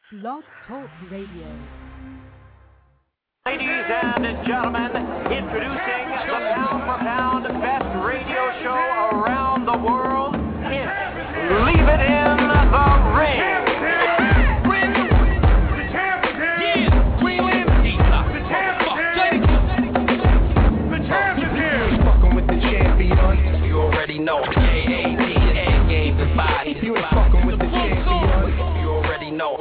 Blog Talk Radio. Ladies and gentlemen, introducing the pound-for-pound best radio show around the world, it's Leave It in the Ring. You already know. A-A-D, game goodbye. You ain't fucking with the champion. You already know.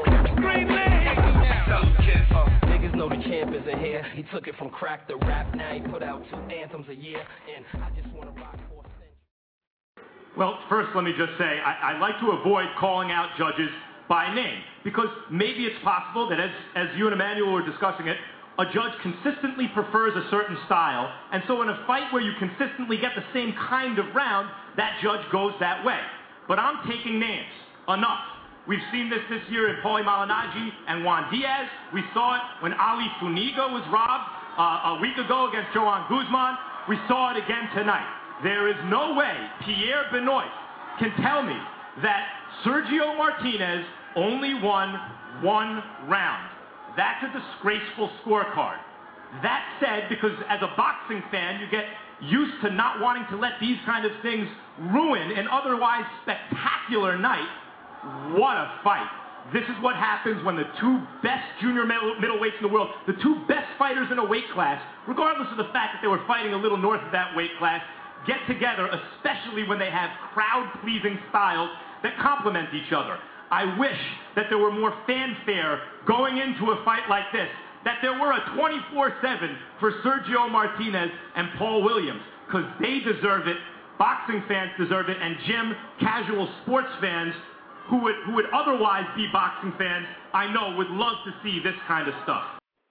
Niggas know the champ isn't here. He took it from crack to rap. Now he put out 2 anthems a year. And I just want to rock 4 cents. Well, first let me just say, I like to avoid calling out judges by name. Because maybe it's possible that as you and Emmanuel were discussing it, a judge consistently prefers a certain style, and so in a fight where you consistently get the same kind of round, that judge goes that way. But I'm taking names. Enough. We've seen this year in Paulie Malignaggi and Juan Diaz. We saw it when Ali Funiga was robbed a week ago against Joan Guzman. We saw it again tonight. There is no way Pierre Benoit can tell me that Sergio Martinez only won 1 round. That's a disgraceful scorecard. That said, because as a boxing fan, you get used to not wanting to let these kind of things ruin an otherwise spectacular night. What a fight. This is what happens when the 2 best junior middleweights in the world, the 2 best fighters in a weight class, regardless of the fact that they were fighting a little north of that weight class, get together, especially when they have crowd-pleasing styles that complement each other. I wish that there were more fanfare going into a fight like this, that there were a 24/7 for Sergio Martinez and Paul Williams, because they deserve it, boxing fans deserve it, and Jim, casual sports fans who would otherwise be boxing fans, I know would love to see this kind of stuff.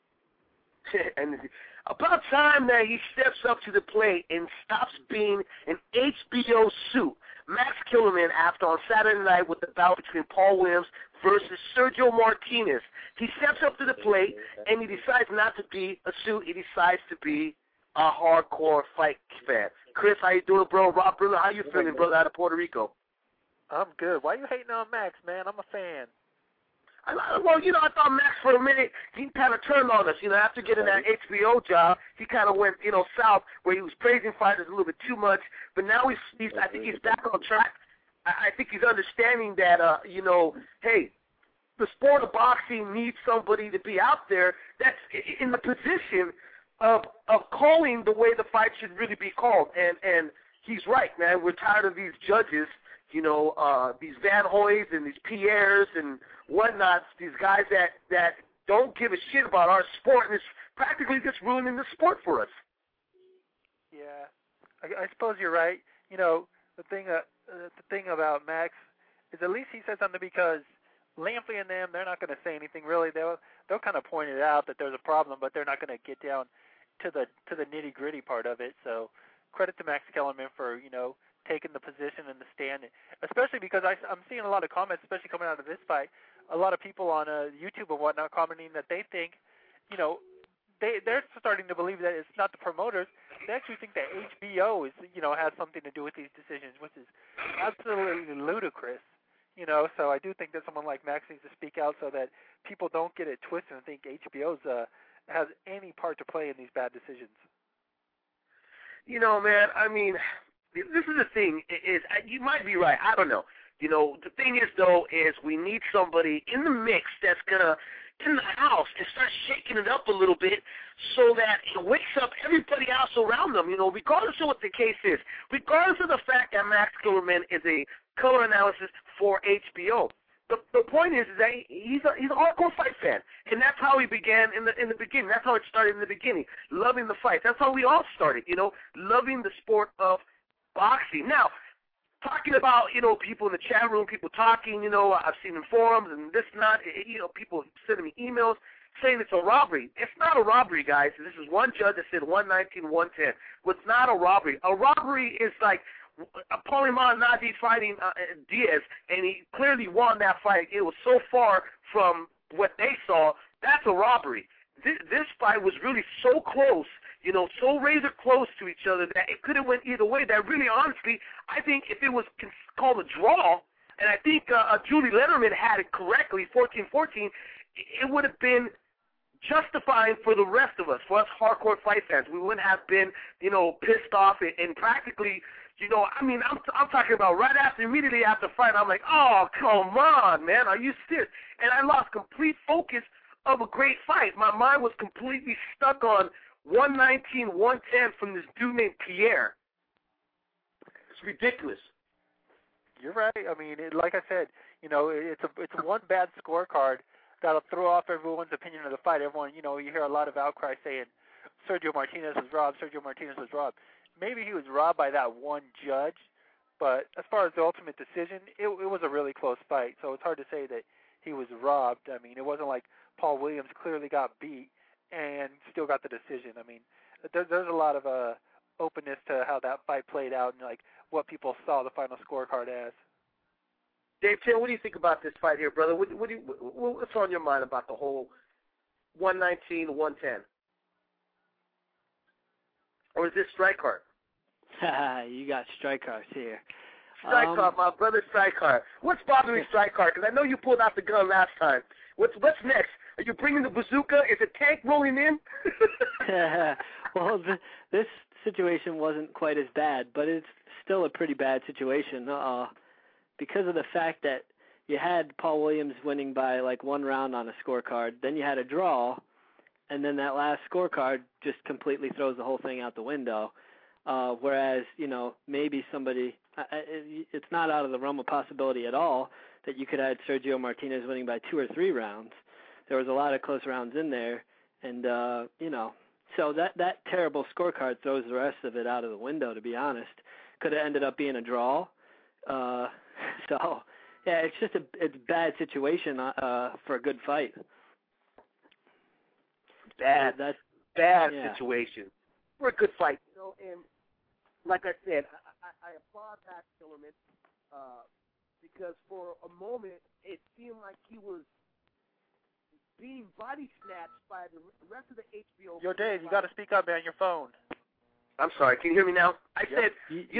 And about time that he steps up to the plate and stops being an HBO suit. Max Kellerman, after on Saturday night with the bout between Paul Williams versus Sergio Martinez, he steps up to the plate and he decides not to be a suit. He decides to be a hardcore fight fan. Chris, how you doing, bro? Rob Briller, how you feeling, brother, out of Puerto Rico? I'm good. Why you hating on Max, man? I'm a fan. Well, I thought Max for a minute, he kind of turned on us. After getting that HBO job, he kind of went, south, where he was praising fighters a little bit too much. But now I think he's back on track. I think he's understanding that, hey, the sport of boxing needs somebody to be out there that's in the position of calling the way the fight should really be called. And he's right, man. We're tired of these judges, these Van Hoys and these Pierres and whatnots, these guys that don't give a shit about our sport, and it's practically just ruining the sport for us. Yeah, I suppose you're right. The thing about Max is at least he said something, because Lampley and them, they're not going to say anything really. They'll kind of point it out that there's a problem, but they're not going to get down to the nitty gritty part of it. So credit to Max Kellerman for taking the position and the stand, especially because I'm seeing a lot of comments, especially coming out of this fight. A lot of people on YouTube and whatnot commenting that they think, they're starting to believe that it's not the promoters. They actually think that HBO is, has something to do with these decisions, which is absolutely ludicrous. So I do think that someone like Max needs to speak out so that people don't get it twisted and think HBO's has any part to play in these bad decisions. Man, I mean, this is the thing. You might be right. I don't know. The thing is, though, is we need somebody in the mix that's going to, in the house, and start shaking it up a little bit so that it wakes up everybody else around them, regardless of what the case is, regardless of the fact that Max Kellerman is a color analysis for HBO. The point is that he's a hardcore fight fan, and that's how he began in the beginning. That's how it started in the beginning, loving the fight. That's how we all started, loving the sport of boxing. Now, talking about, people in the chat room, people talking, I've seen in forums and this and that, people sending me emails saying it's a robbery. It's not a robbery, guys. This is one judge that said 119, 110. Well, it's not a robbery. A robbery is like Paulie Malignaggi fighting Diaz, and he clearly won that fight. It was so far from what they saw. That's a robbery. This fight was really so close, so razor close to each other that it could have went either way. That really, honestly, I think if it was called a draw, And I think Julie Letterman had it correctly, 14-14. It would have been justifying for the rest of us, for us hardcore fight fans. We wouldn't have been, pissed off and practically, I'm talking about right after, immediately after the fight, I'm like, oh, come on, man, are you serious? And I lost complete focus of a great fight. My mind was completely stuck on 119, 110 from this dude named Pierre. It's ridiculous. You're right. I mean, like I said, it's a one bad scorecard that'll throw off everyone's opinion of the fight. Everyone, you hear a lot of outcry saying Sergio Martinez was robbed, Sergio Martinez was robbed. Maybe he was robbed by that one judge, but as far as the ultimate decision, it was a really close fight, so it's hard to say that he was robbed. I mean, it wasn't like Paul Williams clearly got beat and still got the decision. I mean, there's a lot of openness to how that fight played out and, like, what people saw the final scorecard as. Dave Chen, what do you think about this fight here, brother? What's on your mind about the whole 119, 110? Or is this strike card? You got strike cards here. Strike card, my brother, strike card. What's bothering strike card? Because I know you pulled out the gun last time. What's next? Are you bringing the bazooka? Is a tank rolling in? Well, this situation wasn't quite as bad, but it's still a pretty bad situation because of the fact that you had Paul Williams winning by like one round on a scorecard, then you had a draw, and then that last scorecard just completely throws the whole thing out the window. Whereas, maybe somebody, it's not out of the realm of possibility at all that you could have had Sergio Martinez winning by 2 or 3 rounds. There was a lot of close rounds in there, and, so that terrible scorecard throws the rest of it out of the window, to be honest. Could have ended up being a draw. So, yeah, it's just it's a bad situation for a good fight. Bad situation for a good fight. And like I said, I applaud Pat Silverman because for a moment it seemed like he was being body snatched by the rest of the HBO. Yo, Dave, you got to speak up, man. Your phone. I'm sorry. Can you hear me now? I said,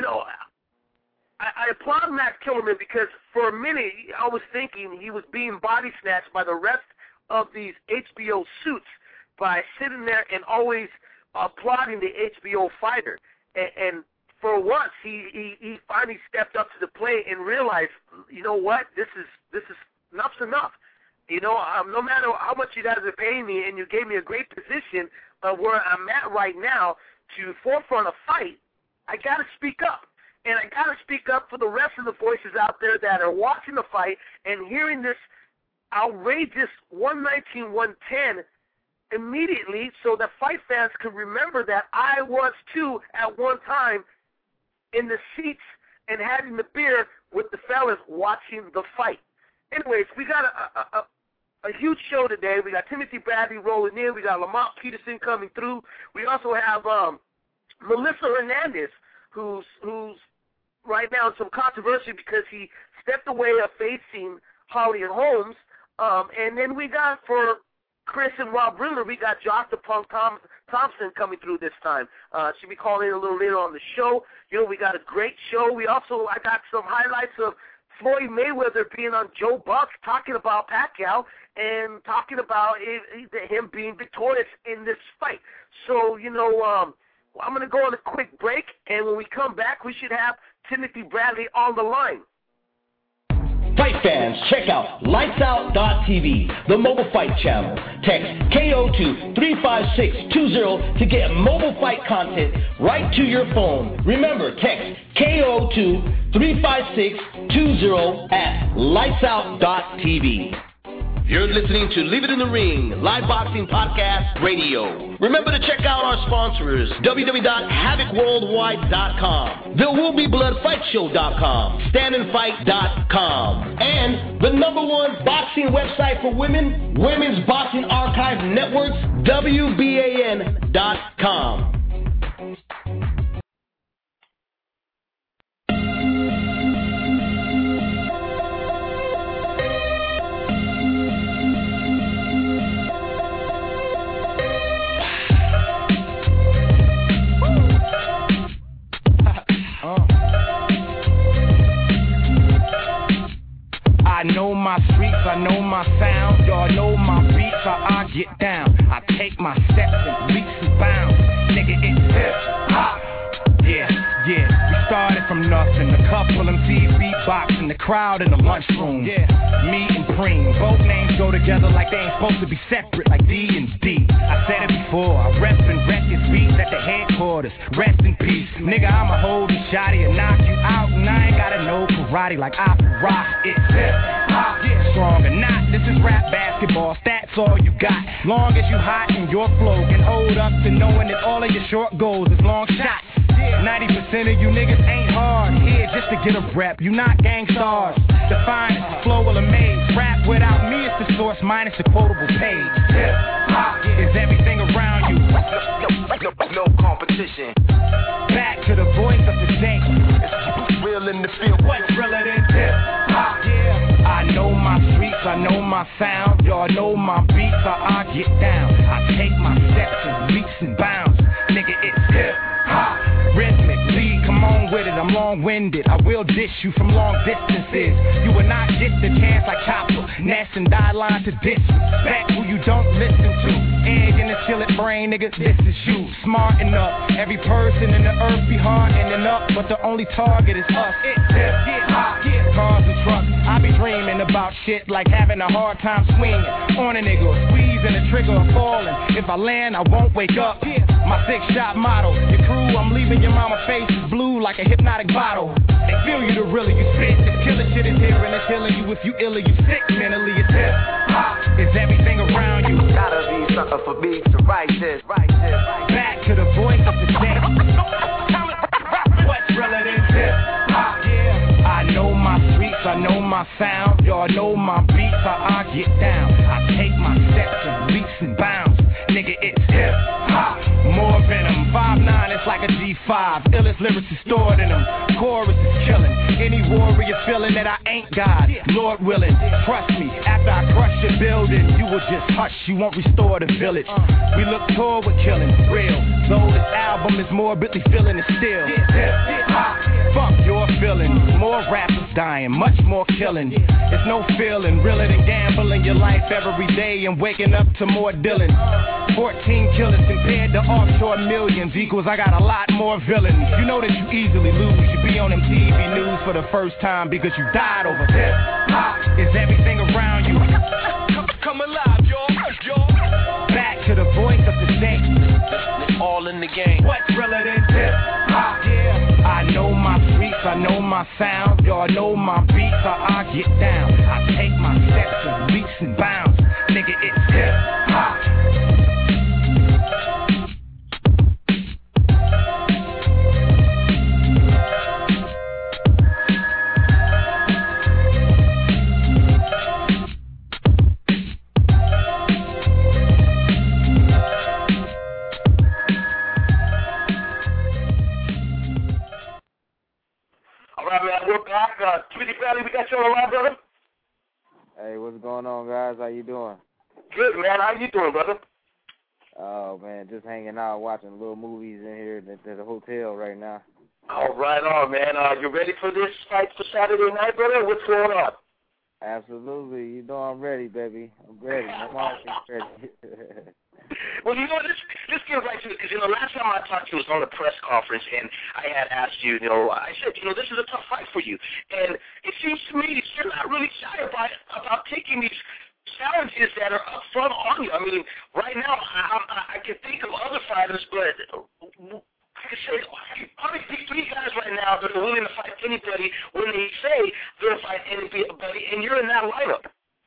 I applaud Max Kellerman because for a minute I was thinking he was being body snatched by the rest of these HBO suits by sitting there and always applauding the HBO fighter. And for once, he finally stepped up to the plate and realized, you know what, this is enough's enough. No matter how much you guys are paying me, and you gave me a great position where I'm at right now to forefront a fight, I got to speak up. And I got to speak up for the rest of the voices out there that are watching the fight and hearing this outrageous 119-110 immediately so that fight fans can remember that I was, too, at one time in the seats and having the beer with the fellas watching the fight. Anyways, we got a huge show today. We got Timothy Bradley rolling in. We got Lamont Peterson coming through. We also have Melissa Hernandez, who's right now in some controversy because he stepped away of facing Holly and Holmes. And then we got, for Chris and Rob Riddler, we got Josh the Punk Thompson coming through this time. She'll be calling in a little later on the show. We got a great show. I got some highlights of Floyd Mayweather being on Joe Buck talking about Pacquiao and talking about him being victorious in this fight. So, I'm going to go on a quick break, and when we come back, we should have Timothy Bradley on the line. Fight fans, check out LightsOut.tv, the mobile fight channel. Text KO2 35620 to get mobile fight content right to your phone. Remember, text KO2 35620 at LightsOut.tv. You're listening to Leave It in the Ring, Live Boxing Podcast Radio. Remember to check out our sponsors, www.havocworldwide.com, TheWillBeBloodFightShow.com, StandandFight.com, and the #1 boxing website for women, Women's Boxing Archive Networks, WBAN.com. Y'all know my beats, how I get down. I take my steps and leaps and bounds. Nigga, it's hip-hop. Yeah. We started from nothing. A couple MCs beatboxing, the crowd in the lunchroom. Yeah, me and Preem, both names go together like they ain't supposed to be separate, like D and D. I said it before, I rep and wreck his beats at the headquarters. Rest in peace, nigga. I'ma hold a shotty and knock you out, and I ain't gotta know karate like I rock. It's hip-hop. Strong or not, this is rap basketball. That's all you got. Long as you hot and your flow can hold up to knowing that all of your short goals is long shots. 90% of you niggas ain't hard. Here just to get a rep, you not gang stars. The finest flow will amaze. Rap without me is the source minus the quotable page. Hip-hop is everything around you. No competition. Back to the voice of the day. It's real in the field. What's realer than hip-hop? Yeah. I know my streets, I know my sound. Y'all know my beats, how I get down. I take my steps and leaps and bounds. Nigga, it's hip-hop. Rhythmic, lead, come on with it, I'm long-winded. I will dish you from long distances. You will not get the chance like Chopper, Ness and die line to disrespect who you don't listen to. Egg in the chillin' brain, nigga, this is you. Smart enough, every person in the earth be hard ending up, but the only target is us. It's hip-hop, cars and trucks. I be dreaming about shit like having a hard time swinging on a nigga, or squeezing the trigger or falling. If I land, I won't wake up. My 6-shot motto, your crew, I'm leaving your mama face is blue like a hypnotic bottle. They feel you the realer you spit. This killer shit is here and it's killing you. If you ill or you sick mentally, it's hip-hop. It's everything around you. Gotta be something for me to write this. Back to the voice of the day. What's realer than hip-hop? Yeah. I know my streets, I know my sound. Y'all know my beats, how I get down. I take my steps and leaps and bounds. Nigga, it's hip-hop. More venom, 5'9", it's like a G5. Illest lyrics is stored in them. Chorus is killing. Any warrior feeling that I ain't God, Lord willing. Trust me, after I crush your building, you will just hush, you won't restore the village. We look toward with killing, real. Though this album is morbidly feeling it still. Fuck your feelings. More rappers dying, much more killing. It's no feeling realer than gambling your life every day and waking up to more Dylan. 14 killers compared to offshore millions equals I got a lot more villains. You know that you easily lose. You be on MTV News for the first time because you died over hip-hop. Is everything around you. Come alive, y'all. Back to the voice of the day. All in the game. What's realer than hip-hop? Yeah. I know my streets, I know my sound. Y'all know my beats, how I get down. I take my steps and leaps and bounds. Nigga, it's hip-hop. We're back. Tweety Valley, we got you on the line, brother? Hey, what's going on, guys? How you doing? Good, man. How you doing, brother? Oh, man, just hanging out, watching little movies in here at the hotel right now. All right on, man. You ready for this fight for Saturday night, brother? What's going on? Absolutely. You know I'm ready, baby. I'm ready. I'm always ready. Well, you know, let's get right to it, because, last time I talked to you was on a press conference, and I had asked you, I said, this is a tough fight for you. And it seems to me that you're not really shy about taking these challenges that are up front on you. I mean, right now, I can think of other fighters, but I can say, probably pick 3 guys right now that are willing to fight anybody when they say they'll fight anybody, and you're in that lineup.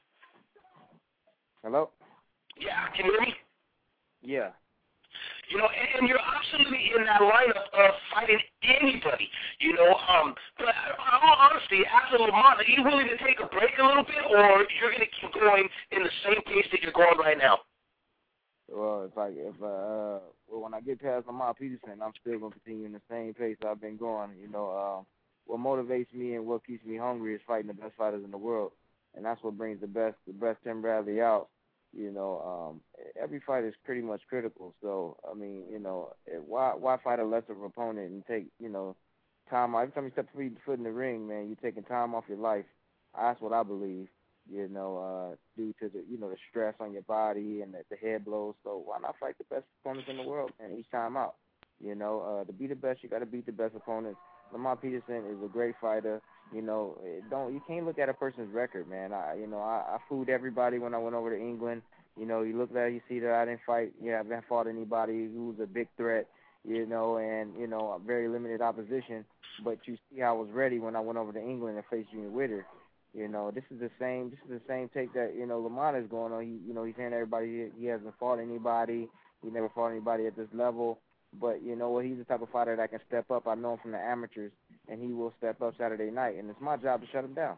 Hello? Yeah, can you hear me? Yeah. And you're absolutely in that lineup of fighting anybody, But in all honesty, after Lamont, are you willing to take a break a little bit, or you're going to keep going in the same pace that you're going right now? Well, when I get past Lamont Peterson, I'm still going to continue in the same pace I've been going. What motivates me and what keeps me hungry is fighting the best fighters in the world, and that's what brings the best Tim Bradley out. Every fight is pretty much critical. So, I mean, why fight a lesser opponent and take, time? Every time you step your foot in the ring, man, you're taking time off your life. That's what I believe. due to the stress on your body and the head blows. So why not fight the best opponents in the world and each time out? To be the best, you got to beat the best opponents. Lamont Peterson is a great fighter. You can't look at a person's record, man. I fooled everybody when I went over to England. You look at it, you see that I didn't fight. I haven't fought anybody who was a big threat. And a very limited opposition. But you see how I was ready when I went over to England and faced Junior Witter. This is the same take that Lamont is going on. He's saying everybody he hasn't fought anybody. He never fought anybody at this level. But he's the type of fighter that can step up. I know him from the amateurs, and he will step up Saturday night. And it's my job to shut him down.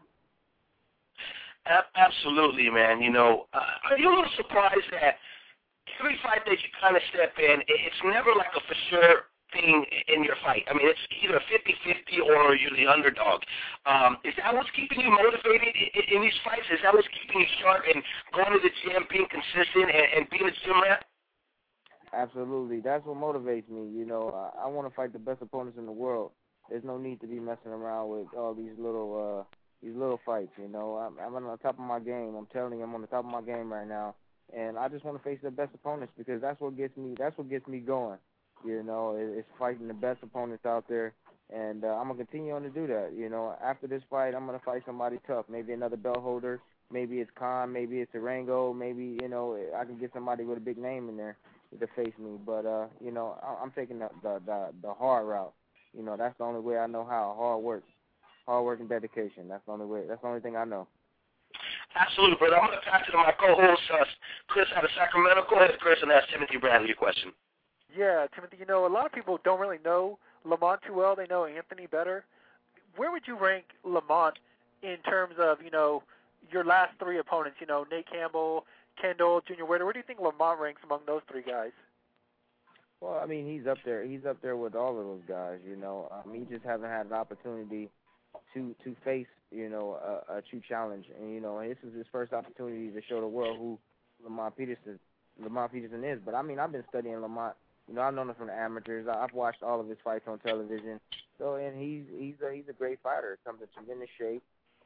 Absolutely, man. Are you a little surprised that every fight that you kind of step in, it's never like a for sure thing in your fight? I mean, it's either 50-50 or you're the underdog. Is that what's keeping you motivated in these fights? Is that what's keeping you sharp and going to the gym, being consistent, and being a gym rat? Absolutely. That's what motivates me. I want to fight the best opponents in the world. There's no need to be messing around with all these little fights. I'm on the top of my game. I'm telling you, I'm on the top of my game right now. And I just want to face the best opponents because that's what gets me going. It's fighting the best opponents out there. And I'm going to continue on to do that. After this fight, I'm going to fight somebody tough. Maybe another belt holder. Maybe it's Khan. Maybe it's Arango. Maybe, I can get somebody with a big name in there to face me. But, I'm taking the hard route. That's the only way I know how. Hard work and dedication. That's the only way. That's the only thing I know. Absolutely, brother. I'm going to pass it to my co-host, Chris out of Sacramento. Go ahead, Chris, and ask Timothy Bradley your question. Yeah, Timothy, a lot of people don't really know Lamont too well. They know Anthony better. Where would you rank Lamont in terms of, your last three opponents, Nate Campbell, Kendall, Junior Witter? Where do you think Lamont ranks among those three guys? Well, I mean, he's up there. He's up there with all of those guys, he just hasn't had an opportunity to face, a true challenge. And, this is his first opportunity to show the world who Lamont Peterson is. But, I mean, I've been studying Lamont. I've known him from the amateurs. I've watched all of his fights on television. So, and he's a great fighter. Comes in tremendous shape.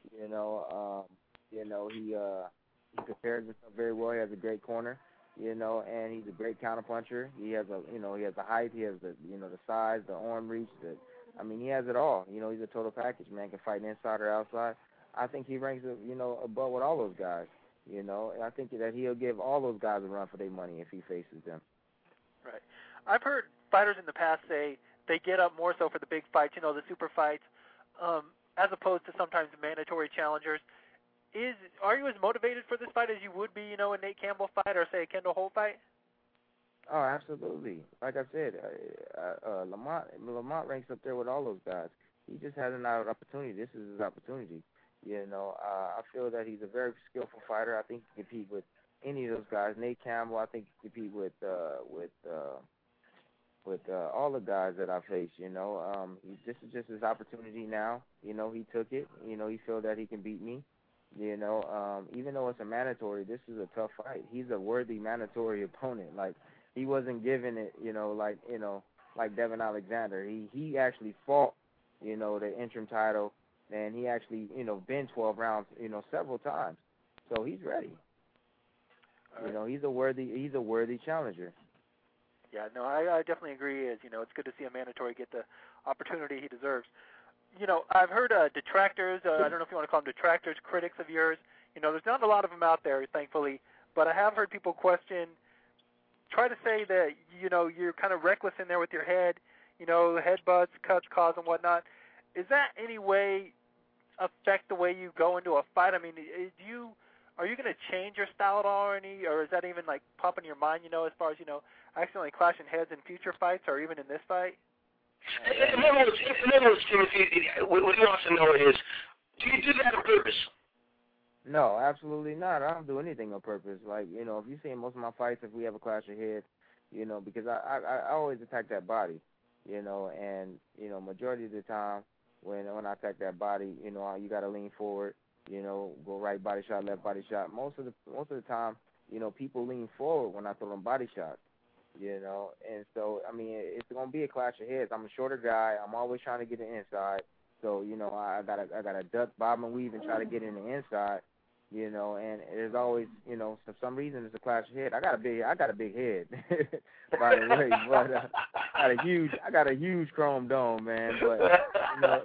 He prepares himself very well. He has a great corner. And he's a great counterpuncher. He has the height. He has the size, the arm reach. He has it all. He's a total package, man. Can fight inside or outside. I think he ranks, above with all those guys. And I think that he'll give all those guys a run for their money if he faces them. Right. I've heard fighters in the past say they get up more so for the big fights, the super fights, as opposed to sometimes mandatory challengers. Are you as motivated for this fight as you would be, a Nate Campbell fight or, say, a Kendall Holt fight? Oh, absolutely. Like I said, Lamont ranks up there with all those guys. He just hasn't had an opportunity. This is his opportunity. I feel that he's a very skillful fighter. I think he can compete with any of those guys. Nate Campbell, I think he can compete with all the guys that I faced. This is just his opportunity now. He took it. He felt that he can beat me. Even though it's a mandatory, this is a tough fight. He's a worthy mandatory opponent. Like, he wasn't given it, like Devin Alexander. He actually fought, the interim title, and he actually, been 12 rounds, several times. So he's ready. Right. He's a worthy challenger. Yeah, no, I definitely agree. It's good to see a mandatory get the opportunity he deserves. I've heard detractors, I don't know if you want to call them detractors, critics of yours. There's not a lot of them out there, thankfully, but I have heard people try to say that, you're kind of reckless in there with your head, headbutts, cuts, calls, and whatnot. Is that any way affect the way you go into a fight? I mean, are you going to change your style at all, or is that even, like, pop in your mind, as far as, accidentally clashing heads in future fights or even in this fight? In other words, Timothy, what he wants to know is, do you do that on purpose? No, absolutely not. I don't do anything on purpose. Like, if you see in most of my fights, if we have a clash of heads, because I always attack that body, and, majority of the time when I attack that body, you got to lean forward, go right body shot, left body shot. Most of the time, people lean forward when I throw them body shots. And so, it's going to be a clash of heads. I'm a shorter guy. I'm always trying to get the inside. So, I gotta duck, bob, and weave and try to get in the inside. you know, and there's always, you know, for some reason it's a clash of head. I got a big head, by the way, but I got a huge chrome dome, man. But you know,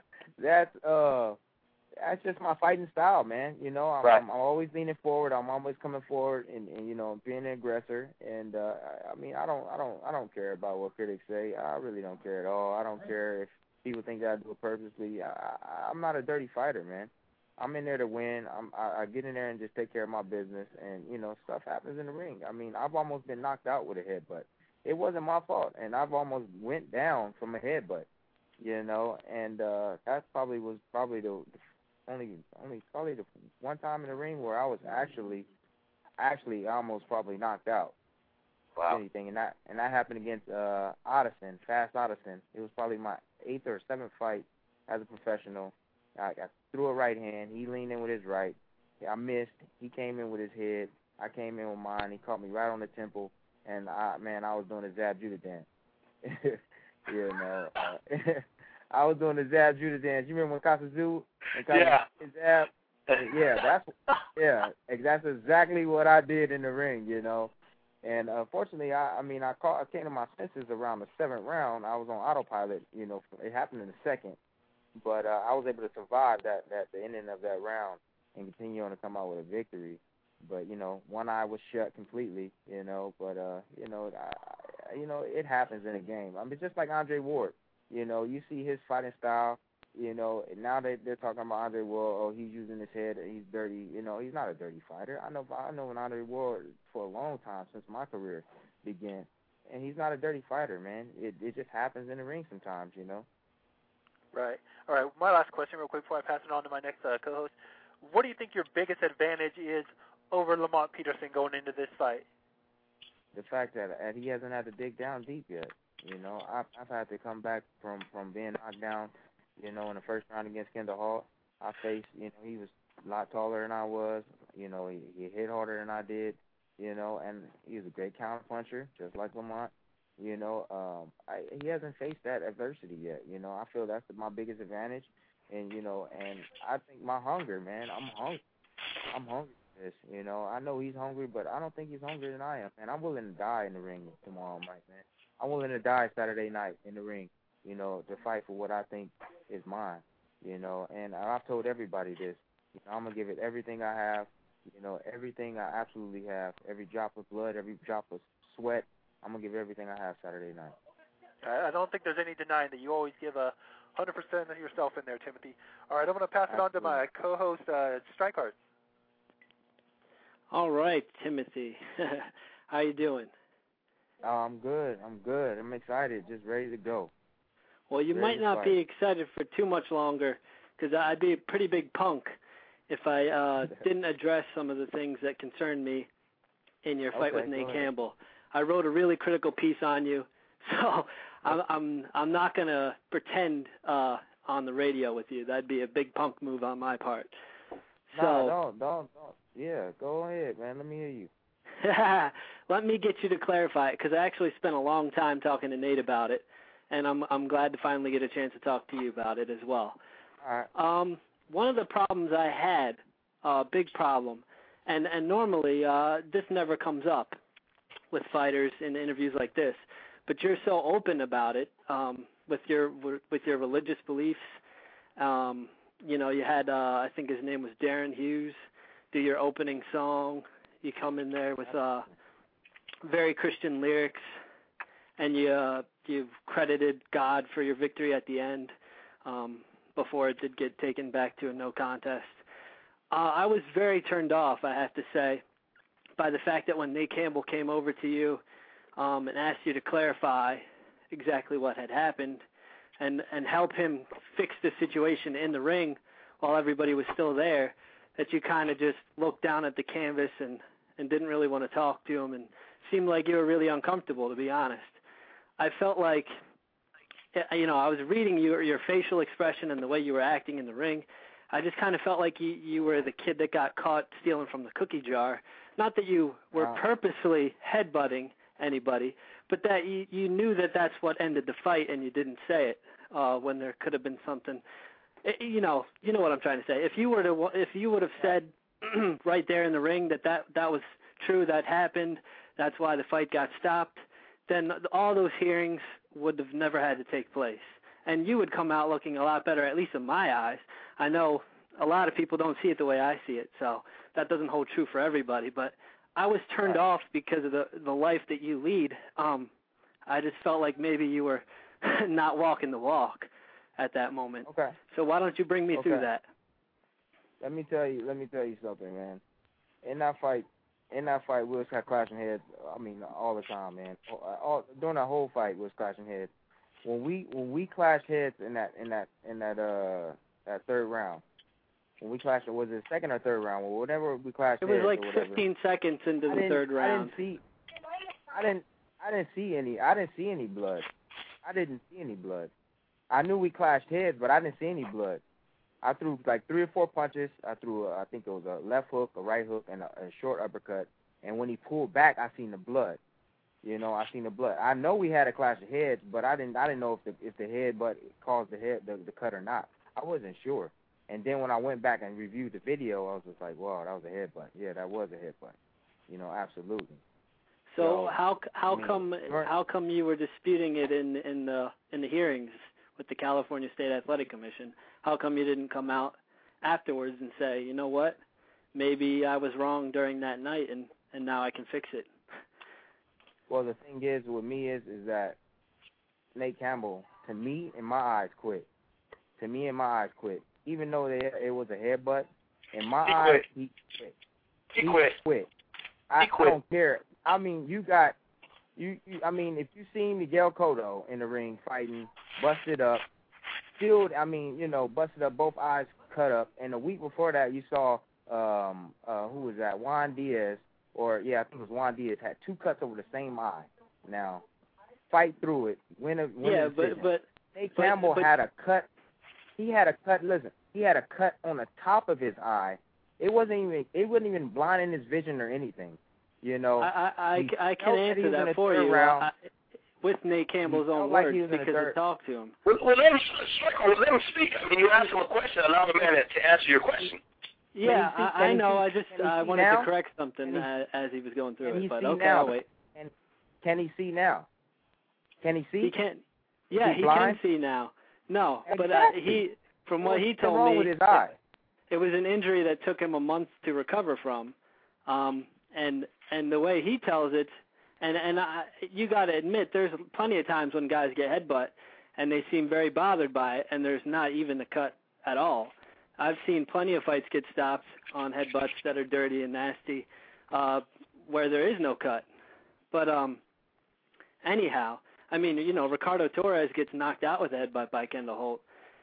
that's just my fighting style, man. You know, I'm always leaning forward. I'm always coming forward, and you know, being an aggressor. And I mean, I don't care about what critics say. I really don't care at all. I don't care if people think that I do it purposely. I'm not a dirty fighter, man. I'm in there to win. I get in there and just take care of my business, and you know, stuff happens in the ring. I mean, I've almost been knocked out with a headbutt. It wasn't my fault, and I've almost went down from a headbutt. You know, and that was probably the one time in the ring where I was actually almost probably knocked out. Wow. Anything, and that happened against Ottoson, Fast Ottoson. It was probably my 8th or 7th fight as a professional. I threw a right hand. He leaned in with his right. I missed. He came in with his head. I came in with mine. He caught me right on the temple, and I was doing a Zab Judah dance. You know, I was doing the Zab Judah dance. You remember when Kasazu? Zab? That's exactly what I did in the ring. You know. And unfortunately, I came to my senses around the 7th round. I was on autopilot, you know. It happened in the 2nd, but I was able to survive the ending of that round and continue on to come out with a victory. But you know, one eye was shut completely, you know. But you know, it happens in a game. I mean, just like Andre Ward, you know, you see his fighting style. You know, now they're talking about Andre Ward. Oh, he's using his head. He's dirty. You know, he's not a dirty fighter. I know an Andre Ward for a long time since my career began, and he's not a dirty fighter, man. It just happens in the ring sometimes, you know. Right. All right. My last question, real quick, before I pass it on to my next co-host. What do you think your biggest advantage is over Lamont Peterson going into this fight? The fact that he hasn't had to dig down deep yet. You know, I've had to come back from being knocked down. You know, in the first round against Kendall Hall, I faced, you know, he was a lot taller than I was. You know, he hit harder than I did, you know, and he was a great counterpuncher, just like Lamont. You know, he hasn't faced that adversity yet. You know, I feel that's my biggest advantage. And, you know, and I think my hunger, man, I'm hungry for this. You know, I know he's hungry, but I don't think he's hungrier than I am. And I'm willing to die in the ring tomorrow night, man. I'm willing to die Saturday night in the ring, you know, to fight for what I think is mine, you know. And I've told everybody this. You know, I'm going to give it everything I have, you know, everything I absolutely have, every drop of blood, every drop of sweat. I'm going to give everything I have Saturday night. I don't think there's any denying that you always give 100% of yourself in there, Timothy. All right, I'm going to pass it on to my co-host, Strikeheart. All right, Timothy. How you doing? I'm good. I'm excited, just ready to go. Well, you might not be excited for too much longer, because I'd be a pretty big punk if I didn't address some of the things that concern me in your fight with Nate Campbell. I wrote a really critical piece on you, so I'm not going to pretend on the radio with you. That'd be a big punk move on my part. No, don't. Yeah, go ahead, man. Let me hear you. Let me get you to clarify it, because I actually spent a long time talking to Nate about it, and I'm glad to finally get a chance to talk to you about it as well. All right. One of the problems I had, big problem, and normally this never comes up with fighters in interviews like this, but you're so open about it with your religious beliefs. You know, you had I think his name was Darren Hughes do your opening song. You come in there with very Christian lyrics, and you've credited God for your victory at the end before it did get taken back to a no contest. I was very turned off, I have to say, by the fact that when Nate Campbell came over to you and asked you to clarify exactly what had happened and help him fix the situation in the ring while everybody was still there, that you kind of just looked down at the canvas and didn't really want to talk to him and seemed like you were really uncomfortable, to be honest. I felt like, you know, I was reading your facial expression and the way you were acting in the ring. I just kind of felt like you were the kid that got caught stealing from the cookie jar. Not that you were purposely headbutting anybody, but that you knew that that's what ended the fight and you didn't say it when there could have been something. You know what I'm trying to say. If you would have said right there in the ring that was true, that happened, that's why the fight got stopped, then all those hearings would have never had to take place. And you would come out looking a lot better, at least in my eyes. I know a lot of people don't see it the way I see it, so that doesn't hold true for everybody. But I was turned off because of the life that you lead. I just felt like maybe you were not walking the walk at that moment. Okay. So why don't you bring me through that? Let me tell you something, man. In that fight, we was clashing heads. I mean, all the time, man. During the whole fight, we was clashing heads. When we clashed heads in that third round, when we clashed, was it second or third round? Well, whatever we clashed. It was like 15 seconds into the third round. I didn't see any blood. I knew we clashed heads, but I didn't see any blood. I threw like 3 or 4 punches. I threw, I think it was a left hook, a right hook, and a short uppercut. And when he pulled back, I seen the blood. I seen the blood. I know we had a clash of heads, but I didn't know if the headbutt caused the cut or not. I wasn't sure. And then when I went back and reviewed the video, I was just like, wow, that was a headbutt. Yeah, that was a headbutt. Absolutely. So how come you were disputing it in the hearings with the California State Athletic Commission? How come you didn't come out afterwards and say, you know what, maybe I was wrong during that night and now I can fix it? Well, the thing is with me is that Nate Campbell, to me, in my eyes, quit. Even though it was a headbutt, in my eyes, he quit. He quit. I don't care. I mean, I mean, if you seen Miguel Cotto in the ring fighting, busted up, busted up, both eyes cut up, and a week before that you saw, who was that, Juan Diaz, I think it was Juan Diaz, had 2 cuts over the same eye. Now, fight through it, win a but Nate Campbell had a cut. He had a cut. Listen, he had a cut on the top of his eye. It wasn't even blinding his vision or anything. I can answer that for you with Nate Campbell's own words because I talked to him. Well, let him speak. I mean, you asked him a question. Allow the man to answer your question. Yeah, I know. I wanted to correct something as he was going through it, but okay, I'll wait. Can he see now? Can he see? He can't. Yeah, he can see now. No, exactly. but from what he told me, with his eye? It was an injury that took him a month to recover from, and the way he tells it, and you got to admit, there's plenty of times when guys get headbutt and they seem very bothered by it, and there's not even a cut at all. I've seen plenty of fights get stopped on headbutts that are dirty and nasty, where there is no cut. But anyhow, I mean, Ricardo Torres gets knocked out with a headbutt by Kendall Holt.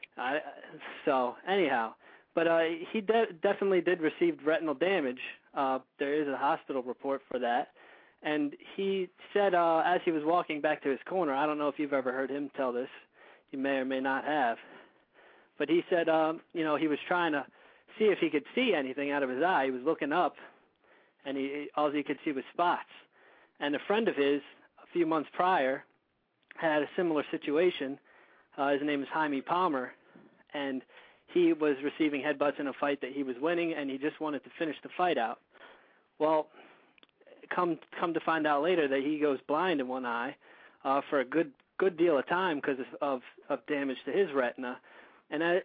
So anyhow, but he definitely did receive retinal damage. There is a hospital report for that. And he said as he was walking back to his corner, I don't know if you've ever heard him tell this. You may or may not have. But he said, he was trying to see if he could see anything out of his eye. He was looking up, and all he could see was spots. And a friend of his, a few months prior, had a similar situation. His name is Jaime Palmer, and he was receiving headbutts in a fight that he was winning, and he just wanted to finish the fight out. Well, come to find out later that he goes blind in one eye for a good deal of time because of damage to his retina. And the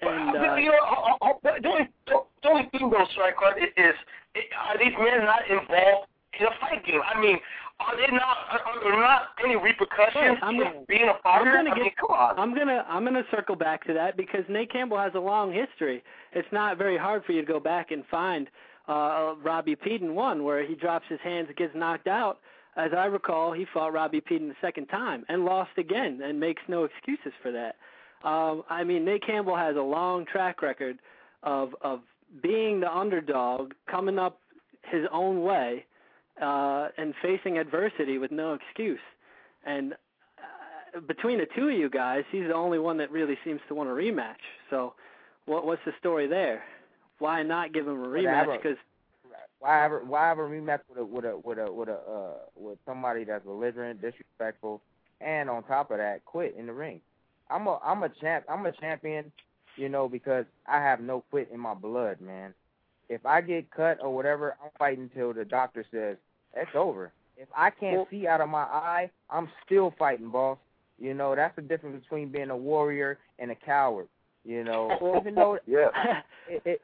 only thing though, Striker, is are these men not involved in a fight game? I mean, are there not any repercussions in being a fighter? Come on. I'm gonna circle back to that because Nate Campbell has a long history. It's not very hard for you to go back and find Robbie Peden 1 where he drops his hands and gets knocked out. As I recall, he fought Robbie Peden the second time and lost again and makes no excuses for that. I mean, Nate Campbell has a long track record of being the underdog, coming up his own way, and facing adversity with no excuse. And between the two of you guys, he's the only one that really seems to want a rematch. So what's the story there? Why not give him a rematch? Because why have a rematch with somebody that's belligerent, disrespectful, and on top of that, quit in the ring? I'm a champion, because I have no quit in my blood, man. If I get cut or whatever, I'm fighting until the doctor says it's over. If I can't see out of my eye, I'm still fighting, boss. You know, that's the difference between being a warrior and a coward. You know, even though it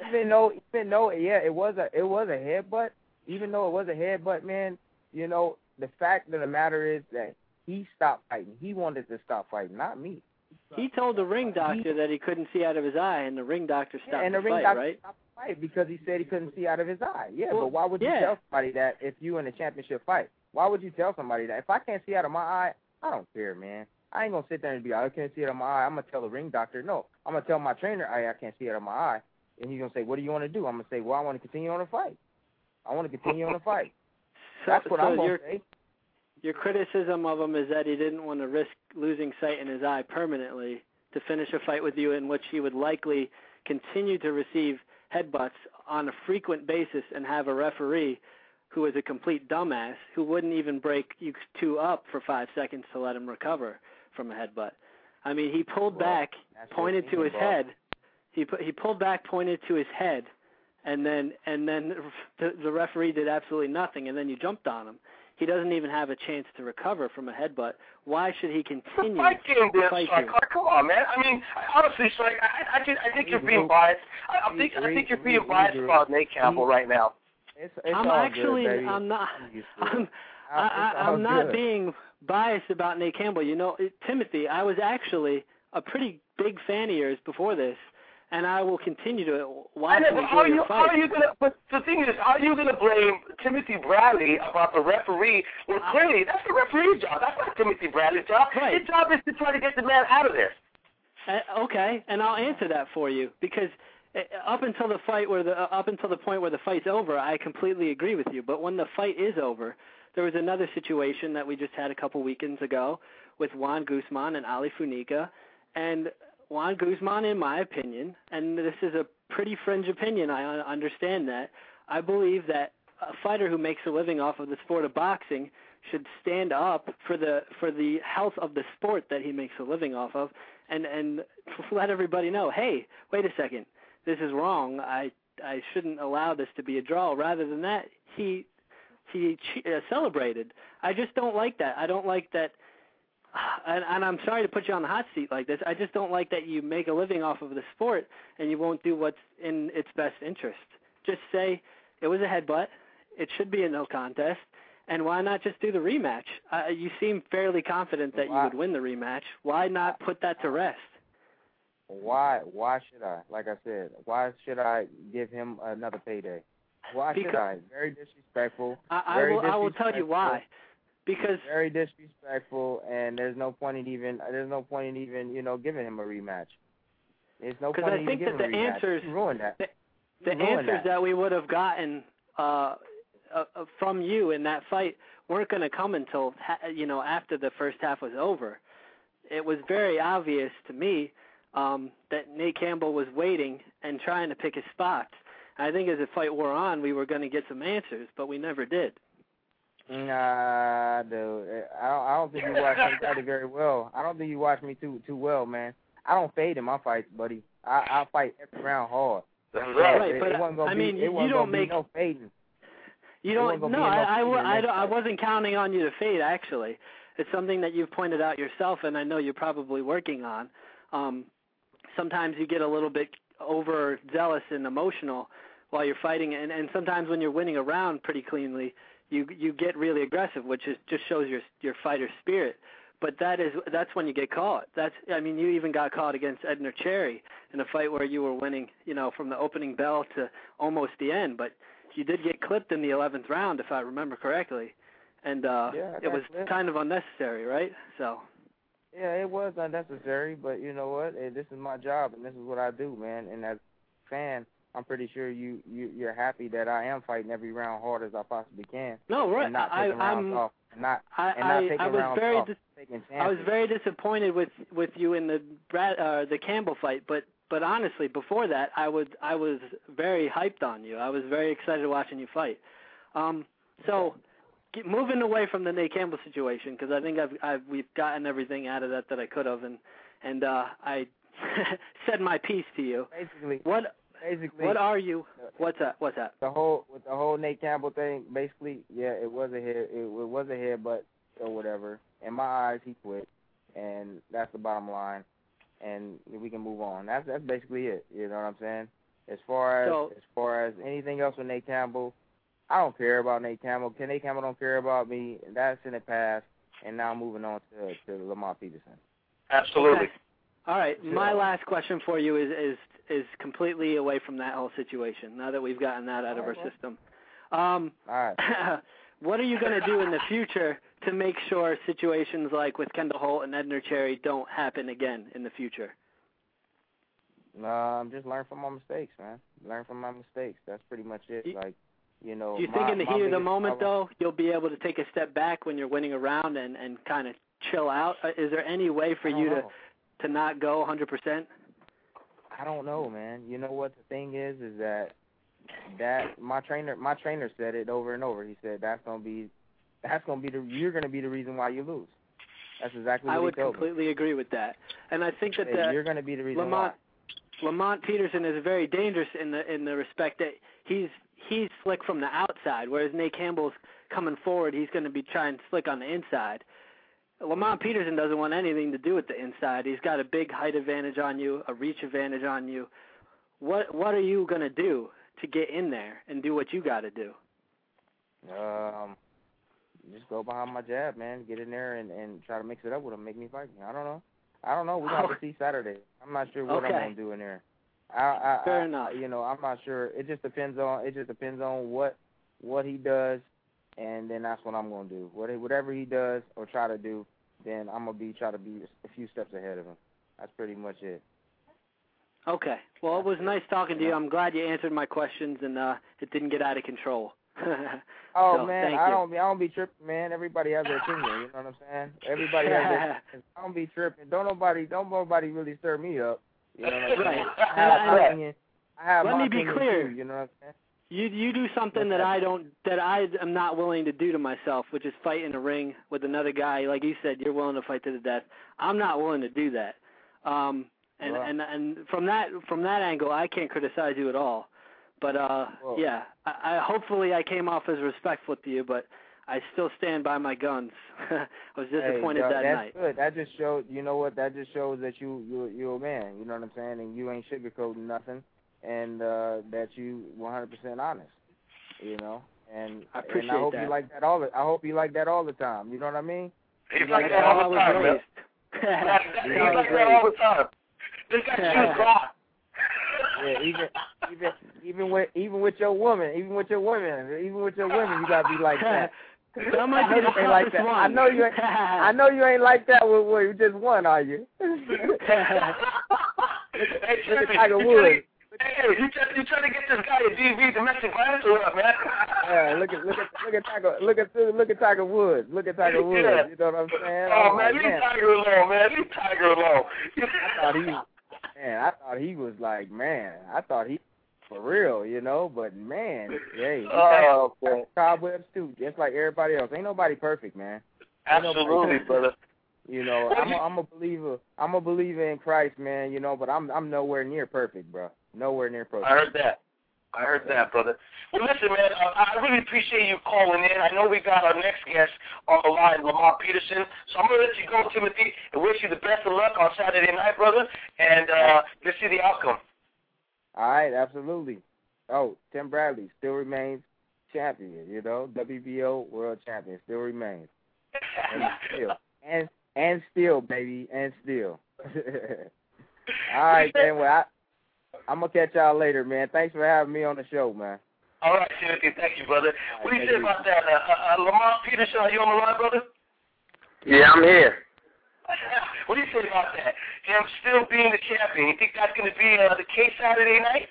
was a headbutt. Even though it was a headbutt, man, you know, the fact of the matter is that he stopped fighting. He wanted to stop fighting, not me. He told the ring doctor that he couldn't see out of his eye, and the ring doctor stopped the fight, doctor right? stopped the fight because he said he couldn't see out of his eye. Yeah, but why would you tell somebody that if you in a championship fight? Why would you tell somebody that? If I can't see out of my eye, I don't care, man. I ain't going to sit there and be like, I can't see out of my eye. I'm going to tell the ring doctor. No, I'm going to tell my trainer, I can't see out of my eye. And he's going to say, what do you want to do? I'm going to say, well, I want to continue on the fight. I want to continue on the fight. That's what I'm going to say. Your criticism of him is that he didn't want to risk losing sight in his eye permanently to finish a fight with you in which he would likely continue to receive headbutts on a frequent basis and have a referee who is a complete dumbass who wouldn't even break you two up for 5 seconds to let him recover from a headbutt. I mean, he pulled back, pointed to his head. He pulled back, pointed to his head, and then the referee did absolutely nothing, and then you jumped on him. He doesn't even have a chance to recover from a headbutt. Why should he continue to fight you? Come on, man. I mean, honestly, Strike, I think you're being biased. I think you're being biased about Nate Campbell right now. I'm not being biased about Nate Campbell. You know, Timothy, I was actually a pretty big fan of yours before this, and I will continue to watch him enjoy your fight. But the thing is, how are you going to blame Timothy Bradley about the referee? Well, clearly, that's the referee's job. That's not Timothy Bradley's job. Right. His job is to try to get the man out of there. Okay, and I'll answer that for you because up until the point where the fight's over, I completely agree with you. But when the fight is over, there was another situation that we just had a couple weekends ago with Juan Guzman and Ali Funica, and Juan Guzman, in my opinion, and this is a pretty fringe opinion, I understand that, I believe that a fighter who makes a living off of the sport of boxing should stand up for the health of the sport that he makes a living off of and let everybody know, hey, wait a second, this is wrong. I shouldn't allow this to be a draw. Rather than that, he celebrated. I just don't like that. I don't like that. And I'm sorry to put you on the hot seat like this. I just don't like that you make a living off of the sport and you won't do what's in its best interest. Just say it was a headbutt. It should be a no contest. And why not just do the rematch? You seem fairly confident that you would win the rematch. Why not put that to rest? Why should I? Like I said, why should I give him another payday? Why should I? Very disrespectful. I will tell you why. Because very disrespectful, and there's no point in even giving him a rematch. There's no point in even giving him a rematch. Because I think that the answers that we would have gotten from you in that fight weren't going to come until after the first half was over. It was very obvious to me that Nate Campbell was waiting and trying to pick his spots. I think as the fight wore on, we were going to get some answers, but we never did. Nah, dude. I don't think you watched me very well. I don't think you watched me too well, man. I don't fade in my fights, buddy. I fight every round hard. That's right. But you don't make no fading. You don't. No, I wasn't counting on you to fade. Actually, it's something that you've pointed out yourself, and I know you're probably working on. Sometimes you get a little bit overzealous and emotional while you're fighting, and sometimes when you're winning a round pretty cleanly, you get really aggressive, which just shows your fighter spirit. But that's when you get caught. You even got caught against Edner Cherry in a fight where you were winning, from the opening bell to almost the end. But you did get clipped in the 11th round, if I remember correctly, and it was kind of unnecessary, right? So. Yeah, it was unnecessary, but you know what? This is my job, and this is what I do, man. And as a fan, I'm pretty sure you're happy that I am fighting every round hard as I possibly can. No, right. And not taking rounds off. I was very disappointed with you in the Campbell fight, but honestly, before that, I was very hyped on you. I was very excited watching you fight. So, moving away from the Nate Campbell situation, because I think we've gotten everything out of that I could have, and I said my piece to you. Basically, basically, what are you? What's that? With the whole Nate Campbell thing, basically, yeah, it was a hit. It was a hit, but or whatever. In my eyes, he quit, and that's the bottom line. And we can move on. That's basically it. You know what I'm saying? As far as anything else with Nate Campbell, I don't care about Nate Campbell. Nate Campbell don't care about me. That's in the past. And now moving on to Lamont Peterson. Absolutely. Okay. All right. My last question for you is completely away from that whole situation. Now that we've gotten that out of our system, all right. What are you going to do in the future to make sure situations like with Kendall Holt and Edner Cherry don't happen again in the future? Just learn from my mistakes, man. Learn from my mistakes. That's pretty much it. Do you think in the heat of the moment, though, you'll be able to take a step back when you're winning a round and kind of chill out? Is there any way for you to not go 100%? I don't know, man. You know what the thing is that my trainer said it over and over. He said you're gonna be the reason why you lose. That's exactly what he told me. I would completely agree with that, and I think that you're gonna be the reason why. Lamont Peterson is very dangerous in the respect that he's slick from the outside, whereas Nate Campbell's coming forward. He's going to be trying slick on the inside. Lamont Peterson doesn't want anything to do with the inside. He's got a big height advantage on you, a reach advantage on you. What are you going to do to get in there and do what you got to do? Just go behind my jab, man. Get in there and try to mix it up with him. Make me fight. I don't know. We're going to see Saturday. I'm not sure what I'm going to do in there. Fair enough. I'm not sure. It just depends on what he does, and then that's what I'm going to do. Whatever he does or try to do, then I'm going to try to be a few steps ahead of him. That's pretty much it. Okay. Well, it was nice talking to you. I'm glad you answered my questions, and it didn't get out of control. Man, I don't be tripping, man. Everybody has their opinion. You know what I'm saying? Everybody has their opinion. I don't be tripping. Don't nobody really stir me up. You know what I'm saying? I have my opinion. Let me be clear. Too, you know what I'm saying? You do something that I am not willing to do to myself, which is fight in a ring with another guy. Like you said, you're willing to fight to the death. I'm not willing to do that. And from that angle, I can't criticize you at all. But yeah, I hopefully I came off as respectful to you, but I still stand by my guns. I was disappointed that night. That's good. That just shows. You know what? That just shows that you're a man. You know what I'm saying? And you ain't sugarcoating nothing, and that you 100% honest. You know. And I appreciate and I hope that. you like that all. I hope you like that all the time. You know what I mean? He's like that all the time, man. He's like that all the time. This guy's too God. Yeah, even with your women, you gotta be like that. That might be the toughest like that. one. I know you ain't like that with just one, are you? Look at Tiger Woods. Hey, you trying to get this guy a DV domestic violence or what, man? Yeah, look at Tiger Woods. Look at Tiger Woods. Yeah. You know what I'm saying? Oh man, leave Tiger alone, man. Leave Tiger alone. I thought he was like, man. I thought he for real, you know. But man, hey, cobwebs too, just like everybody else. Ain't nobody perfect, man. Absolutely, brother. You know, I'm a believer. I'm a believer in Christ, man. You know, but I'm nowhere near perfect, bro. Nowhere near perfect. I heard that, brother. Well, listen, man, I really appreciate you calling in. I know we got our next guest on the line, Lamont Peterson. So I'm going to let you go, Timothy, and wish you the best of luck on Saturday night, brother, and let's see the outcome. All right, absolutely. Oh, Tim Bradley still remains champion, you know, WBO world champion, still remains. And still, baby, and still. All right, man, well, I'm going to catch y'all later, man. Thanks for having me on the show, man. All right, Timothy. Thank you, brother. What do you say about that? Lamont Peterson, are you on the line, brother? Yeah, I'm here. What do you say about that? Him still being the champion. You think that's going to be the case Saturday night?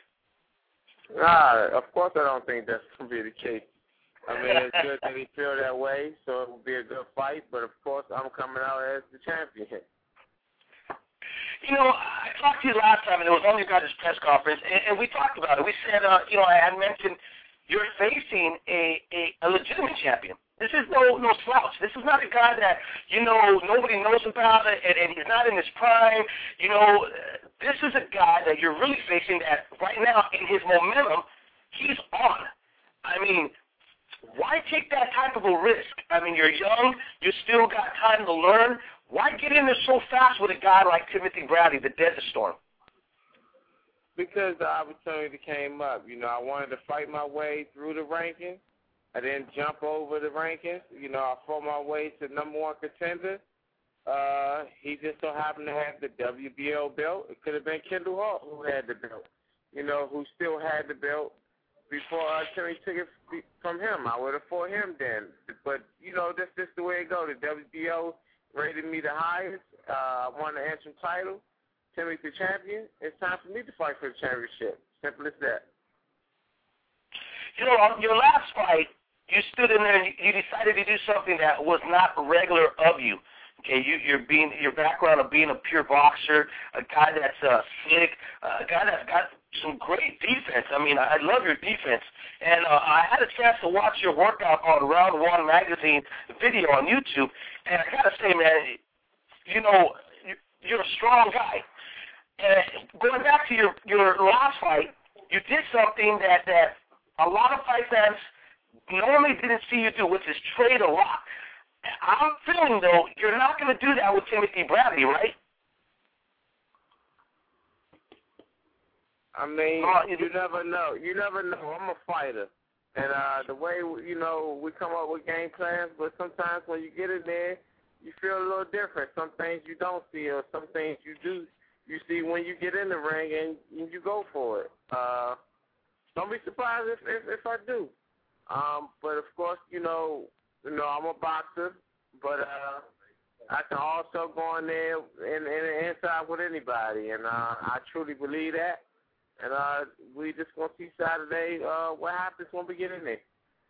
Of course I don't think that's going to be the case. I mean, it's good that he feel that way, so it will be a good fight. But, of course, I'm coming out as the champion. You know, I talked to you last time, and it was on your guys' press conference, and we talked about it. We said, you know, I had mentioned you're facing a legitimate champion This is no slouch. This is not a guy that, nobody knows about it, and he's not in his prime. This is a guy that you're really facing that right now in his momentum, he's on. I mean, why take that type of a risk? I mean, you're young. You still got time to learn. Why get in there so fast with a guy like Timothy Bradley, the Desert Storm? Because the opportunity came up. I wanted to fight my way through the rankings. I didn't jump over the rankings. I fought my way to number one contender. He just so happened to have the WBO belt. It could have been Kendall Hart who had the belt, who still had the belt before Timmy took it from him. I would have fought him then. But, that's just the way it goes. The WBO rated me the highest. I won the interim title. Timmy's the champion. It's time for me to fight for the championship. Simple as that. Your last fight, you stood in there and you decided to do something that was not regular of you. Okay, your background of being a pure boxer, a guy that's slick, a guy that's got some great defense. I mean, I love your defense. And I had a chance to watch your workout on Round One magazine video on YouTube, and I got to say, man, you're a strong guy. And going back to your last fight, you did something that a lot of fight fans normally didn't see you do, which is trade a lot. I'm feeling, though, you're not going to do that with Timothy Bradley, right? I mean, you never know. You never know. I'm a fighter. And the way, we come up with game plans, but sometimes when you get in there, you feel a little different. Some things you don't see or some things you do. You see when you get in the ring and you go for it. Don't be surprised if I do. But, of course, I'm a boxer, but I can also go in there and inside with anybody, and I truly believe that. And we just going to see Saturday what happens when we get in there.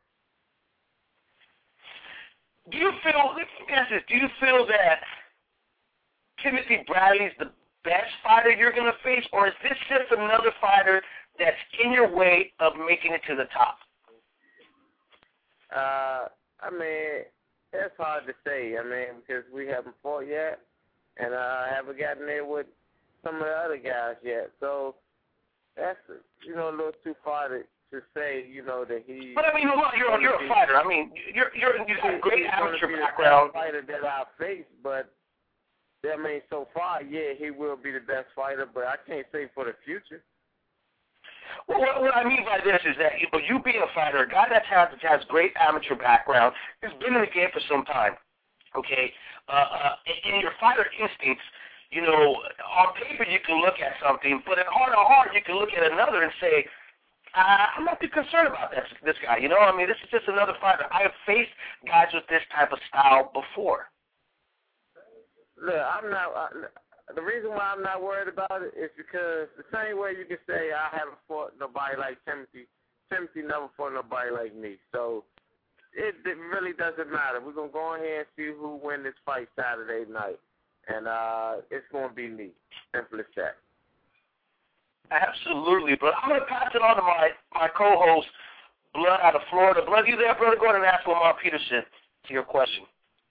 Do you feel that Timothy Bradley's the best fighter you're going to face, or is this just another fighter that's in your way of making it to the top? I mean, it's hard to say. I mean, because we haven't fought yet, and I haven't gotten there with some of the other guys yet. So that's a little too far to say. That he. But I mean, look, you're a fighter. I mean, you have a great amateur background. Fighter that I face, but I mean, so far, yeah, he will be the best fighter. But I can't say for the future. Well, what I mean by this is that you being a fighter, a guy that has great amateur background, has been in the game for some time, okay? In your fighter instincts, on paper you can look at something, but at heart you can look at another and say, I'm not too concerned about this guy. I mean, this is just another fighter. I have faced guys with this type of style before. Look, I'm not. The reason why I'm not worried about it is because the same way you can say I haven't fought nobody like Timothy. Timothy never fought nobody like me. So it really doesn't matter. We're going to go in here and see who wins this fight Saturday night. And it's going to be me. Simple as that. Absolutely, but I'm going to pass it on to my co-host, Blood, out of Florida. Blood, you there, brother? Go ahead and ask Lamar Peterson to your question.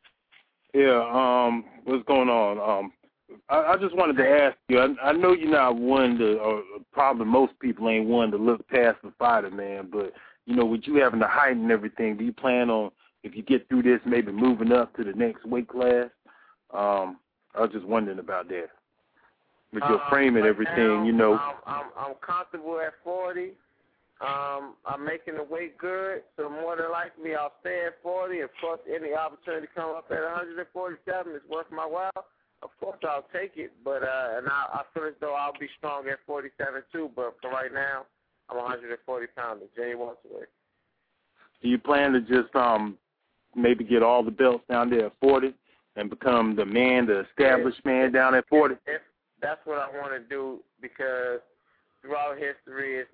Yeah, what's going on? I just wanted to ask you, I know you're not one to, probably most people ain't one to look past the fighter, man, but, with you having the height and everything, do you plan on, if you get through this, maybe moving up to the next weight class? I was just wondering about that. With your frame and everything, now, I'm comfortable at 40. I'm making the weight good, so more than likely I'll stay at 40. Of course, any opportunity to come up at 147 is worth my while. Of course, I'll take it, but and I feel as though I'll be strong at 47 too. But for right now, I'm 140 pounder, Jay welterweight. Do you plan to just maybe get all the belts down there at 40 and become the established man down at 40? That's what I want to do, because throughout history, it's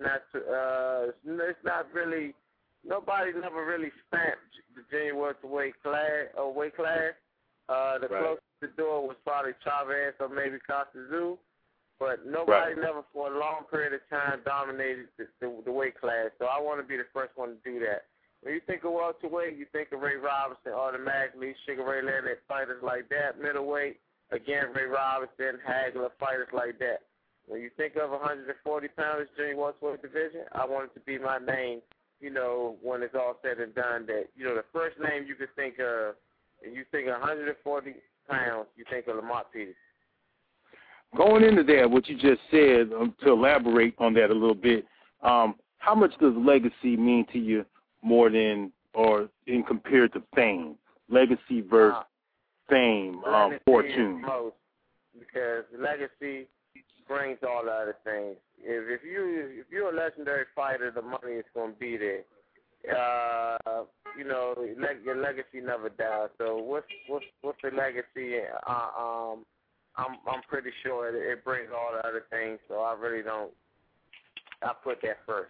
not really, nobody never really stamped the junior welterweight weight class. The closest to do it was probably Chavez or maybe Costa, but nobody never for a long period of time dominated the weight class. So I want to be the first one to do that. When you think of welterweight, you think of Ray Robinson automatically, Sugar Ray Leonard, fighters like that. Middleweight, again, Ray Robinson, Hagler, fighters like that. When you think of 140 pounds junior welterweight division, I want it to be my name, you know, when it's all said and done, that, you know, the first name you could think of, and you think 140 pounds, you think of Lamont Peters. Going into that, what you just said, to elaborate on that a little bit, how much does legacy mean to you more than, or in compared to fame? Legacy versus fame, fortune. Most, because legacy brings all the other things. If you're a legendary fighter, the money is going to be there. You know, your legacy never dies. So what's the legacy? I'm pretty sure it brings all the other things. So I really don't. I put that first.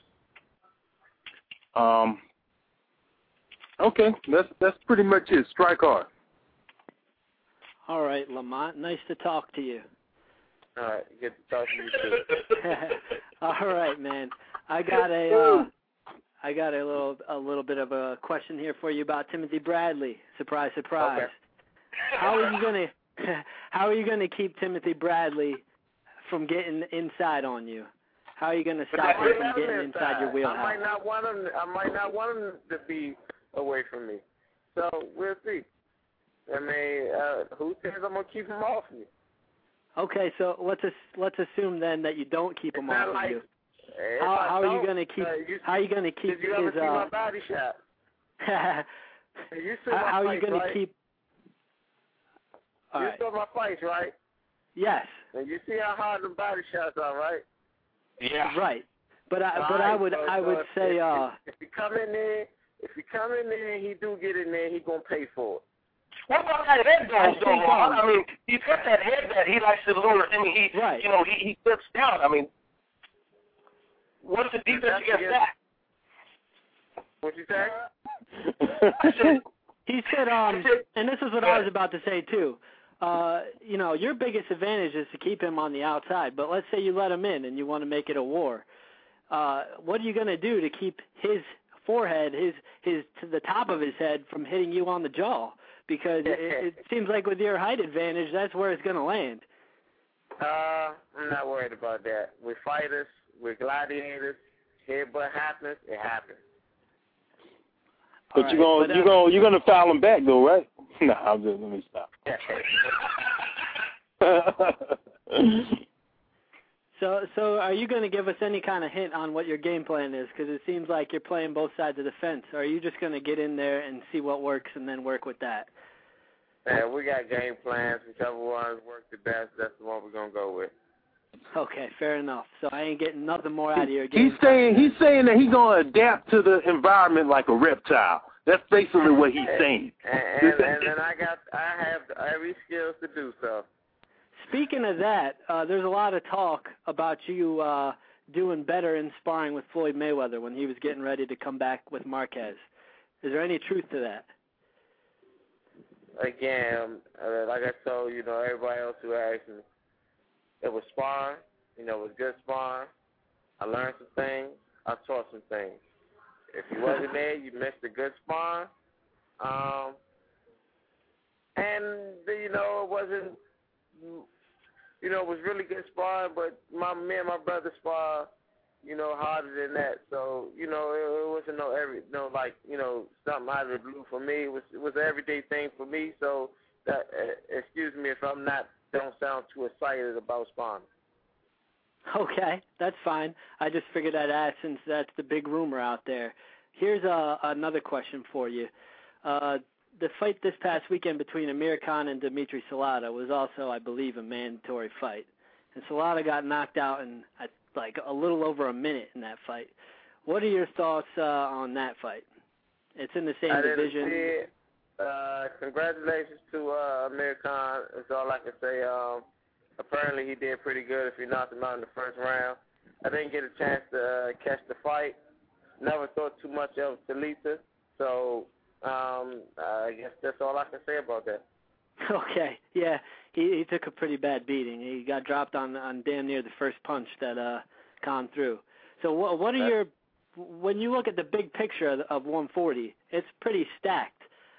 Okay, that's pretty much it. Strike hard. All right, Lamont. Nice to talk to you. All right, good to talk to you too. All right, man. I got a little bit of a question here for you about Timothy Bradley. Surprise, surprise. Okay. How are you gonna keep Timothy Bradley from getting inside on you? How are you gonna stop him from getting inside your wheelhouse? I might not want him to be away from me. So we'll see. I mean, who says I'm gonna keep him off me? Okay, so let's assume then that you don't keep him off of you. How are you gonna keep? How are you gonna keep Did you ever see my body shot? You saw my how are you fights, gonna right? keep? All you right. saw my fights, right? Yes. And you see how hard the body shots are, right? Yeah. Right. But I would say if you come in there, he do get in there, he gonna pay for it. What about that head dodge, though? I mean, he's got that head that he likes to lure. I mean, he flips down. I mean, what's the defense against that? What you say? He said, and this is what I was about to say too. You know, your biggest advantage is to keep him on the outside. But let's say you let him in and you want to make it a war. What are you going to do to keep his forehead, his to the top of his head, from hitting you on the jaw? Because it seems like with your height advantage, that's where it's going to land. I'm not worried about that. We're fighters. We're gladiators. Headbutt happens. It happens. But you're gonna foul him back though, right? No, let me stop. So are you going to give us any kind of hint on what your game plan is? Because it seems like you're playing both sides of the fence. Or are you just going to get in there and see what works and then work with that? Yeah, we got game plans. Whichever ones work the best, that's the one we're going to go with. Okay, fair enough. So I ain't getting nothing more out of your game. He's saying that he's going to adapt to the environment like a reptile. That's basically what he's saying. And then I have every skills to do so. Speaking of that, there's a lot of talk about you doing better in sparring with Floyd Mayweather when he was getting ready to come back with Marquez. Is there any truth to that? Again, like I told everybody else who asked me, it was sparring. It was good sparring. I learned some things. I taught some things. If you wasn't there, you missed a good sparring. And it wasn't. It was really good sparring, but me and my brother spar, harder than that. So, it wasn't something out of the blue for me. It was an everyday thing for me. So, excuse me if don't sound too excited about sparring. Okay, that's fine. I just figured I'd ask since that's the big rumor out there. Here's another question for you. The fight this past weekend between Amir Khan and Dimitri Salata was also, I believe, a mandatory fight. And Salata got knocked out in like a little over a minute in that fight. What are your thoughts on that fight? It's in the same division. Congratulations to Amir Khan. That's all I can say. Apparently he did pretty good if he knocked him out in the first round. I didn't get a chance to catch the fight. Never thought too much of Salita. So I guess that's all I can say about that. Okay, yeah, he took a pretty bad beating. He got dropped on damn near the first punch that Khan threw. So what are when you look at the big picture of 140, it's pretty stacked.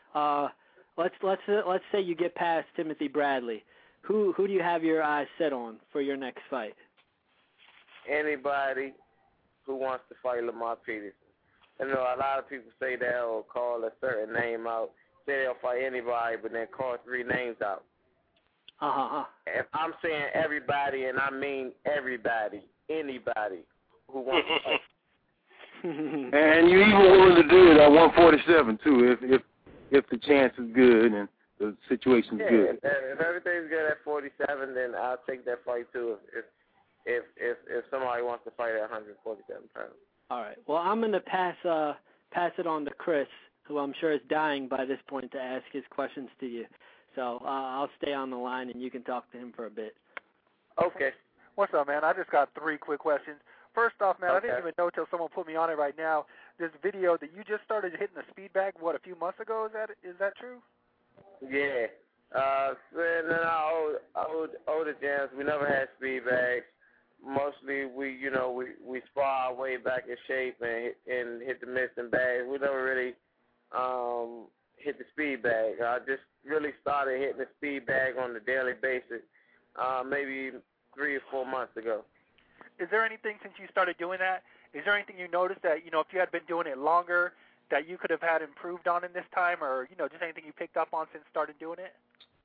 Let's say you get past Timothy Bradley. Who do you have your eyes set on for your next fight? Anybody who wants to fight Lamar Peterson. I know a lot of people say they'll call a certain name out, say they'll fight anybody, but then call 3 names out. If I'm saying everybody, and I mean everybody, anybody who wants to fight. And you're even willing to do it at 147 too, if the chance is good and the situation's good. If everything's good at 47, then I'll take that fight too. If somebody wants to fight at 147 pounds. All right. Well, I'm going to pass it on to Chris, who I'm sure is dying by this point to ask his questions to you. So I'll stay on the line, and you can talk to him for a bit. Okay. What's up, man? I just got 3 quick questions. First off, man, I didn't even know till someone put me on it right now. This video that you just started hitting the speed bag, a few months ago? Is that true? Yeah. And then I owe the jams. We never had speed bags. Mostly we spar our way back in shape and hit the mitts and bags. We never really hit the speed bag. I just really started hitting the speed bag on a daily basis maybe 3 or 4 months ago. Is there anything since you started doing that? Is there anything you noticed that, if you had been doing it longer, that you could have had improved on in this time, or, just anything you picked up on since started doing it?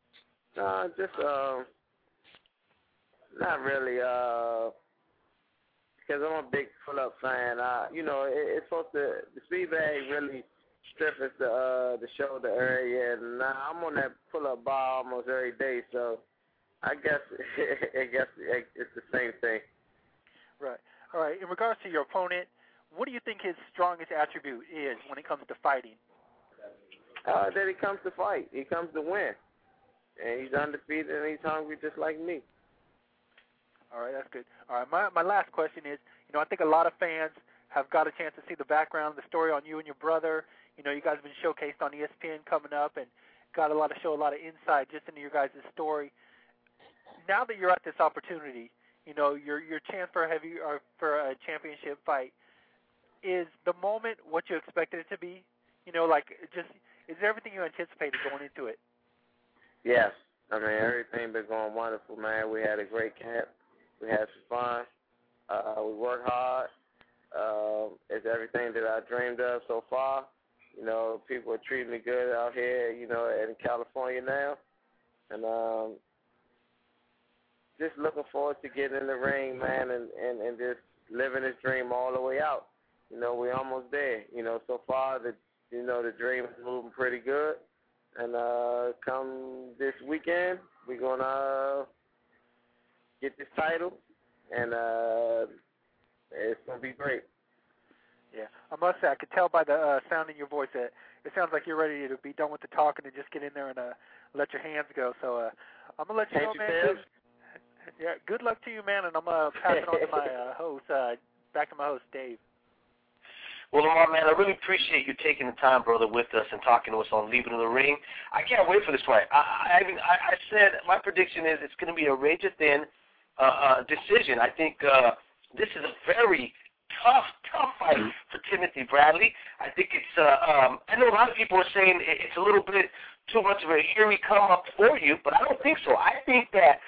Not really, because I'm a big pull-up fan. It's supposed to, the speed bag really strengthens the shoulder area, and I'm on that pull-up bar almost every day, so I guess it's the same thing. Right. All right. In regards to your opponent, what do you think his strongest attribute is when it comes to fighting? That he comes to fight. He comes to win. And he's undefeated and he's hungry just like me. All right, that's good. All right, my last question is, I think a lot of fans have got a chance to see the background, the story on you and your brother. You guys have been showcased on ESPN coming up and got a lot of insight just into your guys' story. Now that you're at this opportunity, your chance for a championship fight, is the moment what you expected it to be? Is everything you anticipated going into it? Yes. I mean, everything been going wonderful, man. We had a great camp. We had some fun. We worked hard. It's everything that I dreamed of so far. People are treating me good out here, in California now. And just looking forward to getting in the ring, man, and just living this dream all the way out. We're almost there. So far, the dream is moving pretty good. And come this weekend, we're going to get this title, and it's going to be great. Yeah, I must say, I could tell by the sound in your voice that it sounds like you're ready to be done with the talking and just get in there and let your hands go. So I'm going to let you know, man. Good luck to you, man, and I'm going to pass it on to my host, back to my host, Dave. Well, Lamar, man, I really appreciate you taking the time, brother, with us and talking to us on Leaving the Ring. I can't wait for this fight. I said my prediction is it's going to be a razor-thin decision. I think this is a very tough fight for Timothy Bradley. I think it's I know a lot of people are saying it's a little bit too much of a here we come up for you, but I don't think so. I think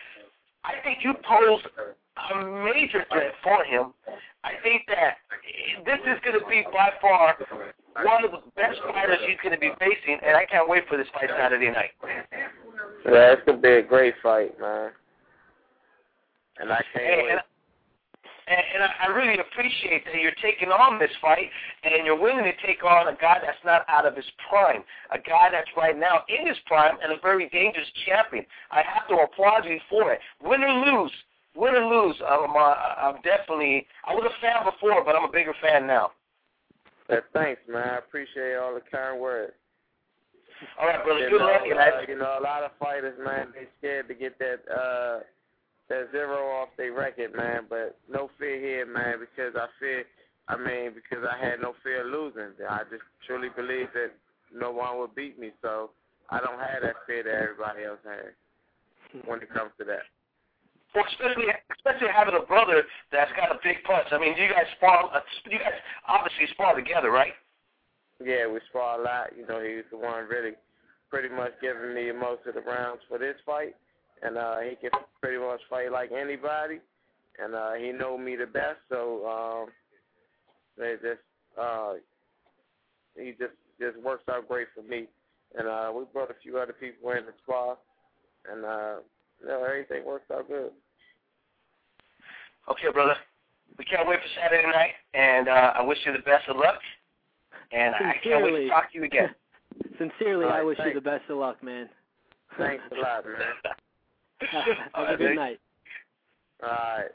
you pose a major threat for him. I think that this is going to be by far one of the best fighters he's going to be facing, and I can't wait for this fight Saturday night. Yeah, it's going to be a great fight, man. And I can't wait. And I really appreciate that you're taking on this fight, and you're willing to take on a guy that's not out of his prime, a guy that's right now in his prime and a very dangerous champion. I have to applaud you for it. Win or lose, I'm definitely, I was a fan before, but I'm a bigger fan now. Thanks, man. I appreciate all the kind words. All right, brother. Good luck. A lot of fighters, man, they scared to get that zero off their record, man. But no fear here, man, because I had no fear of losing. I just truly believe that no one will beat me, so I don't have that fear that everybody else has when it comes to that. Or especially having a brother that's got a big punch. I mean, you guys obviously spar together, right? Yeah, we spar a lot. You know, he's the one really pretty much giving me most of the rounds for this fight. And he can pretty much fight like anybody. And he know me the best, so he just works out great for me. And we brought a few other people in the spar, and everything works out good. Okay, brother. We can't wait for Saturday night, and I wish you the best of luck. And I can't wait to talk to you again. Sincerely, right, I wish thanks. you the best of luck, man. Thanks a lot, man. Have a good night. All right.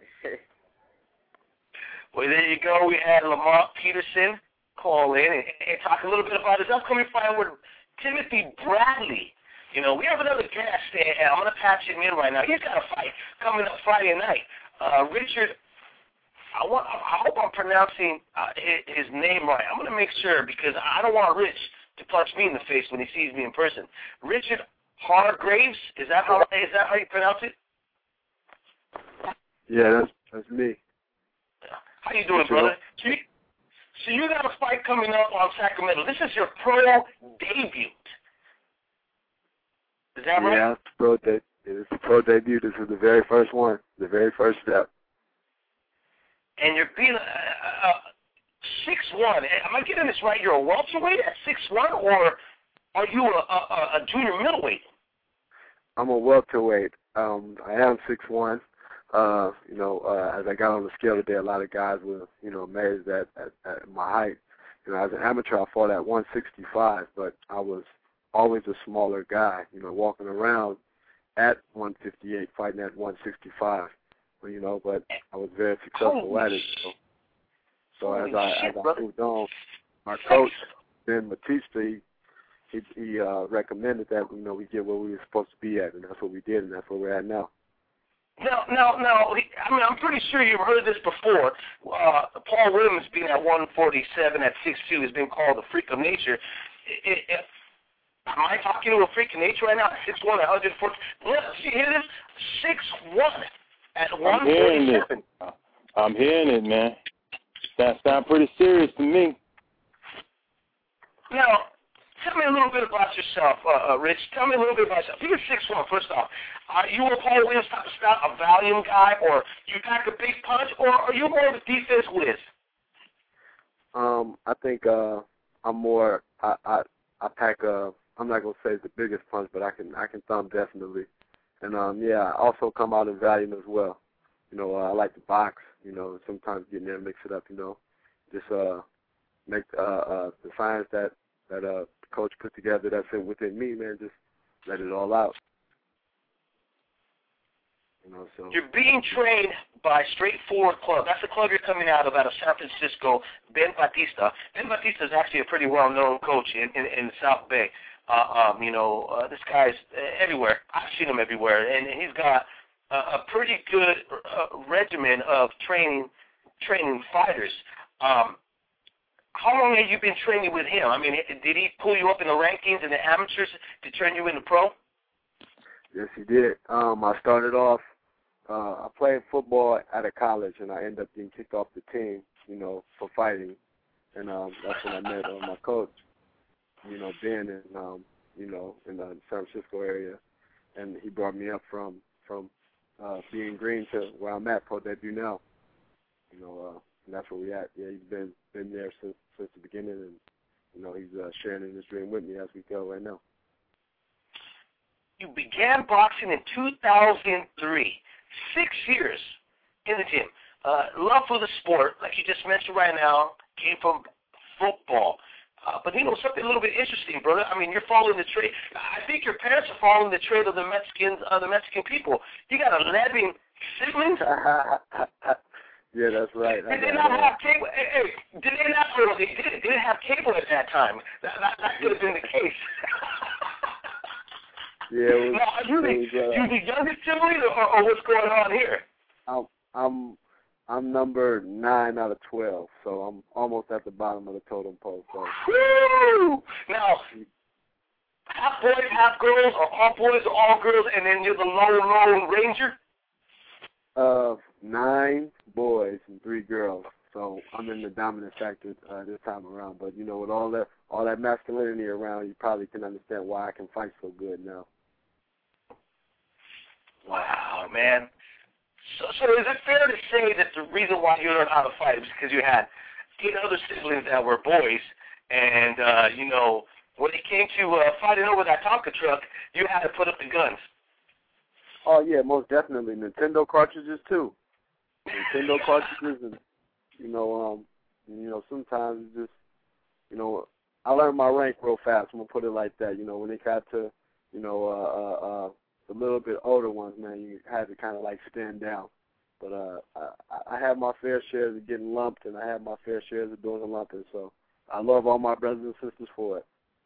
Well, there you go. We had Lamont Peterson call in and talk a little bit about his upcoming fight with Timothy Bradley. You know, we have another guest, and I'm going to patch him in right now. He's got a fight coming up Friday night. Richard, I hope I'm pronouncing his name right. I'm going to make sure because I don't want Rich to punch me in the face when he sees me in person. Richard Hargraves, is that how you pronounce it? Yeah, that's me. How you doing, brother? So you got a fight coming up on Sacramento. This is your pro debut. Is that right? Yeah, it's a pro debut. This is the very first one, the very first step. And you're being 6'1". Am I getting this right? You're a welterweight at 6'1", or are you a junior middleweight? I'm a welterweight. I am 6'1". As I got on the scale today, a lot of guys were, amazed at my height. As an amateur, I fought at 165, but I was always a smaller guy, walking around at 158, fighting at 165. But I was very successful at it. So as I moved on, my coach, Ben Batista, he recommended that, we get where we were supposed to be at, and that's what we did, and that's where we're at now. No. I mean, I'm pretty sure you've heard this before. Paul Williams being at 147 at 6'2" has been called a freak of nature. Am I talking to a freak of nature right now? 6'1", 140. See, hear this? 6'1" at 147. I'm hearing it, man. That sounds pretty serious to me. Now, tell me a little bit about yourself, Rich. Tell me a little bit about yourself. You're 6'1", first off. Are you a Paul Williams type of style, a volume guy, or you pack a big punch, or are you more of a defense whiz? I think I'm more. I pack I'm not gonna say it's the biggest punch, but I can thump definitely. And I also come out in volume as well. I like to box. Sometimes get in there and mix it up. Just make the science that the coach put together that's within me, man. Just let it all out. So you're being trained by Straightforward Club. That's the club you're coming out of San Francisco, Ben Batista. Ben Batista is actually a pretty well-known coach in the South Bay. This guy's everywhere. I've seen him everywhere, and he's got a pretty good regimen of training fighters. How long have you been training with him? I mean, did he pull you up in the rankings and the amateurs to turn you into pro? Yes, he did. I started off, I played football at a college, and I ended up getting kicked off the team, for fighting. And that's when I met my coach, Ben, in the San Francisco area. And he brought me up from being green to where I'm at, pro debut now. And that's where we at. Yeah, he's been there since the beginning, and, he's sharing in this dream with me as we go right now. You began boxing in 2003, 6 years in the gym. Love for the sport, like you just mentioned right now, came from football. But something a little bit interesting, brother. I mean, you're following the trade. I think your parents are following the trade of the Mexican people. You got 11 siblings. Yeah, that's right. Did they not have cable? Did they not? They didn't have cable at that time. That could have been the case. Yeah. Now, are you the youngest sibling, or what's going on here? I'm number 9 out of 12, so I'm almost at the bottom of the totem pole. So. Woo! Now, half boys, half girls, or all boys, or all girls, and then you're the lone ranger? of 9 boys and 3 girls. So I'm in the dominant factor this time around. But, with all that masculinity around, you probably can understand why I can fight so good now. Wow, man. So is it fair to say that the reason why you learned how to fight was because you had 8 other siblings that were boys, and, when it came to fighting over that Tonka truck, you had to put up the guns? Oh, yeah, most definitely. Nintendo cartridges, too. Nintendo cartridges and, sometimes just, I learned my rank real fast. I'm going to put it like that. When it got to, the little bit older ones, man, you had to kind of like stand down. But I had my fair shares of getting lumped, and I had my fair shares of doing the lumping. So I love all my brothers and sisters for it.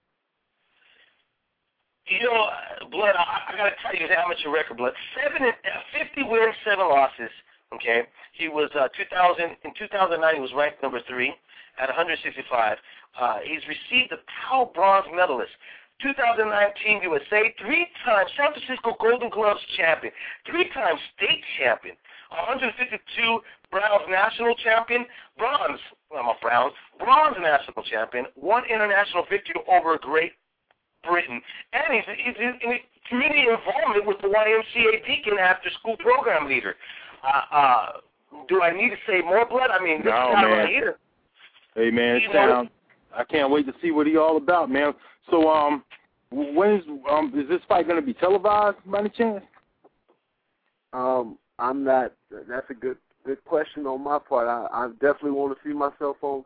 Blood, I got to tell you his amateur record, Blood. 50 wins, 7 losses. Okay, he was in 2009. He was ranked number 3 at 165. He's received the PAL bronze medalist. 2019 USA, 3-time San Francisco Golden Gloves champion, 3-time state champion, 152 Browns national champion, bronze national champion, 1 international victory over Great Britain, and he's in community involvement with the YMCA Deacon after school program leader. Do I need to say more, Blood? I mean, this guy right here. Hey, man, I can't wait to see what he's all about, man. So, when is this fight going to be televised by any chance? I'm not. That's a good question on my part. I definitely want to see myself on.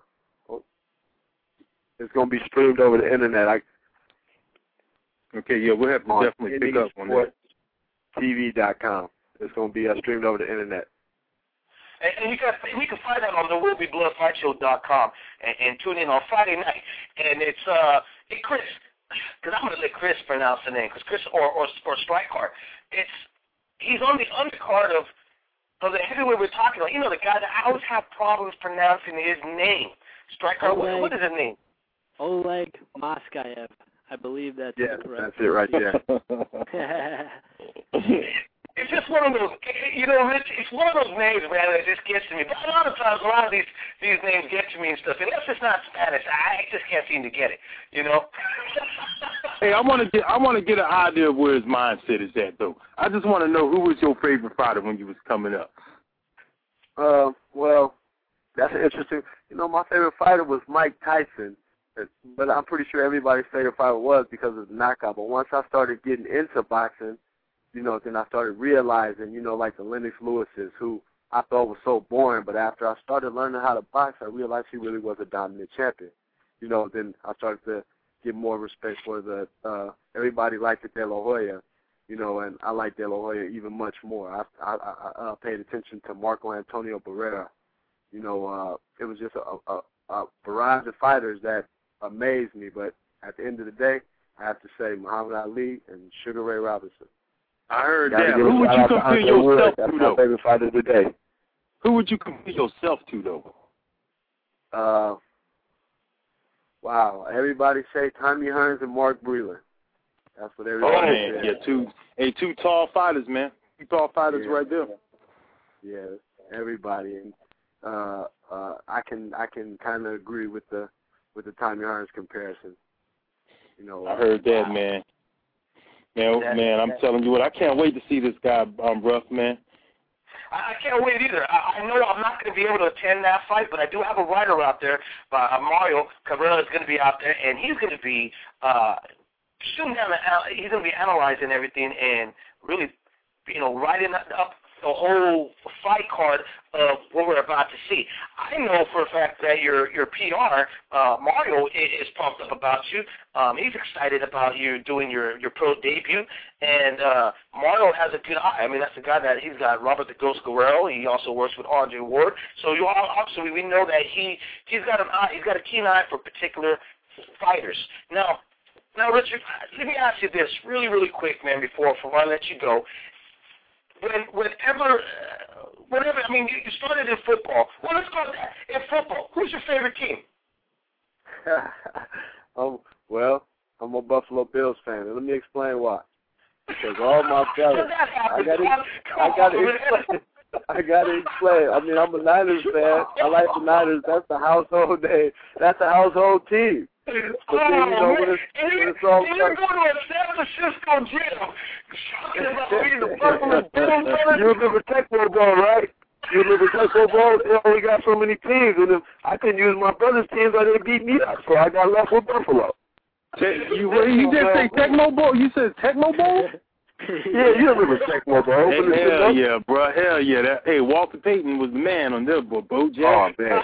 It's going to be streamed over the internet. Okay, yeah, we'll have to definitely pick up on that. TV.com. It's going to be streamed over the internet. And we can find that on the WillBeBloodFightShow.com and tune in on Friday night. And it's Chris, because I'm going to let Chris pronounce the name, because Chris or Strikeheart. He's on the undercard of the heavyweight we're talking about. The guy that I always have problems pronouncing his name. Strikeheart. What is his name? Oleg Moskayev. I believe that's correct. That's it right there. It's just one of those, Rich, it's one of those names, man, that just gets to me. But a lot of times, a lot of these names get to me and stuff. Unless it's not Spanish, I just can't seem to get it, Hey, I want to get an idea of where his mindset is at, though. I just want to know, who was your favorite fighter when you was coming up? Well, that's interesting. My favorite fighter was Mike Tyson. But I'm pretty sure everybody's favorite fighter was because of the knockout. But once I started getting into boxing, then I started realizing, like the Lennox Lewises, who I thought was so boring. But after I started learning how to box, I realized he really was a dominant champion. Then I started to get more respect for the everybody liked De La Hoya, and I like De La Hoya even much more. I paid attention to Marco Antonio Barrera. It was just a barrage of fighters that amazed me, but at the end of the day, I have to say Muhammad Ali and Sugar Ray Robinson. I heard that. Who would you compare yourself to, though? That's my favorite fighter today. Who would you compare yourself to, though? Wow. Everybody say Tommy Hearns and Mark Breland. That's what everybody says. Yeah, two tall fighters, man. 2 tall fighters right there. Yeah, everybody. And I can kind of agree with the Tommy Hearns comparison. I heard that, man. Man, I'm telling you what, I can't wait to see this guy, Ruff, man. I can't wait either. I know I'm not going to be able to attend that fight, but I do have a writer out there, Mario Cabrera is going to be out there, and he's going to be he's going to be analyzing everything and really, writing up the whole fight card of what we're about to see. I know for a fact that your PR, Mario, is pumped up about you. He's excited about you doing your pro debut, and Mario has a good eye. I mean, that's the guy that he's got Robert the Ghost Guerrero. He also works with Andre Ward. So obviously we know that he's got an eye. He's got a keen eye for particular fighters. Now, Richard, let me ask you this really, really quick, man, before I let you go. Whenever, I mean, you started in football. Well, let's go in football. Who's your favorite team? Well, I'm a Buffalo Bills fan, and let me explain why. Because all my brothers, I got to I gotta explain. I mean, I'm a Niners fan. I like the Niners. That's the household name. That's the household team. But then, you know, when it's all you're going to a San Francisco gym. Talking about being the Buffalo Bills. You remember Tecmo Bowl, right? You remember Tecmo Bowl? They only got so many teams, and if I couldn't use my brother's teams, or they beat me up, so I got left with Buffalo. You just say Tecmo Bowl? You said Tecmo Bowl? Yeah, you remember Tecmo Bowl. Hell yeah, bro. Hell yeah. Hey, Walter Payton was the man on there, Bo Jackson. Oh, man.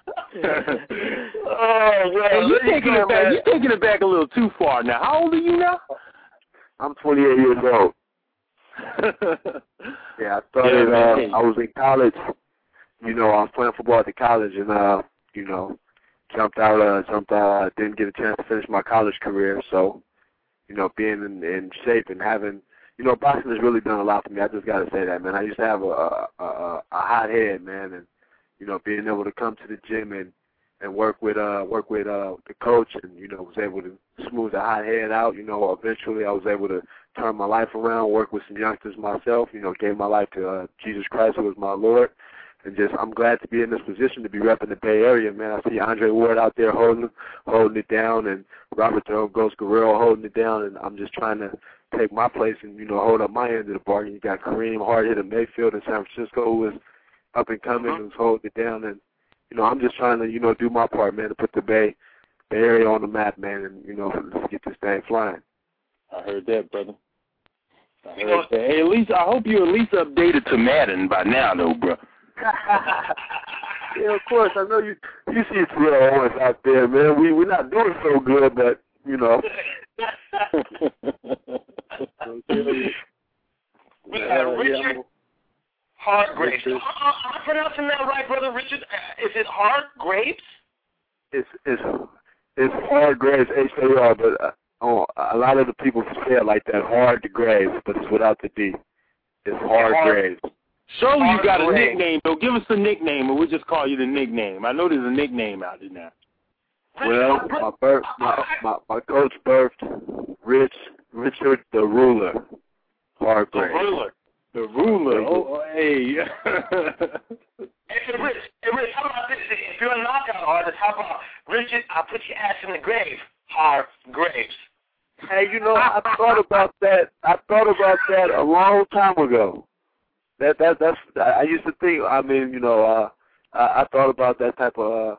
Hey, you're taking it back a little too far now. How old are you now? I'm 28 years old. Yeah, I started, I was in college. You know, I was playing football at the college and, you know, jumped out, didn't get a chance to finish my college career. So, you know, being in shape and having, you know, boxing has really done a lot for me. I just got to say that, man. I used to have a hot head, man, and, you know, being able to come to the gym and work with the coach and, you know, was able to smooth the hot head out. You know, eventually I was able to turn my life around, work with some youngsters myself, you know, gave my life to Jesus Christ, who was my Lord. And just, I'm glad to be in this position to be repping the Bay Area, man. I see Andre Ward out there holding it down, and Robert Ghost Guerrero holding it down, and I'm just trying to take my place and, you know, hold up my end of the bargain. You got Kareem hard-hitter Mayfield in San Francisco, who is up and coming, who's holding it down, and, you know, I'm just trying to, you know, do my part, man, to put the Bay Area on the map, man, and, you know, let's get this thing flying. I heard that, brother. I heard that. Hey, at least I hope you're at least updated to Madden by now, though, bro. Yeah, of course. I know you see Terrell Owens out there, man. We're not doing so good, but, you know. We got Richard Hargraves. Am I pronouncing that right, Brother Richard? Is it Hargraves? It's Hargraves, H-A-R, but a lot of the people say it like that, hard to grave, but it's without the D. It's Hargraves. Surely you got a nickname, though. Give us the nickname, and we'll just call you the nickname. I know there's a nickname out there now. Well, my coach birthed Richard the Ruler Hargraves. The Ruler. Oh, hey. Hey, Rich, how about this? If you're a knockout artist, how about Richard, I'll put your ass in the grave, Hargraves. Hey, you know, I thought about that a long time ago. That's I used to think, I mean, you know, I thought about that type of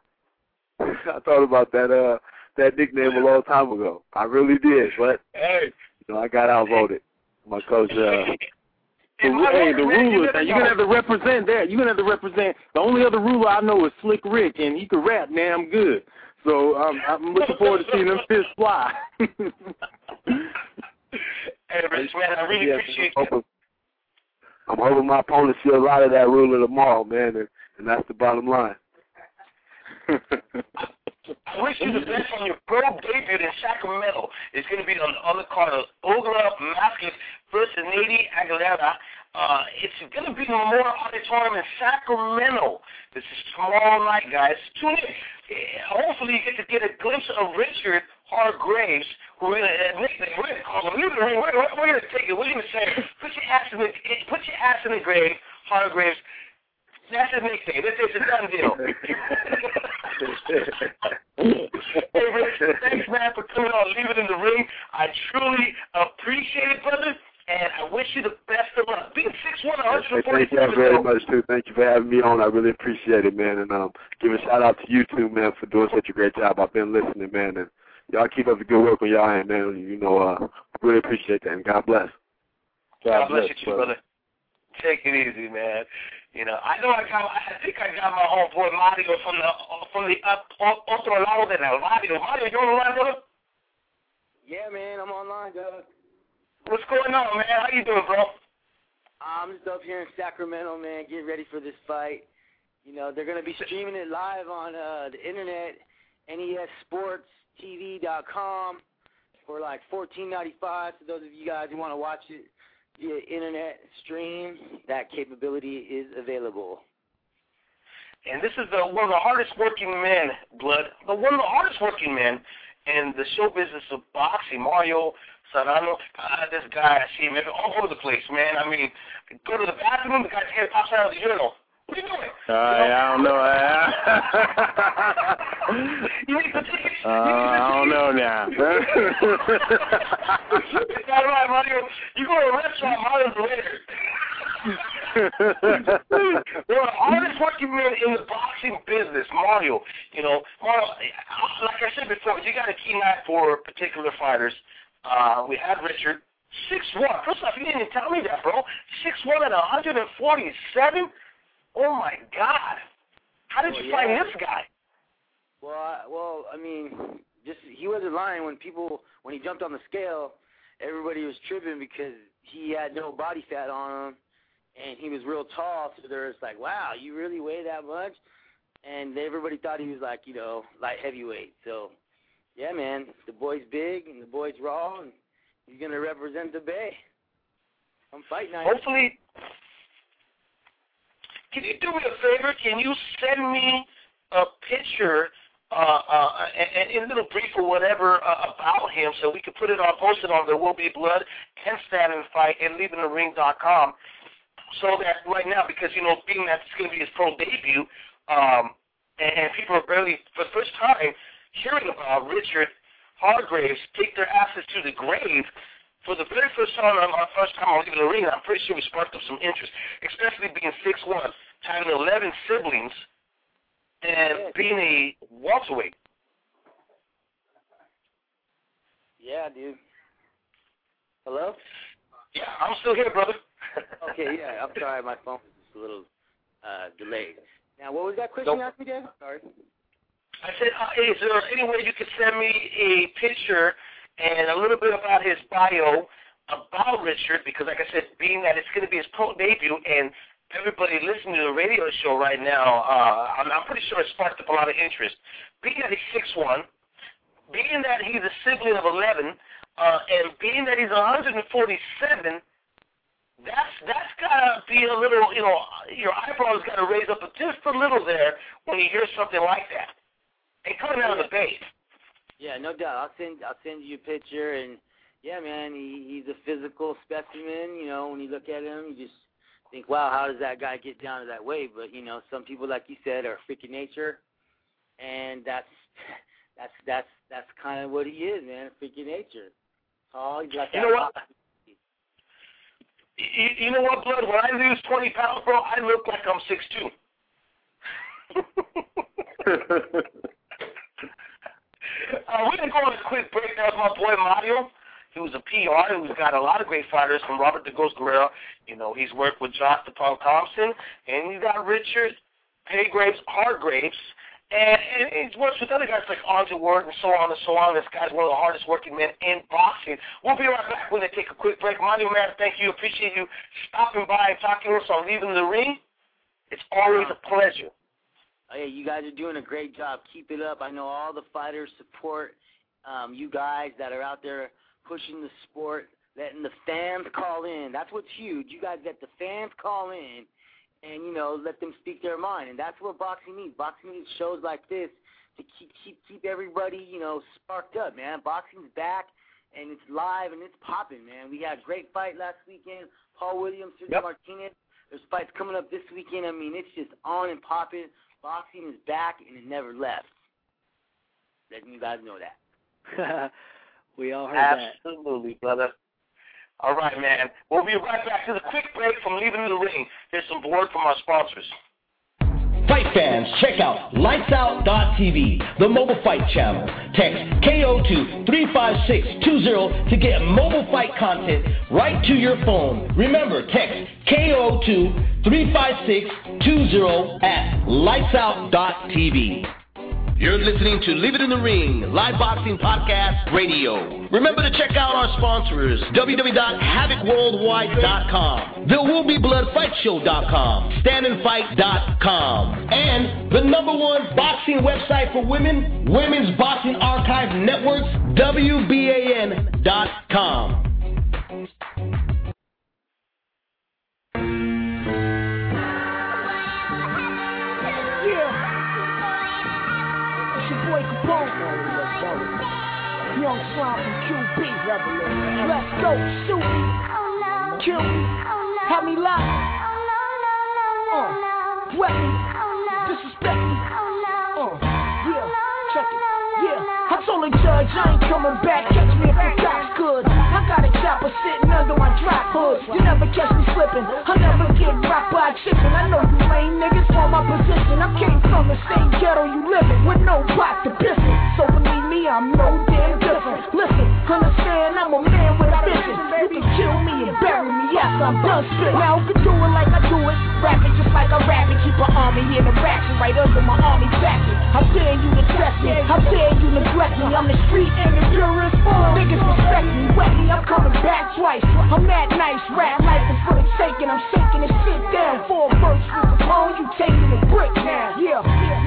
that nickname a long time ago. I really did, but you know, I got outvoted. My coach the Ruler, you're going to have to represent that. You're going to have to represent. The only other Ruler I know is Slick Rick, and he can rap damn good. So I'm looking forward to seeing them fists fly. Hey, Rich, man, I really appreciate you. I'm hoping my opponent see a lot of that Ruler tomorrow, man, and that's the bottom line. I wish you the best on your pro debut in Sacramento. It's going to be on the other card of Olga Mascus versus Nady Aguilera. It's going to be in the Memorial Auditorium in Sacramento. This is tomorrow night, guys. Tune in. Hopefully you get to get a glimpse of Richard Hargraves, who we're going to call him. We're going to take it. We're going to say, put your ass in the grave, Hargraves. That's his nickname. It's a done deal. Hey, Rich, thanks, man, for coming on Leave It in the Ring. I truly appreciate it, brother, and I wish you the best of luck. Being 6'1", 147 Thank you very much, too. Thank you for having me on. I really appreciate it, man. And give a shout-out to you, too, man, for doing such a great job. I've been listening, man, and y'all keep up the good work on y'all end, man. You know, really appreciate that, and God bless. God bless you, too, brother. Take it easy, man. You know, I think I got my homeboy Mario from the otro lado de la radio. Mario, you on the line, brother? Yeah, man, I'm online, Doug. What's going on, man? How you doing, bro? I'm just up here in Sacramento, man, getting ready for this fight. You know, they're going to be streaming it live on the internet, NESSportsTV.com for like $14.95. So those of you guys who want to watch it via internet stream, that capability is available. And this is one of the hardest working men, Blood. One of the hardest working men in the show business of boxing. Mario Serrano, this guy, I see him all over the place, man. I mean, go to the bathroom, the guy's head pops out of the urinal. What are you doing? I don't know. You need to take it. I don't know now. It's all right, Mario. You go to a restaurant, Mario's the waiter. One of the hardest working men in the boxing business, Mario. You know, Mario, like I said before, you got a keen eye for particular fighters. We had Richard, 6'1". First off, you didn't even tell me that, bro. 6'1" at 147? Oh, my God. How did you find this guy? Well, I mean, he wasn't lying. When he jumped on the scale, everybody was tripping because he had no body fat on him, and he was real tall, so they're just like, wow, you really weigh that much? And everybody thought he was like, you know, light heavyweight. So, yeah, man, the boy's big and the boy's raw, and he's going to represent the Bay. I'm fighting night. Hopefully. Can you do me a favor? Can you send me a picture and in a little brief or whatever about him so we can put it on, post it on There Will Be Blood and Stand and Fight and LeavingTheRing.com, so that right now, because, you know, being that it's going to be his pro debut, and people are barely, for the first time, hearing about Richard Hargraves take their asses to the grave. For the very first time on Leaving the Ring, I'm pretty sure we sparked up some interest, especially being 6'1", having 11 siblings, and being a welterweight. Yeah, dude. Hello? Yeah, I'm still here, brother. Okay, yeah, I'm sorry, my phone was just a little delayed. Now, what was that question you asked me, Dave? Sorry. I said, is there any way you could send me a picture and a little bit about his bio, about Richard, because like I said, being that it's going to be his pro debut, and everybody listening to the radio show right now, I'm pretty sure it sparked up a lot of interest. Being that he's 6'1", being that he's a sibling of 11, and being that he's 147, that's got to be a little, you know, your eyebrows got to raise up just a little there when you hear something like that. And coming out of the base. Yeah, no doubt. I'll send you a picture, and yeah, man, he's a physical specimen. You know, when you look at him, you just think, wow, how does that guy get down to that weight? But you know, some people, like you said, are freaking nature, and that's kind of what he is, man, freaking nature. Oh, he's like, you know what? You know what, Blood? When I lose 20 pounds, bro, I look like I'm 6'2". We're going to go on a quick break. That was my boy Mario. He was a PR who's got a lot of great fighters, from Robert the Ghost Guerrero. You know, he's worked with Josh the Punk Thompson, and he's got Richard Hargraves, and he's worked with other guys like Andre Ward and so on and so on. This guy's one of the hardest working men in boxing. We'll be right back when they take a quick break. Mario, man, thank you. Appreciate you stopping by and talking to us on Leaving the Ring. It's always a pleasure. Hey, you guys are doing a great job. Keep it up. I know all the fighters support you guys that are out there pushing the sport, letting the fans call in. That's what's huge. You guys let the fans call in and, you know, let them speak their mind. And that's what boxing needs. Boxing needs shows like this to keep everybody, you know, sparked up, man. Boxing's back, and it's live, and it's popping, man. We had a great fight last weekend. Paul Williams, Sergio Martinez. There's fights coming up this weekend. I mean, it's just on and popping. Boxing is back, and it never left. Letting you guys know that. We all heard that. Absolutely, brother. All right, man. We'll be right back to the quick break from Leaving the Ring. Here's some word from our sponsors. Fight fans, check out LightsOut.tv, the mobile fight channel. Text KO2 35620 to get mobile fight content right to your phone. Remember, text KO2 35620 at LightsOut.tv. You're listening to Leave It in the Ring, live boxing podcast radio. Remember to check out our sponsors, www.havocworldwide.com, ThereWillBeBloodFightShow.com, StandandFight.com, and the #1 boxing website for women, Women's Boxing Archive Networks, WBAN.com. Boy Capone. QB. Let's go, shoot me, kill me, have me locked, wet me, disrespect me, yeah, check it, yeah. I told the judge I ain't coming back, catch me if the cops could. I got a chopper sitting under my drop hood. You never catch me slipping, I never get rocked by a chicken. I know you lame niggas want my position. I came from the same ghetto you living, with no pot to piss it. So believe me, I'm no damn different. Listen, understand I'm a man with a vision. You can kill me and bury me after I'm done spit. Now who can do it like I do it? Rapping just like a rabbit. Keep an army in the ratchet right under my army jacket. How dare you to test me? How dare you neglect me? I'm the street and the purest form. Niggas respect me, wet me, I'm coming back twice. I'm that nice, rap life is for the taking. I'm shaking this shit down. 4 verse with the phone, you taking the brick now. Yeah.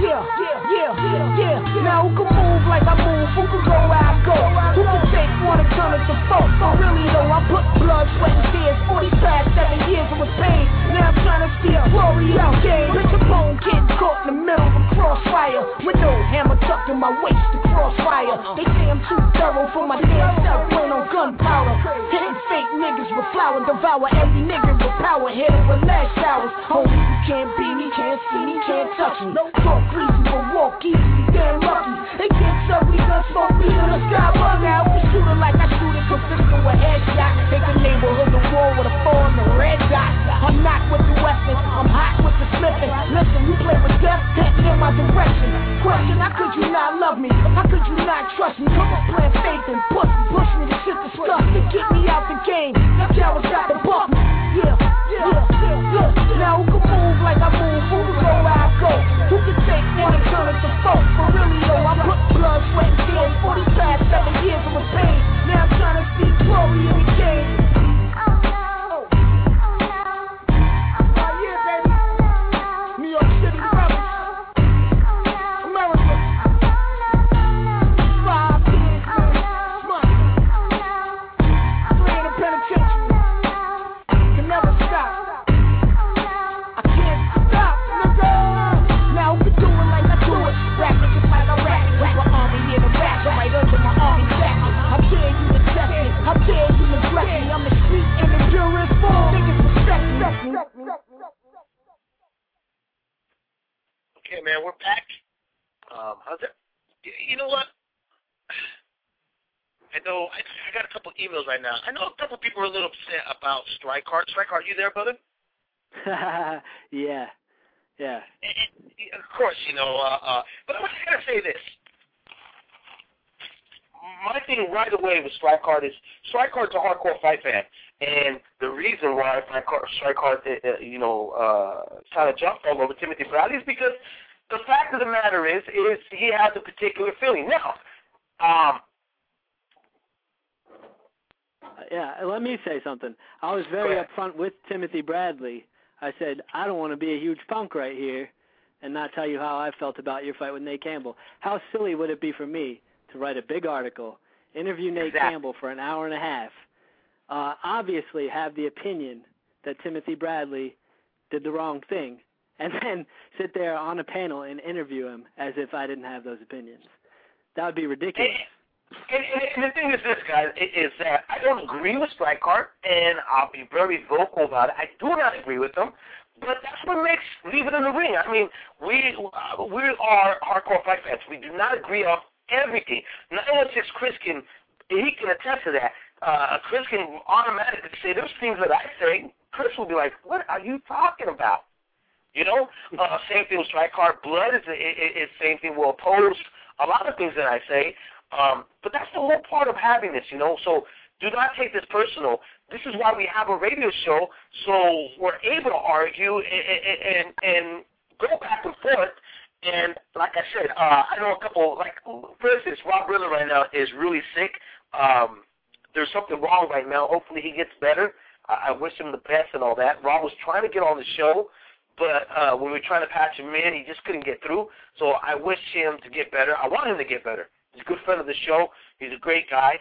Now who can move like I move? Who can go where I go? Who can take one and turn it to 4? Really though, I put blood, sweat, and tears. 7 years of pain. Now I'm trying to steal glory out game. Bitch, a bone getting caught in the middle of a crossfire. With no hammer tucked in my waist to crossfire. They say I'm too thorough for my damn self. Plain on gunpowder. Hitting fake niggas with flour. Devour every nigga with power. Hit it with last showers. Homie, you can't beat me, can't see me, can't touch me. Talk greasy but walk easy. Damn lucky. They get ugly, gun smoke me in the sky. Run out, we shoot it like I shoot it. Consistent with headshot. Take the neighborhood to war with a 4 and a red dot. I'm not with the weapons, I'm hot with the slipping. Listen, you play with death, heading in my direction. Question, how could you not love me? How could you not trust me? Come on, plant faith and push me to shit disgusting. Get me out the game, that cowards got to buck me. Yeah. Now who can move like I move? Who can go where I go? Who can take one and turn it to 4? For really though, I put blood, sweat, and tears. 7 years of pain. Now I'm trying to see glory in the game. Okay, man, we're back. How's that? You know what? I know I got a couple emails right now. I know a couple people are a little upset about Strike Heart. Strike Heart, you there, brother? Yeah. And of course, you know. But I gotta say this. My thing right away with Strike Heart is Strike Heart's a hardcore fight fan, and the reason why Strike Heart, kind of jumped all over Timothy Bradley is because the fact of the matter is he has a particular feeling. Now, let me say something. I was very upfront with Timothy Bradley. I said, I don't want to be a huge punk right here and not tell you how I felt about your fight with Nate Campbell. How silly would it be for me to write a big article, interview Nate Campbell for an hour and a half, obviously have the opinion that Timothy Bradley did the wrong thing, and then sit there on a panel and interview him as if I didn't have those opinions? That would be ridiculous. And the thing is this, guys, is that I don't agree with Strike Heart, and I'll be very vocal about it. I do not agree with him, but that's what makes Leave It in the Ring. I mean, we are hardcore fight fans. We do not agree on everything. Not only just Chris he can attest to that. Chris can automatically say, there's things that I say, Chris will be like, what are you talking about? You know? Same thing with Strike Heart. Blood is same thing. Will oppose a lot of things that I say. But that's the whole part of having this, you know? So do not take this personal. This is why we have a radio show, so we're able to argue and go back and forth. And like I said, I know a couple, like, for instance, Rob Riller right now is really sick. There's something wrong right now. Hopefully he gets better. I wish him the best and all that. Rob was trying to get on the show, but when we were trying to patch him in, he just couldn't get through. So I wish him to get better. I want him to get better. He's a good friend of the show. He's a great guy.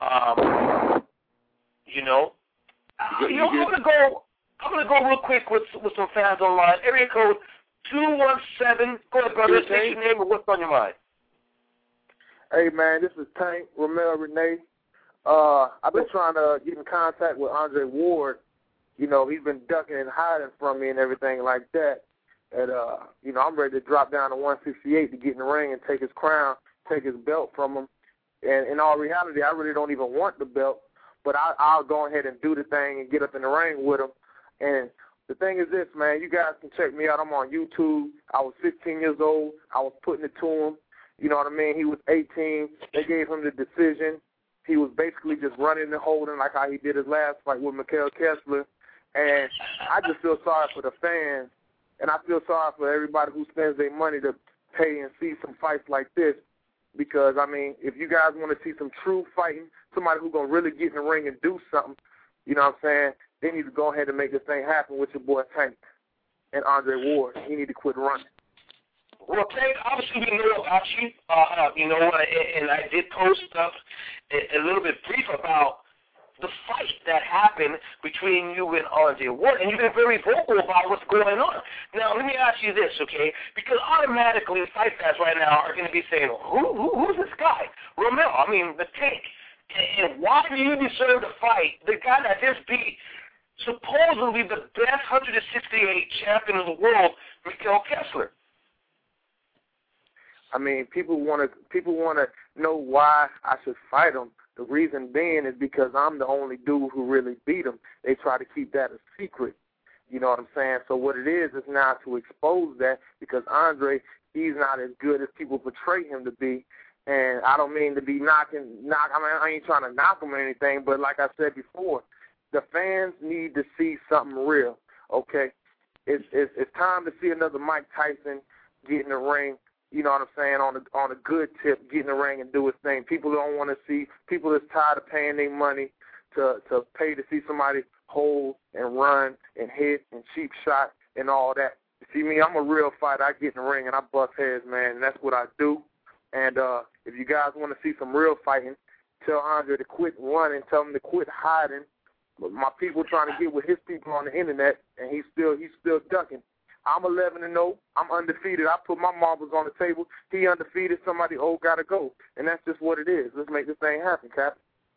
You know. I'm gonna go real quick with some fans online. Area code 217. Go ahead, brother. Say your name and what's on your mind. Hey man, this is Tank Romel Renee. I've been trying to get in contact with Andre Ward. You know, he's been ducking and hiding from me and everything like that. And, you know, I'm ready to drop down to 168 to get in the ring and take his crown, take his belt from him. And in all reality, I really don't even want the belt, but I'll go ahead and do the thing and get up in the ring with him. And the thing is this, man, you guys can check me out. I'm on YouTube. I was 15 years old. I was putting it to him. You know what I mean? He was 18. They gave him the decision. He was basically just running and holding like how he did his last fight with Mikhail Kessler. And I just feel sorry for the fans, and I feel sorry for everybody who spends their money to pay and see some fights like this. Because, I mean, if you guys want to see some true fighting, somebody who's going to really get in the ring and do something, you know what I'm saying, they need to go ahead and make this thing happen with your boy Tank and Andre Ward. He need to quit running. Well, Tank, obviously we know about you, you know, and I did post up a little bit brief about the fight that happened between you and Andre Ward, and you've been very vocal about what's going on. Now, let me ask you this, okay? Because automatically, fight fans right now are going to be saying, who's this guy? Romel, I mean, the Tank. And why do you deserve to fight the guy that just beat supposedly the best 168 champion in the world, Mikhail Kessler? I mean, people want to know why I should fight him. The reason being is because I'm the only dude who really beat him. They try to keep that a secret. You know what I'm saying? So what it is now to expose that, because Andre, he's not as good as people portray him to be. And I don't mean to be I mean, I ain't trying to knock him or anything, but like I said before, the fans need to see something real, okay? It's time to see another Mike Tyson get in the ring, you know what I'm saying, on a good tip, get in the ring and do his thing. People don't want to see, people that's tired of paying their money to pay to see somebody hold and run and hit and cheap shot and all that. See me, I'm a real fighter. I get in the ring and I bust heads, man, and that's what I do. And if you guys want to see some real fighting, tell Andre to quit running, tell him to quit hiding. But my people trying to get with his people on the internet, and he's still ducking. I'm 11-0. I'm undefeated. I put my marbles on the table. He undefeated. Somebody old got to go. And that's just what it is. Let's make this thing happen, Cap.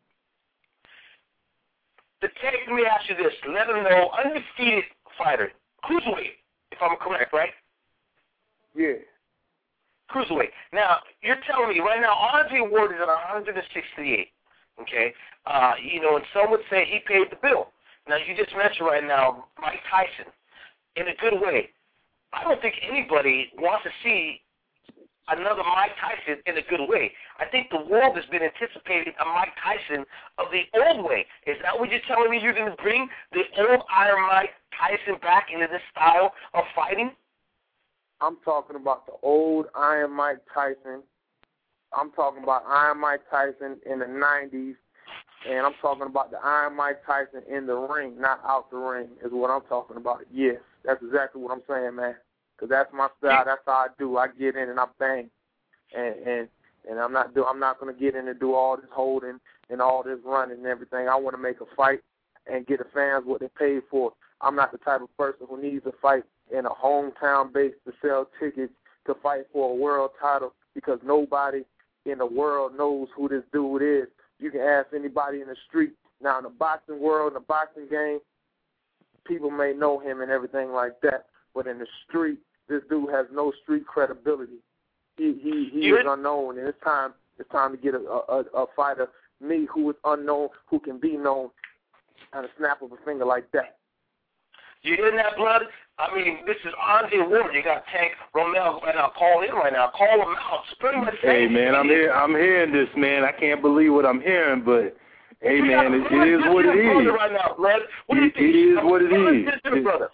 Let me ask you this. 11-0, undefeated fighter. Cruiserweight, if I'm correct, right? Yeah. Cruiserweight. Now, you're telling me right now Andre Ward is at 168, okay? You know, and some would say he paid the bill. Now, you just mentioned right now Mike Tyson. In a good way. I don't think anybody wants to see another Mike Tyson in a good way. I think the world has been anticipating a Mike Tyson of the old way. Is that what you're telling me? You're going to bring the old Iron Mike Tyson back into this style of fighting? I'm talking about the old Iron Mike Tyson. I'm talking about Iron Mike Tyson in the 90s. And I'm talking about the Iron Mike Tyson in the ring, not out the ring, is what I'm talking about. Yes, that's exactly what I'm saying, man. Because that's my style. That's how I do. I get in and I bang, and I'm not going to get in and do all this holding and all this running and everything. I want to make a fight and get the fans what they paid for. I'm not the type of person who needs to fight in a hometown base to sell tickets to fight for a world title, because nobody in the world knows who this dude is. You can ask anybody in the street. Now, in the boxing world, in the boxing game, people may know him and everything like that. But in the street, this dude has no street credibility. He is unknown, and it's time to get a fighter, me, who is unknown, who can be known, at a snap of a finger like that. You hearing that, blood? I mean, this is Andre Ward. You got Tank Romel right now. Call in right now. Call him out. Pretty much. Hey, man, I'm hearing this, man. I can't believe what I'm hearing, but hey, man, it is what it is. Right now, blood. What do you think? It is what it is.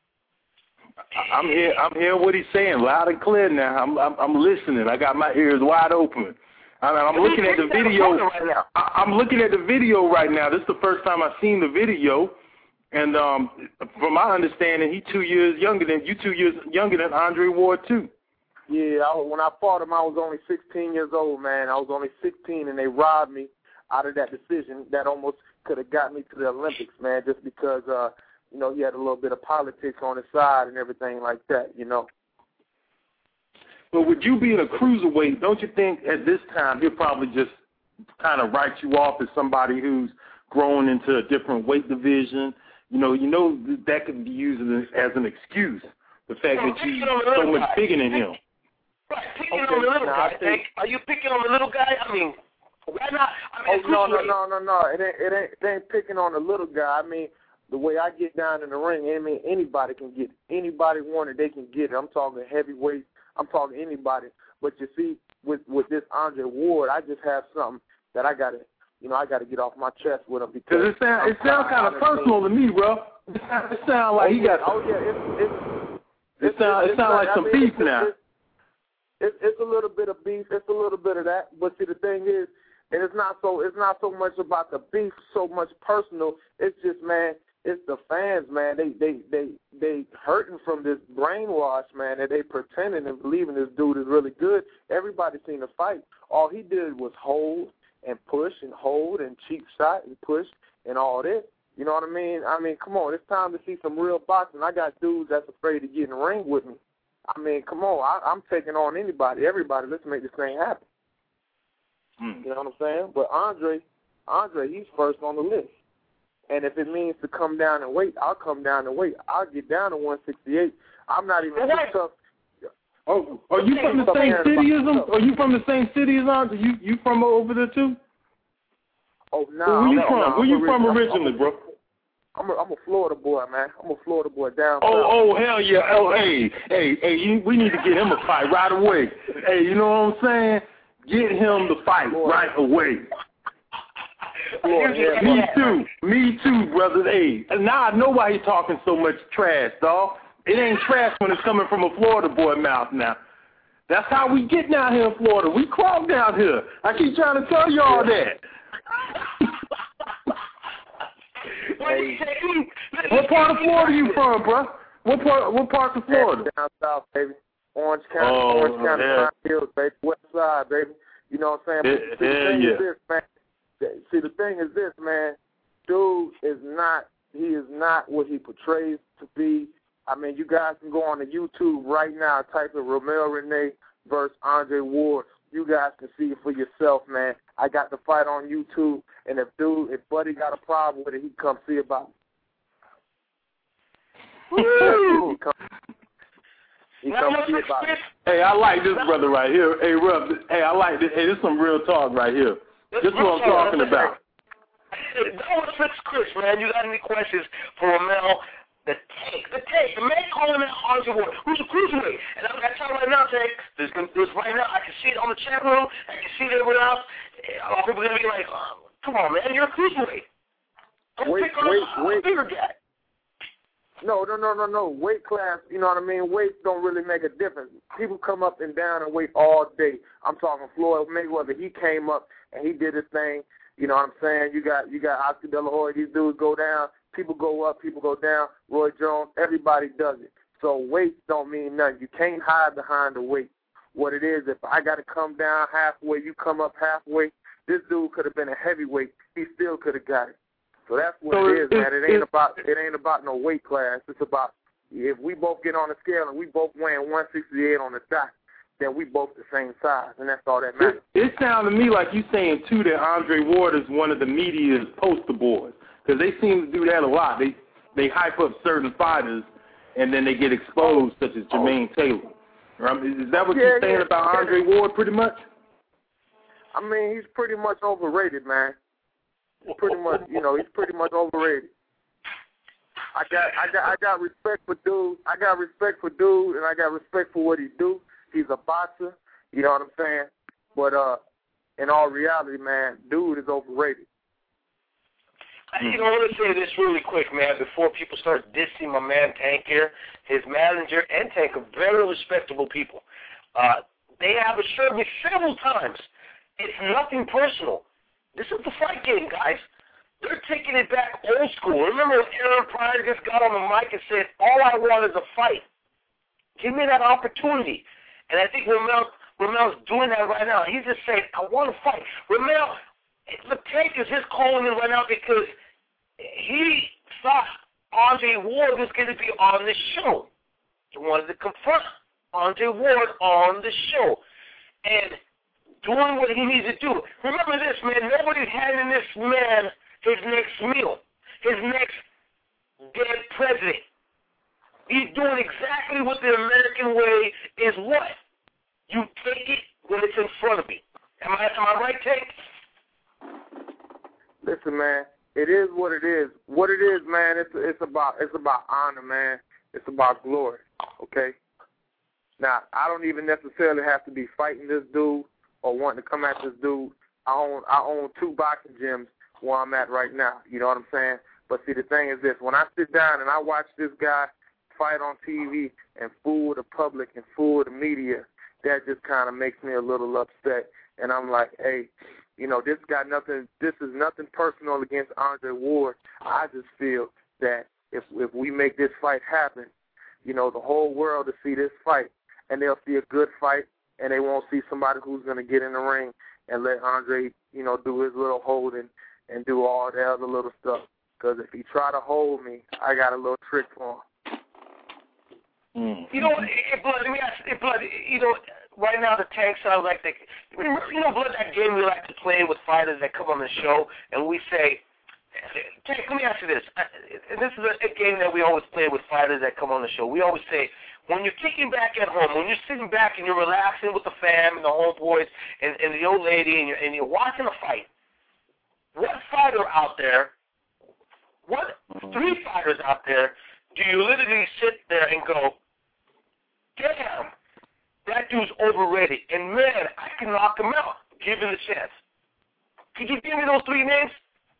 I'm hearing what he's saying loud and clear now. I'm listening. I got my ears wide open. I'm looking at the video. I'm looking at the video right now. This is the first time I've seen the video. And from my understanding, he's 2 years younger than you. 2 years younger than Andre Ward too. Yeah, when I fought him, I was only 16 years old, man. I was only 16, and they robbed me out of that decision that almost could have got me to the Olympics, man. Just because you know, he had a little bit of politics on his side and everything like that, you know. But with you being a cruiserweight, don't you think at this time he'll probably just kind of write you off as somebody who's grown into a different weight division. You know that could be used as an excuse. The fact that you're so much bigger than him. Right, picking on the little guy. Are you picking on the little guy? I mean, why not? I mean, no. It ain't picking on the little guy. I mean, the way I get down in the ring, I mean, anybody can get it. Anybody want it, they can get it. I'm talking heavyweight. I'm talking anybody. But you see, with this Andre Ward, I just have something that I gotta get off my chest with him because it sounds kind of personal to me, bro. It sounds like he got. It sounds like some beef now. It's a little bit of beef. It's a little bit of that. But see, the thing is, and it's not so much about the beef, so much personal. It's just, man, it's the fans, man. They hurting from this brainwash, man, that they pretending and believing this dude is really good. Everybody seen the fight. All he did was hold and push and hold and cheap shot and push and all this. You know what I mean? I mean, come on. It's time to see some real boxing. I got dudes that's afraid to get in the ring with me. I mean, come on. I'm taking on anybody, everybody. Let's make this thing happen. You know what I'm saying? But Andre, he's first on the list. And if it means to come down and weight, I'll come down and weight. I'll get down to 168. I'm not even too tough. Oh, are you from the same city as him? Are you from the same city as Andre? You from over there too? Oh, no. Where you from originally, bro? I'm a Florida boy, man. I'm a Florida boy down south. Oh, hell yeah. Oh, hey, we need to get him a fight right away. Hey, you know what I'm saying? Get him the fight right away. Me too, brother. Hey, now I know why he's talking so much trash, dog. It ain't trash when it's coming from a Florida boy mouth now. That's how we get down here in Florida. We crawl down here. I keep trying to tell y'all that. Hey, what part of Florida you from, bro? What part of Florida? Down south, baby. Orange County, Pine Hills, baby. West Side, baby. You know what I'm saying? The thing is this, man. See, the thing is this, man. Dude is not what he portrays to be. I mean, you guys can go on to YouTube right now, type in Romel Renee versus Andre Ward. You guys can see it for yourself, man. I got the fight on YouTube, and if Buddy got a problem with it, he come see about it. He come see about it. Hey, I like this brother right here. Hey, Ruff. Hey, I like this. Hey, this is some real talk right here. This is what I'm talking about. Don't fix Chris, man. You got any questions for Romel? The man calling out Andre Ward, who's a cruiserweight. And I'm going to tell you right now, Tank, this right now, I can see it on the chat room, I can see it everywhere else. A lot of people are going to be like, oh, come on, man, you're a cruiserweight. Wait. Bigger guy. No. Weight class, you know what I mean? Weights don't really make a difference. People come up and down and weight all day. I'm talking Floyd Mayweather. He came up and he did his thing. You know what I'm saying? You got Oscar De La Hoya. These dudes go down. People go up, people go down. Roy Jones, everybody does it. So weights don't mean nothing. You can't hide behind the weight. What it is, if I got to come down halfway, you come up halfway. This dude could have been a heavyweight. He still could have got it. So that's what it is, man. It ain't about no weight class. It's about if we both get on the scale and we both weighing 168 on the dot, then we both the same size, and that's all that matters. It sounds to me like you saying too that Andre Ward is one of the media's poster boys. Because they seem to do that a lot. They hype up certain fighters, and then they get exposed, such as Jermaine Taylor. Is that what you're saying about Andre Ward, pretty much? I mean, he's pretty much overrated, man. Pretty much, he's pretty much overrated. I got respect for dude. I got respect for dude, and I got respect for what he do. He's a boxer. You know what I'm saying? But in all reality, man, dude is overrated. I want to say this really quick, man, before people start dissing my man Tank here. His manager and Tank are very respectable people. They have assured me several times it's nothing personal. This is the fight game, guys. They're taking it back old school. Remember when Aaron Pryor just got on the mic and said, all I want is a fight. Give me that opportunity. And I think Romel's doing that right now. He's just saying, I want to fight. Romel, the Tank is just calling in right now because he thought Andre Ward was going to be on the show. He wanted to confront Andre Ward on the show. And doing what he needs to do. Remember this, man. Nobody's handing this man his next meal, his next dead president. He's doing exactly what the American way is what? You take it when it's in front of you. Am I right, Tate? Listen, man, it is what it is. What it is, man, it's about honor, man. It's about glory, okay? Now, I don't even necessarily have to be fighting this dude or wanting to come at this dude. I own 2 boxing gyms where I'm at right now. You know what I'm saying? But see, the thing is this: when I sit down and I watch this guy fight on TV and fool the public and fool the media, that just kind of makes me a little upset. And I'm like, hey, you know, this is nothing personal against Andre Ward. I just feel that if we make this fight happen, you know, the whole world will see this fight, and they'll see a good fight, and they won't see somebody who's going to get in the ring and let Andre, you know, do his little holding and do all the other little stuff. Because if he try to hold me, I got a little trick for him. You know, Blood, let me ask you, Blood, you know, right now the Tank sounds like you know, Blood, that game we like to play with fighters that come on the show, and we say, Tank, let me ask you this. This is a game that we always play with fighters that come on the show. We always say, when you're kicking back at home, when you're sitting back and you're relaxing with the fam and the homeboys and the old lady and you're watching a fight, what fighter out there, what 3 fighters out there do you literally sit there and go, damn, that dude's overrated, and man, I can knock him out, give him a chance? Could you give me those 3 names?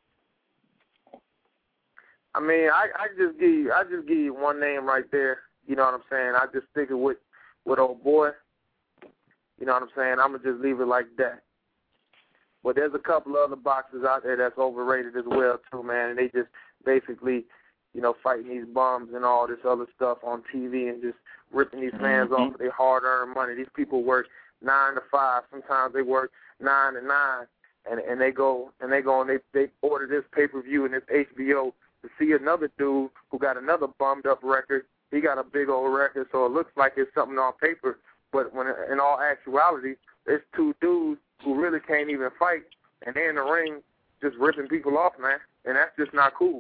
I mean, I just give you one name right there. You know what I'm saying? I just stick it with old boy. You know what I'm saying? I'm gonna just leave it like that. But there's a couple of other boxers out there that's overrated as well too, man. And they just basically, you know, fighting these bums and all this other stuff on TV and just ripping these fans off of their hard-earned money. These people work 9 to 5. Sometimes they work 9 to 9, and they go and they order this pay-per-view and this HBO to see another dude who got another bummed-up record. He got a big old record, so it looks like it's something on paper. But when in all actuality, it's 2 dudes who really can't even fight, and they're in the ring just ripping people off, man. And that's just not cool.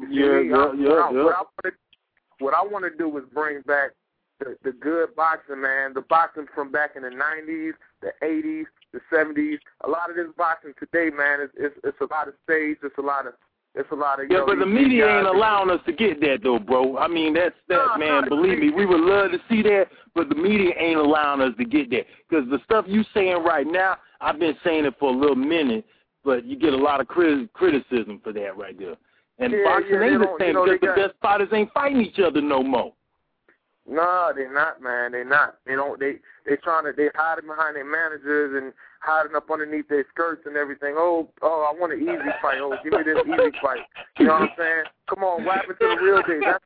What I want to do is bring back the good boxing, man. The boxing from back in the 90s, the 80s, the 70s. A lot of this boxing today, man, it's a lot of stage. It's a lot of yeah, but the media ain't allowing us to get that though, bro. I mean, that's man. Believe me, we would love to see that, but the media ain't allowing us to get that because the stuff you saying right now, I've been saying it for a little minute, but you get a lot of criticism for that right there. And boxing ain't the same because the best fighters ain't fighting each other no more. No, they're not, man. They're not. They hiding behind their managers and hiding up underneath their skirts and everything. Oh, I want an easy fight. Oh, give me this easy fight. You know what I'm saying? Come on, what happened to the real days? That's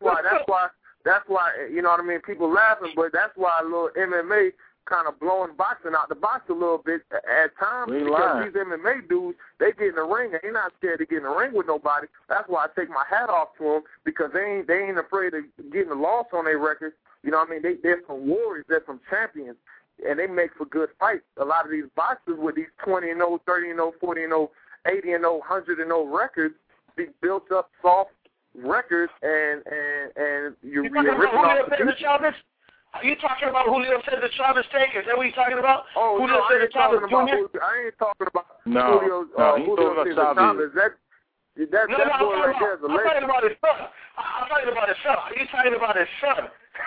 why. You know what I mean? People laughing, but that's why a little MMA kind of blowing boxing out the box a little bit at times because these MMA dudes, they get in the ring and they're not scared to get in the ring with nobody. That's why I take my hat off to them because they ain't afraid of getting a loss on their record. You know what I mean? They're some warriors. They're some champions, and they make for good fights. A lot of these boxers with these 20-0, 30-0, 40-0, 80-0, 100-0 records, these built-up soft records, and you're ripping off the people. Are you talking about Julio Cesar Chavez Tank? Is that what you're talking about? Oh, Julio Cesar Chavez Jr.? I ain't talking about Julio Cesar Chavez. That boy right there is a legend. I'm talking about his son. I'm talking about his son. Are you talking about his son?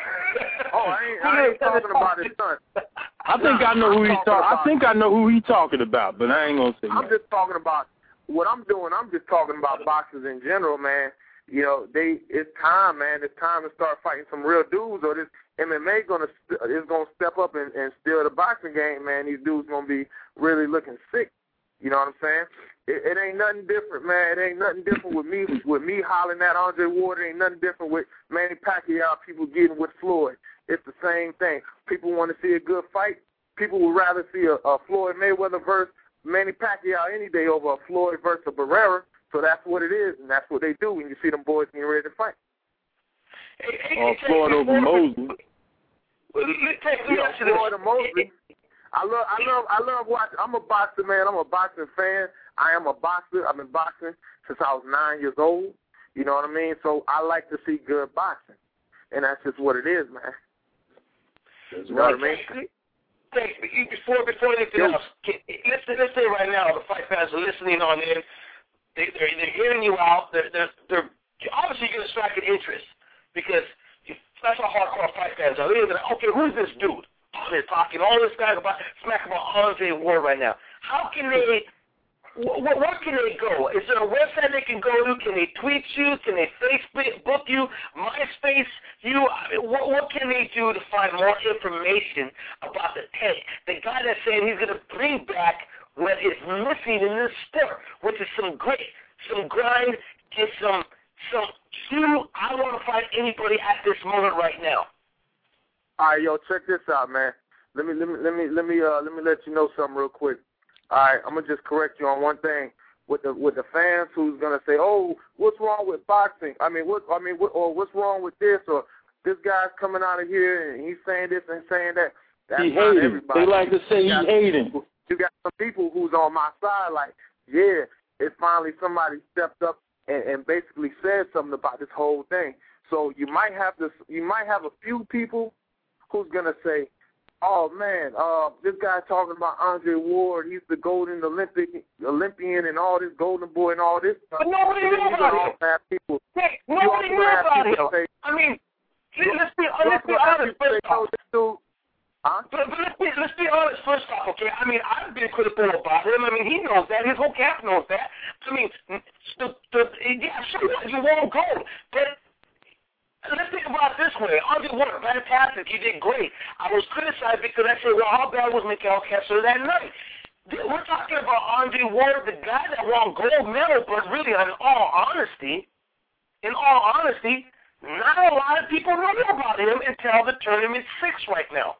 Oh, I ain't talking about his son. I think I know who he's talking. I think I know who he's talking about, but I ain't gonna say. I'm just talking about what I'm doing. I'm just talking about boxers in general, man. You know, it's time, man. It's time to start fighting some real dudes, or this MMA is gonna step up and steal the boxing game, man. These dudes gonna be really looking sick. You know what I'm saying? It ain't nothing different, man. It ain't nothing different with me hollering at Andre Ward. It ain't nothing different with Manny Pacquiao, people getting with Floyd. It's the same thing. People want to see a good fight. People would rather see a Floyd Mayweather versus Manny Pacquiao any day over a Floyd versus a Barrera. So that's what it is, and that's what they do when you see them boys getting ready to fight. Floyd over Mosley. Floyd or Mosley. I love watching. I'm a boxer, man. I'm a boxing fan. I am a boxer. I've been boxing since I was 9 years old. You know what I mean? So I like to see good boxing, and that's just what it is, man. You know what I mean? Thanks. Before anything else, let's say right now the fight fans are listening on in. They're hearing you out. They're obviously going to strike an interest because that's how hardcore fight fans are. They're like, okay, who's this dude? Oh, they're talking all this guy about smack about Andre Ward right now. How can they? Where can they go? Is there a website they can go to? Can they tweet you? Can they Facebook you? MySpace you? I mean, what can they do to find more information about the tank? The guy that's saying he's going to bring back what is missing in this sport, which is some grit, some grind, and some true. I want to fight anybody at this moment right now. All right, yo, check this out, man. Let me let you know something real quick. All right, I'm gonna just correct you on one thing with the fans who's gonna say, "Oh, what's wrong with boxing? What's wrong with this? Or this guy's coming out of here and he's saying this and saying that." That's he not hating. everybody. They like to say he's hating. You got some people who's on my side, like, yeah, it's finally somebody stepped up and basically said something about this whole thing. So you might have a few people who's gonna say, "Oh man, this guy talking about Andre Ward, he's the golden Olympian and all this golden boy and all this stuff." But nobody knew about him. Nobody knew about him. I mean, let's be honest first off. But let's be honest first off, okay? I mean, I've been critical about him. I mean, he knows that. His whole camp knows that. I mean, yeah, sure, you won't go, but let's think about it this way. Andre Ward, fantastic. He did great. I was criticized because I said, well, how bad was Mikael Kessler that night? We're talking about Andre Ward, the guy that won gold medal, but really, in all honesty, not a lot of people know about him until the tournament 6 right now.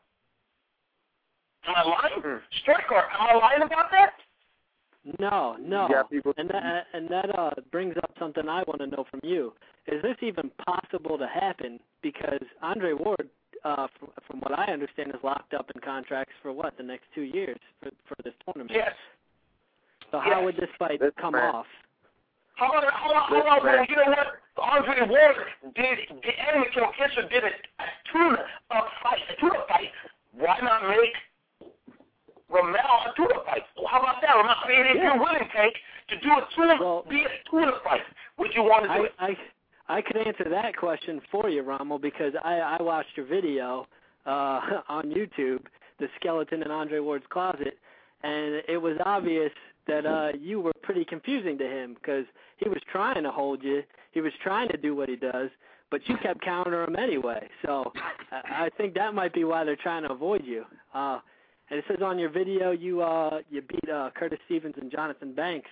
Am I lying? Striker, am I lying about that? No. And that brings up something I want to know from you. Is this even possible to happen? Because Andre Ward, from what I understand, is locked up in contracts for the next 2 years for this tournament. Yes. So how would this fight come off? Hold on, man. You know what? Andre Ward and Mikael Kessler did a tune-up fight. Why not make Rommel a tune-up fight? How about that? I mean, if you're willing, Tank, to do a tune-up fight, would you want to do it? I could answer that question for you, Rommel, because I watched your video on YouTube, The Skeleton in Andre Ward's Closet, and it was obvious that you were pretty confusing to him because he was trying to hold you. He was trying to do what he does, but you kept countering him anyway. So I think that might be why they're trying to avoid you. And it says on your video you beat Curtis Stevens and Jonathan Banks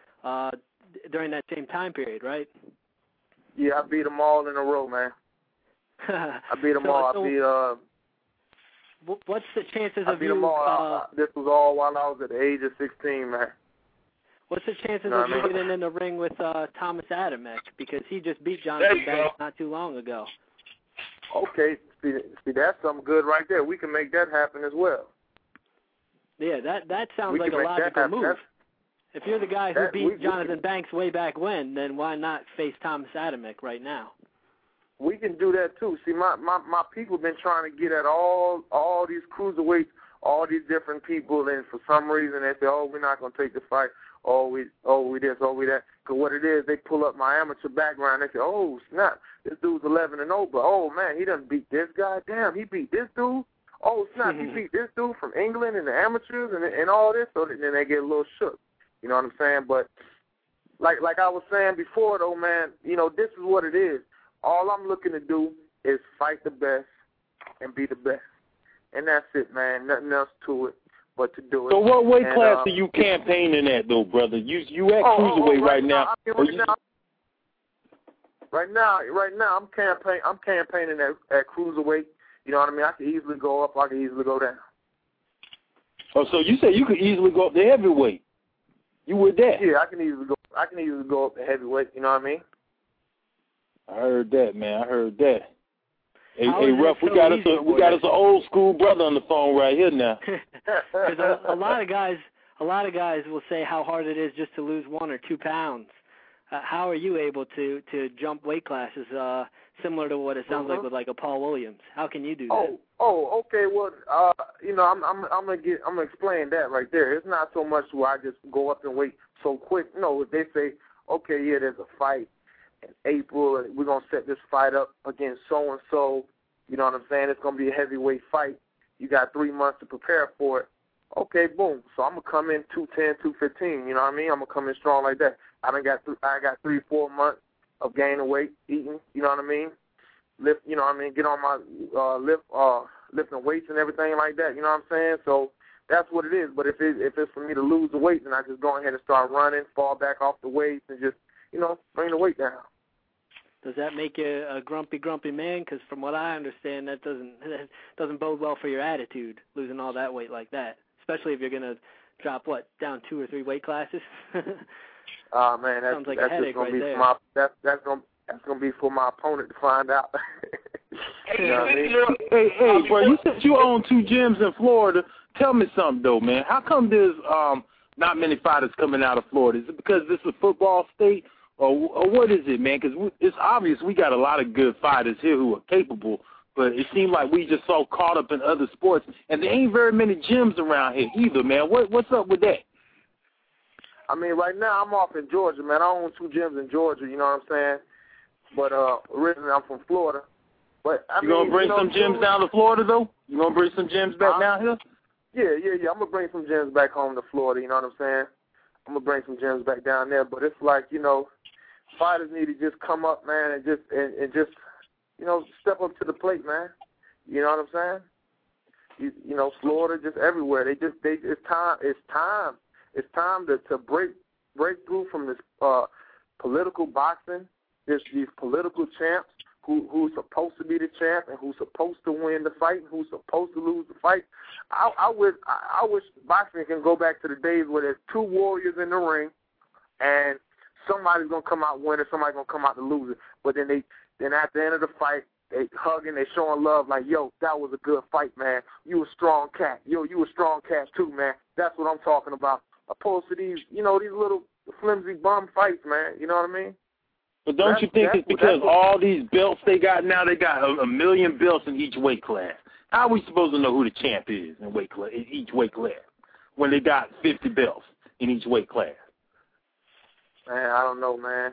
during that same time period, right? Yeah, I beat them all in a row, man. I beat them all. What's the chances I of beat you? Them all. This was all while I was at the age of 16, man. What's the chances of you getting in the ring with Thomas Adamek? Because he just beat Jonathan Banks not too long ago. Okay, see, that's something good right there. We can make that happen as well. Yeah, that sounds like a logical move. If you're the guy who beat Jonathan Banks way back when, then why not face Thomas Adamek right now? We can do that too. See, my people have been trying to get at all these cruiserweights, all these different people, and for some reason they say, "Oh, we're not going to take the fight." Oh, we this, oh, we that. Because what it is, they pull up my amateur background. They say, "Oh, snap, this dude's 11-0, but oh man, he done beat this guy. Damn, he beat this dude. Oh snap, he beat this dude from England in the amateurs and all this." So then they get a little shook. You know what I'm saying? But like I was saying before, though, man, you know, this is what it is. All I'm looking to do is fight the best and be the best. And that's it, man. Nothing else to it but to do it. So what weight class are you campaigning at, though, brother? You at cruiserweight right now. Right now, I'm campaigning at cruiserweight. You know what I mean? I can easily go up. I can easily go down. Oh, so you say you could easily go up to heavyweight? You with that? Yeah, I can easily go up to heavyweight. You know what I mean? I heard that, man. I heard that. Hey, Ruff, we got us an old school brother on the phone right here now. Because a lot of guys will say how hard it is just to lose 1 or 2 pounds. How are you able to jump weight classes similar to what it sounds like with like a Paul Williams? How can you do that? Oh, okay. Well, I'm gonna explain that right there. It's not so much where I just go up in weight so quick. No, if they say, okay, yeah, there's a fight in April, and we're gonna set this fight up against so and so. You know what I'm saying? It's gonna be a heavyweight fight. You got 3 months to prepare for it. Okay, boom. So I'm gonna come in 210, 215. You know what I mean? I'm gonna come in strong like that. I got 3-4 months of gaining weight, eating. You know what I mean? Lift. You know what I mean? Get on my lifting weights and everything like that. You know what I'm saying? So that's what it is. But if it's for me to lose the weight, then I just go ahead and start running, fall back off the weights, and just bring the weight down. Does that make you a grumpy man? Because from what I understand, that doesn't bode well for your attitude, losing all that weight like that, especially if you're going to drop, down 2 or 3 weight classes? Man, sounds like a headache right there. That's gonna be for my opponent to find out. You know what I mean? Hey, bro, you said you own 2 gyms in Florida. Tell me something though, man. How come there's not many fighters coming out of Florida? Is it because this is a football state? Or what is it, man? Because it's obvious we got a lot of good fighters here who are capable, but it seems like we just so caught up in other sports, and there ain't very many gyms around here either, man. What's up with that? I mean, right now I'm off in Georgia, man. I own 2 gyms in Georgia, you know what I'm saying? But originally I'm from Florida. But you gonna bring some gyms down to Florida, though? You gonna bring some gyms back down here? Yeah. I'm gonna bring some gyms back home to Florida, you know what I'm saying? I'm gonna bring some gyms back down there, but it's like, fighters need to just come up, man, and just step up to the plate, man. You know what I'm saying? Florida, just everywhere. It's time to break through from this political boxing. There's these political champs who's supposed to be the champ and who's supposed to win the fight and who's supposed to lose the fight. I wish boxing can go back to the days where there's 2 warriors in the ring and somebody's gonna come out winning, somebody's gonna come out the loser. But then at the end of the fight, they hugging, they showing love, like, yo, that was a good fight, man. You a strong cat. Yo, you a strong cat too, man. That's what I'm talking about. Opposed to these little flimsy bum fights, man. You know what I mean? But don't you think it's because all these belts they got now, they got a million belts in each weight class? How are we supposed to know who the champ is in each weight class when they got 50 belts in each weight class? Man, I don't know, man.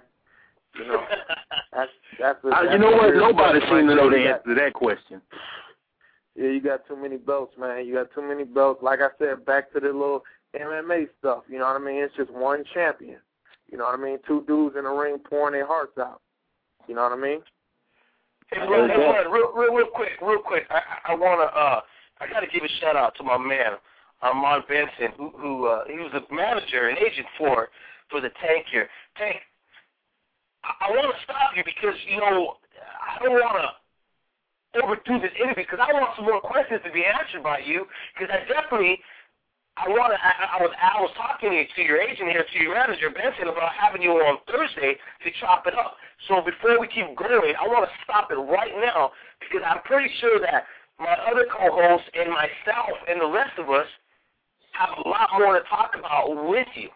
That's you know what? Nobody seems to know the answer to that question. Yeah, you got too many belts, man. You got too many belts. Like I said, back to the little MMA stuff. You know what I mean? It's just one champion. You know what I mean? 2 dudes in the ring pouring their hearts out. You know what I mean? Hey, brother, real quick. I gotta give a shout out to my man, Armand Benson, who he was a manager and agent for the Tank here. Tank, I want to stop you because I don't want to overdo this interview because I want some more questions to be answered by you because I was talking to your agent here, to your manager, Benson, about having you on Thursday to chop it up. So before we keep going, I want to stop it right now because I'm pretty sure that my other co-hosts and myself and the rest of us have a lot more to talk about with you.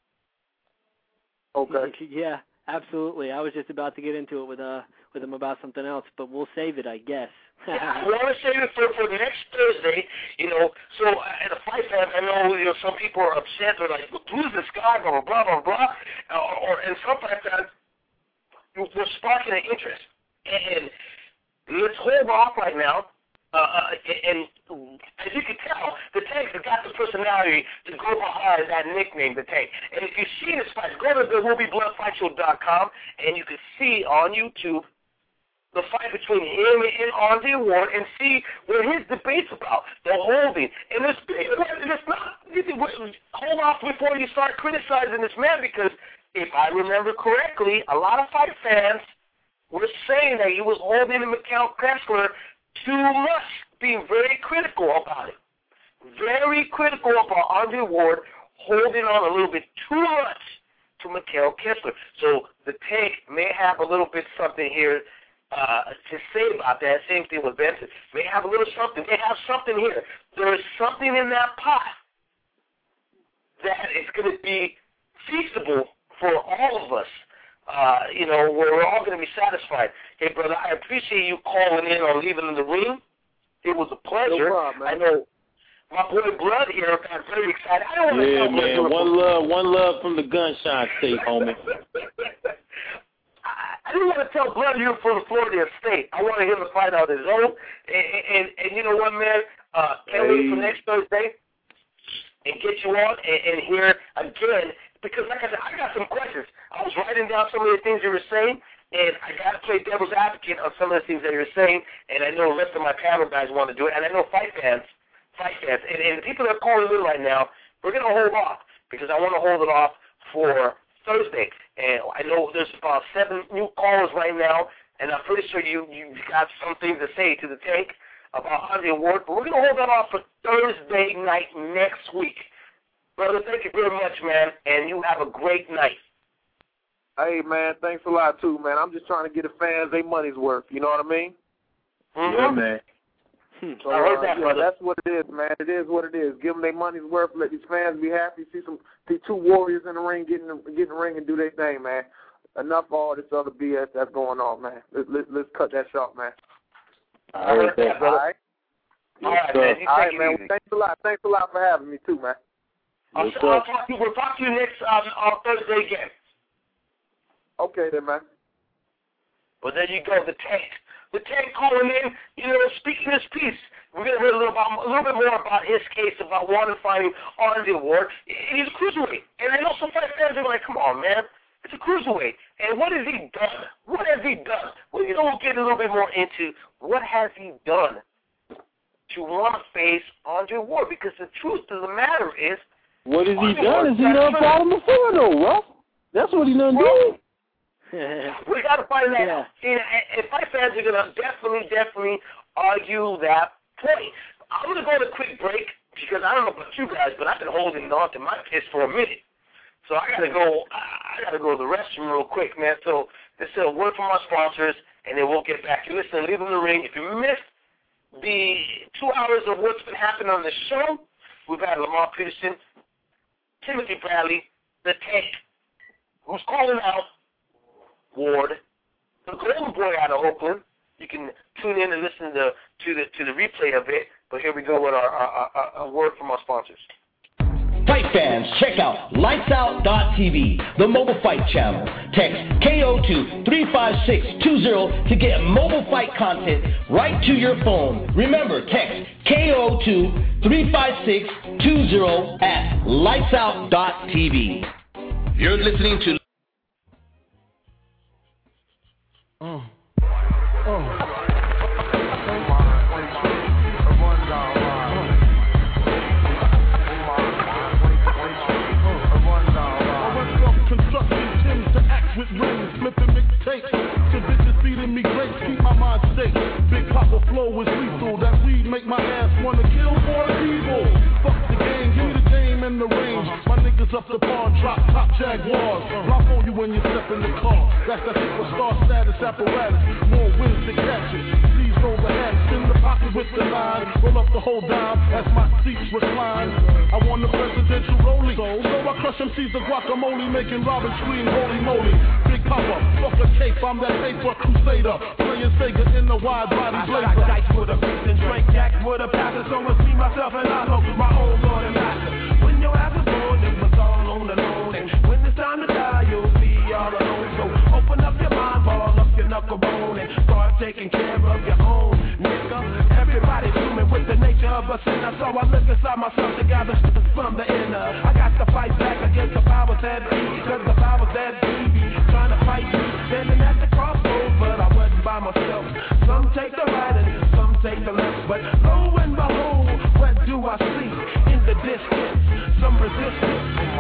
Okay. Yeah, absolutely. I was just about to get into it with him about something else, but we'll save it, I guess. Yeah, we want to save it for the next Thursday, So as a fight fan, I know some people are upset. They're like, "Who's this guy?" Blah blah blah blah. And sometimes we're sparking an interest. And let's hold off right now. And as you can tell, the Tank has got the personality to go behind that nickname, the Tank. And if you've seen his fights, go to the WillBeBloodFightShow.com, and you can see on YouTube the fight between him and Andre Ward and see what his debate's about, the holding. And hold off before you start criticizing this man because if I remember correctly, a lot of fight fans were saying that he was holding Mikhail Kessler too much, being very critical about it. Very critical about Andre Ward holding on a little bit too much to Mikhail Kessler. So the Tank may have a little bit something here to say about that. Same thing with Benson. They have a little something. They have something here. There is something in that pot that is going to be feasible for all of us. We're all going to be satisfied. Hey, brother, I appreciate you calling in or leaving in the ring. It was a pleasure. No problem, man. I know my boy Blood here got very excited. I don't want to yeah, man. One love from the Gunshot State, homie. I didn't want to tell Blood you're from Florida State. I wanted him to find out his own. And you know what, man? Can't wait for next Thursday and get you on and hear again. Because, like I said, I got some questions. I was writing down some of the things you were saying, and I got to play devil's advocate on some of the things that you were saying, and I know the rest of my panel guys want to do it, and I know fight fans, and the people that are calling in right now, we're going to hold off, because I want to hold it off for Thursday. And I know there's about 7 new callers right now, and I'm pretty sure you've got something to say to the tank about Andre Ward, but we're going to hold that off for Thursday night next week. Brother, thank you very much, man, and you have a great night. Hey, man, thanks a lot, too, man. I'm just trying to get the fans their money's worth. You know what I mean? Mm-hmm. Yeah, man. So, I heard that, brother. That's what it is, man. It is what it is. Give them their money's worth. Let these fans be happy. See 2 warriors in the ring get in the ring and do their thing, man. Enough of all this other BS that's going on, man. Let's cut that short, man. I heard that, brother. All right. All right, man. All right, man. Well, thanks a lot. Thanks a lot for having me, too, man. We'll talk to you next on Thursday again. Okay, then, man. Well, there you go, the tank. The tank calling in, speaking his piece. We're going to hear a little bit more about his case about wanting to find Andre Ward. He's a cruiserweight. And I know some fight fans are like, come on, man. It's a cruiserweight. And what has he done? What has he done? Well, we'll get a little bit more into what has he done to want to face Andre Ward. Because the truth of the matter is, what has he done? Has he done fought him before, though, Ruff? That's what he done did. We got to find that out. And fight fans are going to definitely argue that point. I'm going to go on a quick break because I don't know about you guys, but I've been holding on to my piss for a minute. So I got to go to the restroom real quick, man. So this is a word from our sponsors, and then we'll get back to you. Listen, leave in the ring. If you missed the 2 hours of what's been happening on the show, we've had Lamar Peterson, Timothy Bradley, the tank, who's calling out Ward, the Golden Boy out of Oakland. You can tune in and listen to the replay of it. But here we go with a word from our sponsors. Fight fans, check out LightsOut.tv, the mobile fight channel. Text KO2 35620 to get mobile fight content right to your phone. Remember, text KO2 35620 at LightsOut.tv. You're listening to with rings, flipping mixtapes to bitches feeding me grapes, keep my mind safe. Big Papa flow is lethal, that weed make my ass wanna kill more people. Fuck the game, give me the game and the range. My niggas up the pawn, drop top Jaguars. Block on you when you step in the car. That's that superstar status apparatus. More wins to catch it. Please roll the hat, spin the pocket with the line. Roll up the whole dime as my seats recline. I want the presidential rolling, so I crush MCs the guacamole, making Robin scream, holy moly. Big Papa, fuck a cape, I'm that paper crusader. Playing Sega in the wide body blazer. I dice with a beast and drink jacks with a passer. So it's me, myself, and I know my own Lord and Master. When your ass is born, it was all on the loan. And when it's time to die, you'll be all alone. So open up your mind, ball up your knuckle bone, and start taking care of your own, nigga. Everybody's human with the nature of a sinner. So I look inside myself to gather from the inner. I got to fight back against the powers that be, cause the powers that be trying to fight me, standing at the crossroads, but I wasn't by myself. Some take the right and some take the left, but lo and behold, what do I see in the distance? Some resistance.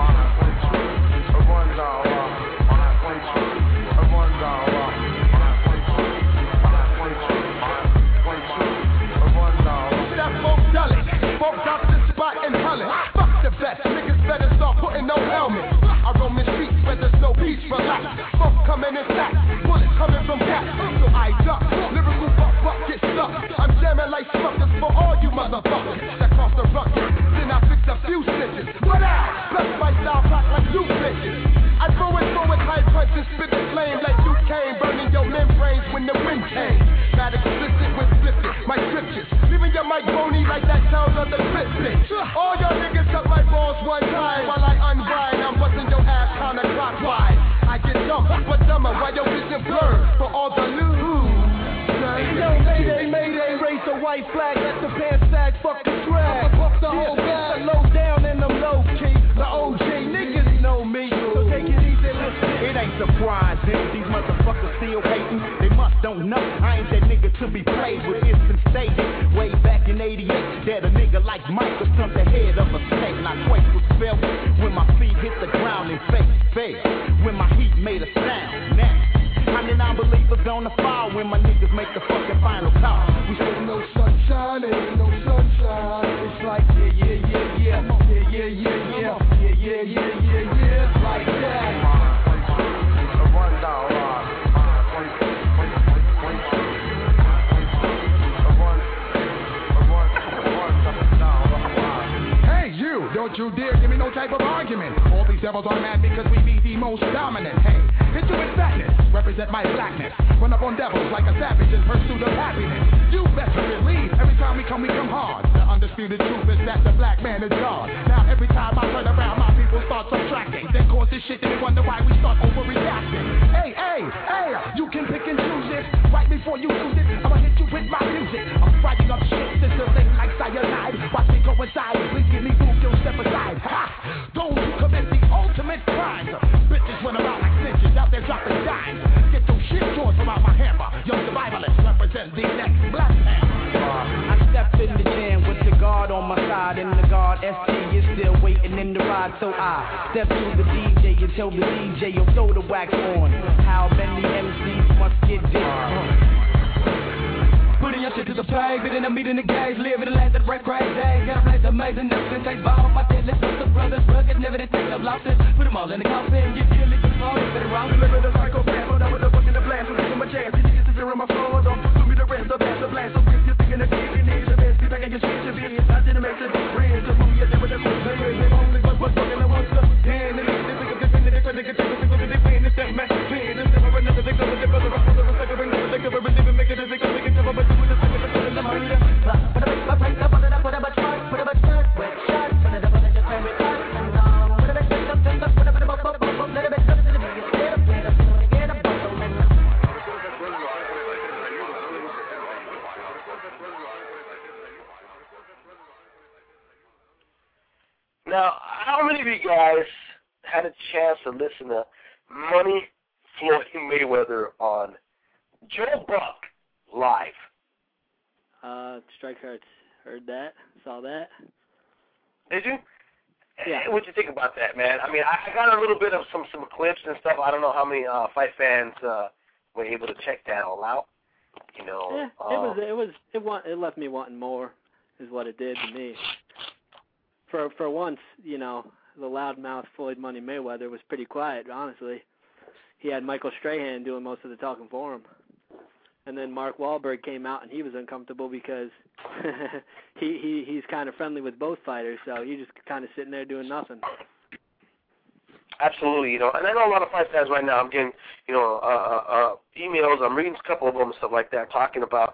Folk out the spot and hollering. Fuck the best, niggas better start putting no helmets. I roam in streets where there's no peace for life. Smoke coming in stacks, bullets coming from cats. So I duck when the wind came. Got explicit with flipping my scriptures. Leaving your mic bony like that sound of the flip bitch. All y'all niggas cut my balls one time while I unwind. I'm busting your ass counterclockwise. I get dumb, but dumber while your vision blurred for all the news. Yo, Mayday, raise the white flag, let the pants sag, fuck the drag. Fuck the whole bag, low down and I'm low key. The OG niggas know me, so take it easy, listen. It ain't surprising, these motherfuckers still hating. They must don't know, I ain't that nigga to be played with. It's been stated way back in 88 that a nigga like Michael turned the head of a snake. Not quite was felt when my feet hit the ground and face fell. When my heat made a sound, now how many non-believers gonna fall when my niggas make the fucking final call? We say no sunshine, ain't no sunshine. It's like yeah, like that. Run down, Hey you, don't you dare give me no type of argument. All these devils are mad because we be the most dominant. Hey, hit you with fatness, represent my blackness. Run up on devils like a savage in pursuit of happiness. You better believe, every time we come hard. The undisputed truth is that the black man is God. Now every time I turn around, my people start subtracting. Then cause this shit and they wonder why we start overreacting. Hey, you can pick and choose this. Right before you lose it, I'ma hit you with my music. I'm frying up shit, sizzling like cyanide. Watch me coincide, please give me food, you'll step aside. Ha! Those who commit the ultimate crimes. Bitches run around like snitches, out there dropping dimes. Get those shit jaws from out my hammer. Young survivalists represent the next Black Panther. I stepped in the jam with the guard on my side, and the guard ST is still waiting in the ride. So I step to the DJ and tell the DJ you'll throw the wax on. How many MCs must get this? Putting your shit to the play, bidding a meet in the gauge, living the life that break crazy days. Got a place amazing, never can take ball. My deadlift, the brothers, rugged, never did take up losses. Put them all in the coffin, get killing, get small, get it wrong. Deliver the psychopath, hold up with the book in the blast, so give them a chance. You niggas to zero my floor, don't do me the rest, the best, the blast. So if you're thinking of kid, you need the best, be back in your shit, you be it. I didn't make the difference, just move your day with the food. They only but what's fucking the ones, and they think of defending, they couldn't get you, they they paying this that match, paying this never another, they go with the brother, they cover, they cover, make it, they go, they can never, but do it. Now, how many of you guys had a chance to listen to Money Floyd Mayweather on Joe Buck live? Strike Hearts heard that, saw that. Did you? Yeah. What'd you think about that, man? I mean, I got a little bit of some clips and stuff. I don't know how many fight fans were able to check that all out. You know. Yeah, it left me wanting more, is what it did to me. For once, you know, the loudmouth Floyd Money Mayweather was pretty quiet, honestly. He had Michael Strahan doing most of the talking for him. And then Mark Wahlberg came out, and he was uncomfortable because he's kind of friendly with both fighters, so he's just kind of sitting there doing nothing. Absolutely, you know, and I know a lot of fight fans right now. I'm getting, you know, emails. I'm reading a couple of them and stuff like that, talking about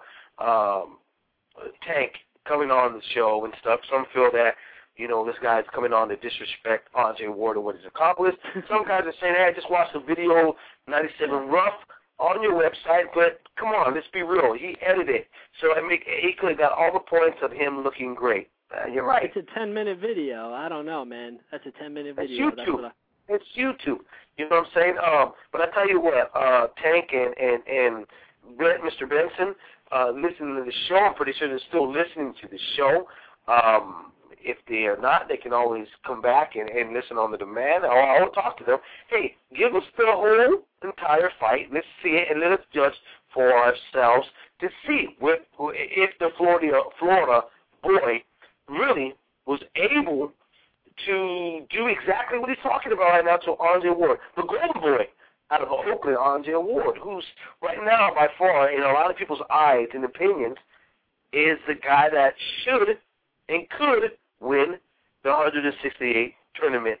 Tank coming on the show and stuff. Some feel that, you know, this guy's coming on to disrespect Andre Ward and what he's accomplished. Some guys are saying, hey, I just watched the video 97 Rough on your website, but come on, let's be real. He edited it. So he could have got all the points of him looking great. You're right. It's a 10-minute video. I don't know, man. That's a 10-minute video. It's YouTube. It's YouTube. You know what I'm saying? But I tell you what, Tank and Mr. Benson, listening to the show, I'm pretty sure they're still listening to the show. If they are not, they can always come back and listen on the demand, or I'll talk to them. Hey, give us the whole entire fight. Let's see it, and let us judge for ourselves to see if the Florida boy really was able to do exactly what he's talking about right now to Andre Ward, the golden boy out of Oakland, Andre Ward, who's right now by far, in a lot of people's eyes and opinions, is the guy that should and could win the 168 tournament.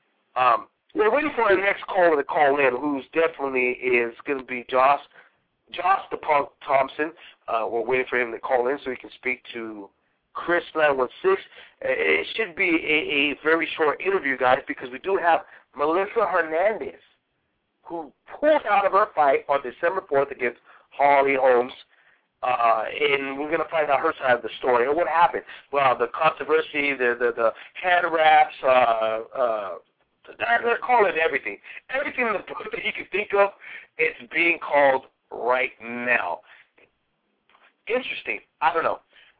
We're waiting for our next caller to call in, who's definitely is going to be Josh Josh the Punk Thompson. We're waiting for him to call in so he can speak to Chris 916. It should be a very short interview, guys, because we do have Melissa Hernandez, who pulled out of her fight on December 4th against Holly Holmes. And we're going to find out her side of the story. And what happened? Well, the controversy, the hand wraps, they're calling everything. Everything in the book that you can think of, it's being called right now. Interesting. I don't know.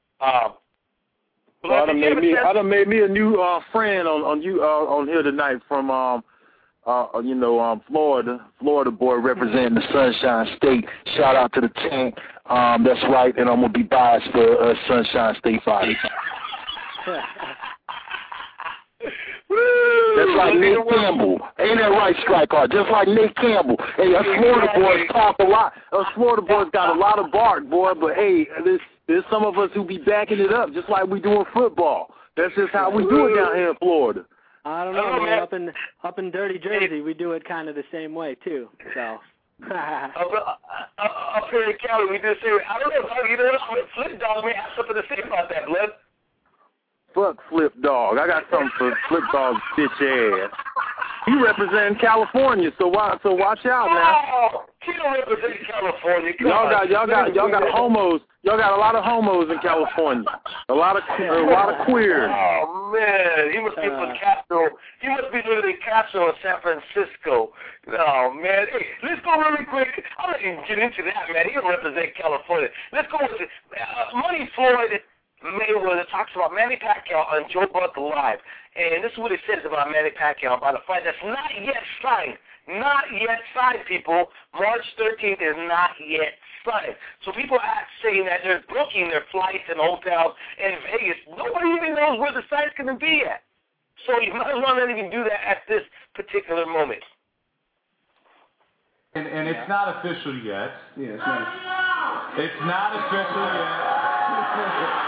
I done made me a new friend on here tonight from Florida boy representing the Sunshine State. Shout out to the team. That's right, and I'm gonna be biased for Sunshine State Fighters. Just like Nate Campbell. Ain't that right, Striker? Just like Nate Campbell. Hey, us Florida boys talk a lot. Us Florida boys got a lot of bark, boy, but hey, there's some of us who be backing it up, just like we do in football. That's just how we do it down here in Florida. I don't know, man. Up in dirty Jersey, we do it kind of the same way, too. So. Up here in Cali, we do the same way. I don't know, Flip Dog may have something to say about that, Blood. Fuck Flip Dog. I got something for Flip Dog's bitch ass. He representing California, so watch out now. Oh, he don't represent California. Y'all got homos. Y'all got a lot of homos in California. A lot of queers. Oh man, he must be from Castro. He must be living in Castro in San Francisco. Oh man, hey, let's go really quick. I'm not even get into that, man. He don't represent California. Let's go with Money Floyd Mayweather talks about Manny Pacquiao on Joe Buck Live. And this is what he says about Manny Pacquiao about a fight that's not yet signed. Not yet signed, people. March 13th is not yet signed. So people are saying that they're booking their flights and hotels in Vegas. Nobody even knows where the site's going to be at. So you might as well not even do that at this particular moment. And it's not official yet. Yeah, it's not. It's not official yet.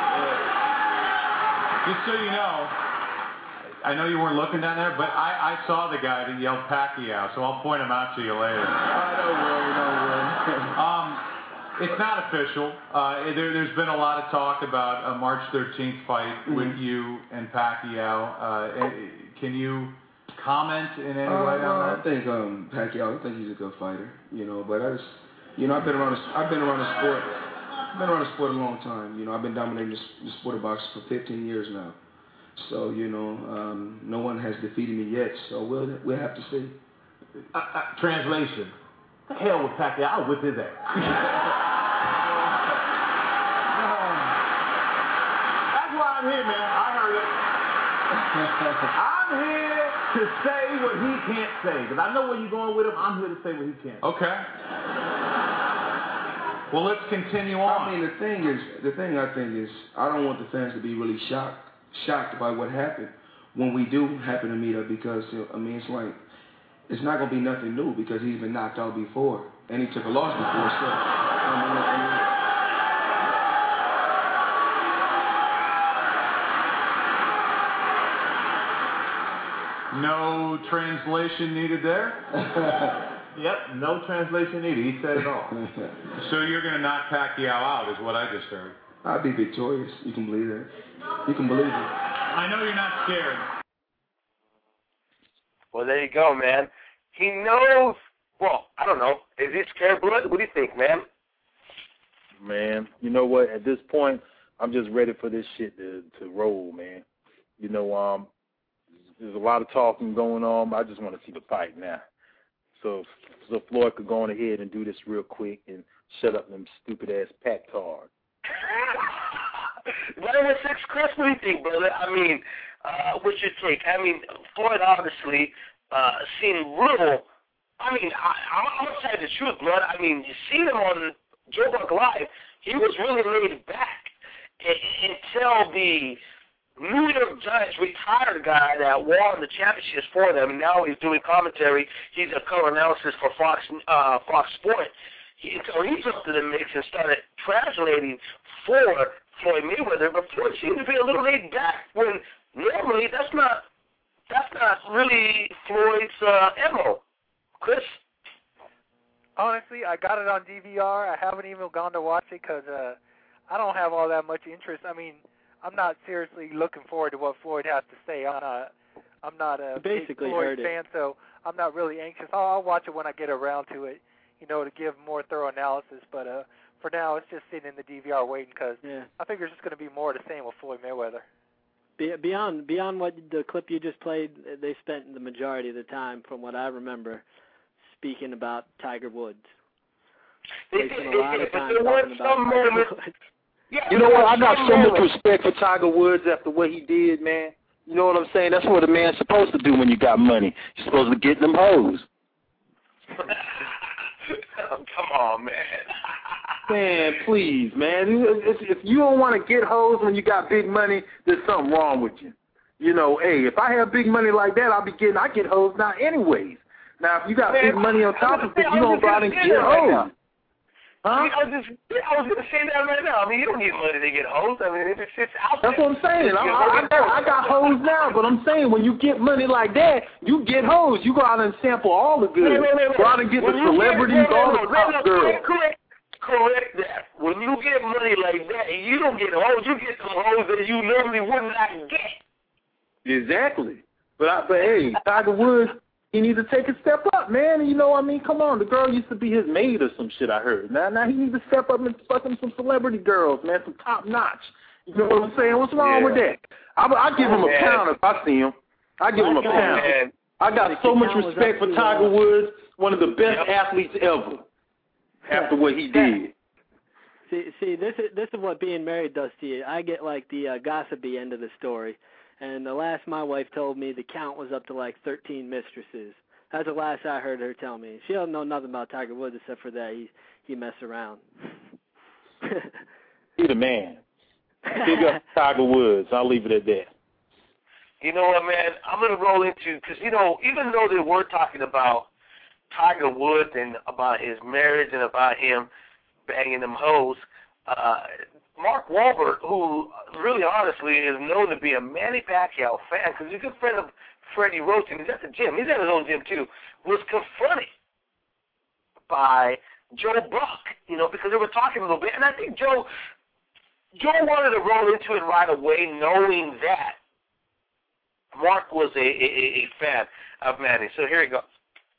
Just so you know, I know you weren't looking down there, but I saw the guy that yelled Pacquiao, so I'll point him out to you later. Don't worry. It's not official. There's been a lot of talk about a March 13th fight with you and Pacquiao. Can you comment in any way on that? I think Pacquiao. I think he's a good fighter. But I just, I've been around the sport. I've been around the sport a long time. I've been dominating the sport of boxing for 15 years now. So, no one has defeated me yet. So we'll have to see. Translation. The hell with Pacquiao. I'll whip his ass. That's why I'm here, man. I heard it. I'm here to say what he can't say. Because I know where you're going with him. I'm here to say what he can't. Okay. Well, let's continue on. I mean, the thing I think is, I don't want the fans to be really shocked by what happened when we do happen to meet up, because it's like, it's not gonna be nothing new because he's been knocked out before and he took a loss before. So no translation needed there. Yep, no translation needed. He said it all. So you're going to knock Pacquiao out is what I just heard. I'll be victorious. You can believe that. You can believe it. I know you're not scared. Well, there you go, man. He knows. Well, I don't know. Is he scared, Blood? What do you think, man? Man, you know what? At this point, I'm just ready for this shit to roll, man. There's a lot of talking going on. I just want to see the fight now. So Floyd could go on ahead and do this real quick and shut up them stupid-ass Pac-Tards. 916, Chris, what do you think, brother? I mean, what's your take? I mean, Floyd obviously seemed little. I mean, I'm going to tell you the truth, Blood. I mean, you see him on Joe Buck Live, he was really laid back until the New York Giants retired guy that won the championships for them, and now he's doing commentary. He's a color analysis for Fox Sports. So he jumped in the mix and started translating for Floyd Mayweather, but Floyd seemed to be a little laid back when normally that's not really Floyd's MO. Chris? honestly, I got it on DVR. I haven't even gone to watch it because I don't have all that much interest. I mean, I'm not seriously looking forward to what Floyd has to say. I'm not a big Floyd fan, so I'm not really anxious. I'll watch it when I get around to it, to give more thorough analysis. But for now, it's just sitting in the DVR waiting because I figure it's just going to be more of the same with Floyd Mayweather. Beyond what the clip you just played, they spent the majority of the time, from what I remember, speaking about Tiger Woods. They spent a lot of time talking about Tiger Woods. You know what? I got so much respect for Tiger Woods after what he did, man. You know what I'm saying? That's what a man's supposed to do when you got money. You're supposed to get them hoes. Come on, man. Man, please, man. If you don't want to get hoes when you got big money, there's something wrong with you. Hey, if I have big money like that, I get hoes now anyways. Now, if you got big money on top of it, you don't go out and get hoes. Huh? I was going to say that right now. I mean, you don't need money to get hoes. I mean, if it's out there. That's what I'm saying. I got hoes now, but I'm saying when you get money like that, you get hoes. You go out and sample all the goods. Go out and get the celebrities, all the top girls. Correct that. When you get money like that, you don't get hoes. You get some hoes that you normally would not get. Exactly. But hey, Tiger Woods, he needs to take a step up, man. Come on. The girl used to be his maid or some shit, I heard. Now he needs to step up and fuck him some celebrity girls, man, some top notch. You know what I'm saying? What's wrong with that? I give him a pound if I see him. I give him a pound. I got so much respect for Tiger Woods, one of the best athletes ever, after what he did. See, this is what being married does to you. I get like the gossipy end of the story. And the last my wife told me, the count was up to like 13 mistresses. That's the last I heard her tell me. She don't know nothing about Tiger Woods except for that he messed around. He the man. Big up Tiger Woods. I'll leave it at that. You know what, man? I'm going to roll into, because, even though they were talking about Tiger Woods and about his marriage and about him banging them hoes, Mark Wahlberg, who really honestly is known to be a Manny Pacquiao fan, because he's a good friend of Freddie Roach, and he's at the gym. He's at his own gym, too, was confronted by Joe Buck, because they were talking a little bit. And I think Joe wanted to roll into it right away, knowing that Mark was a fan of Manny. So here he goes.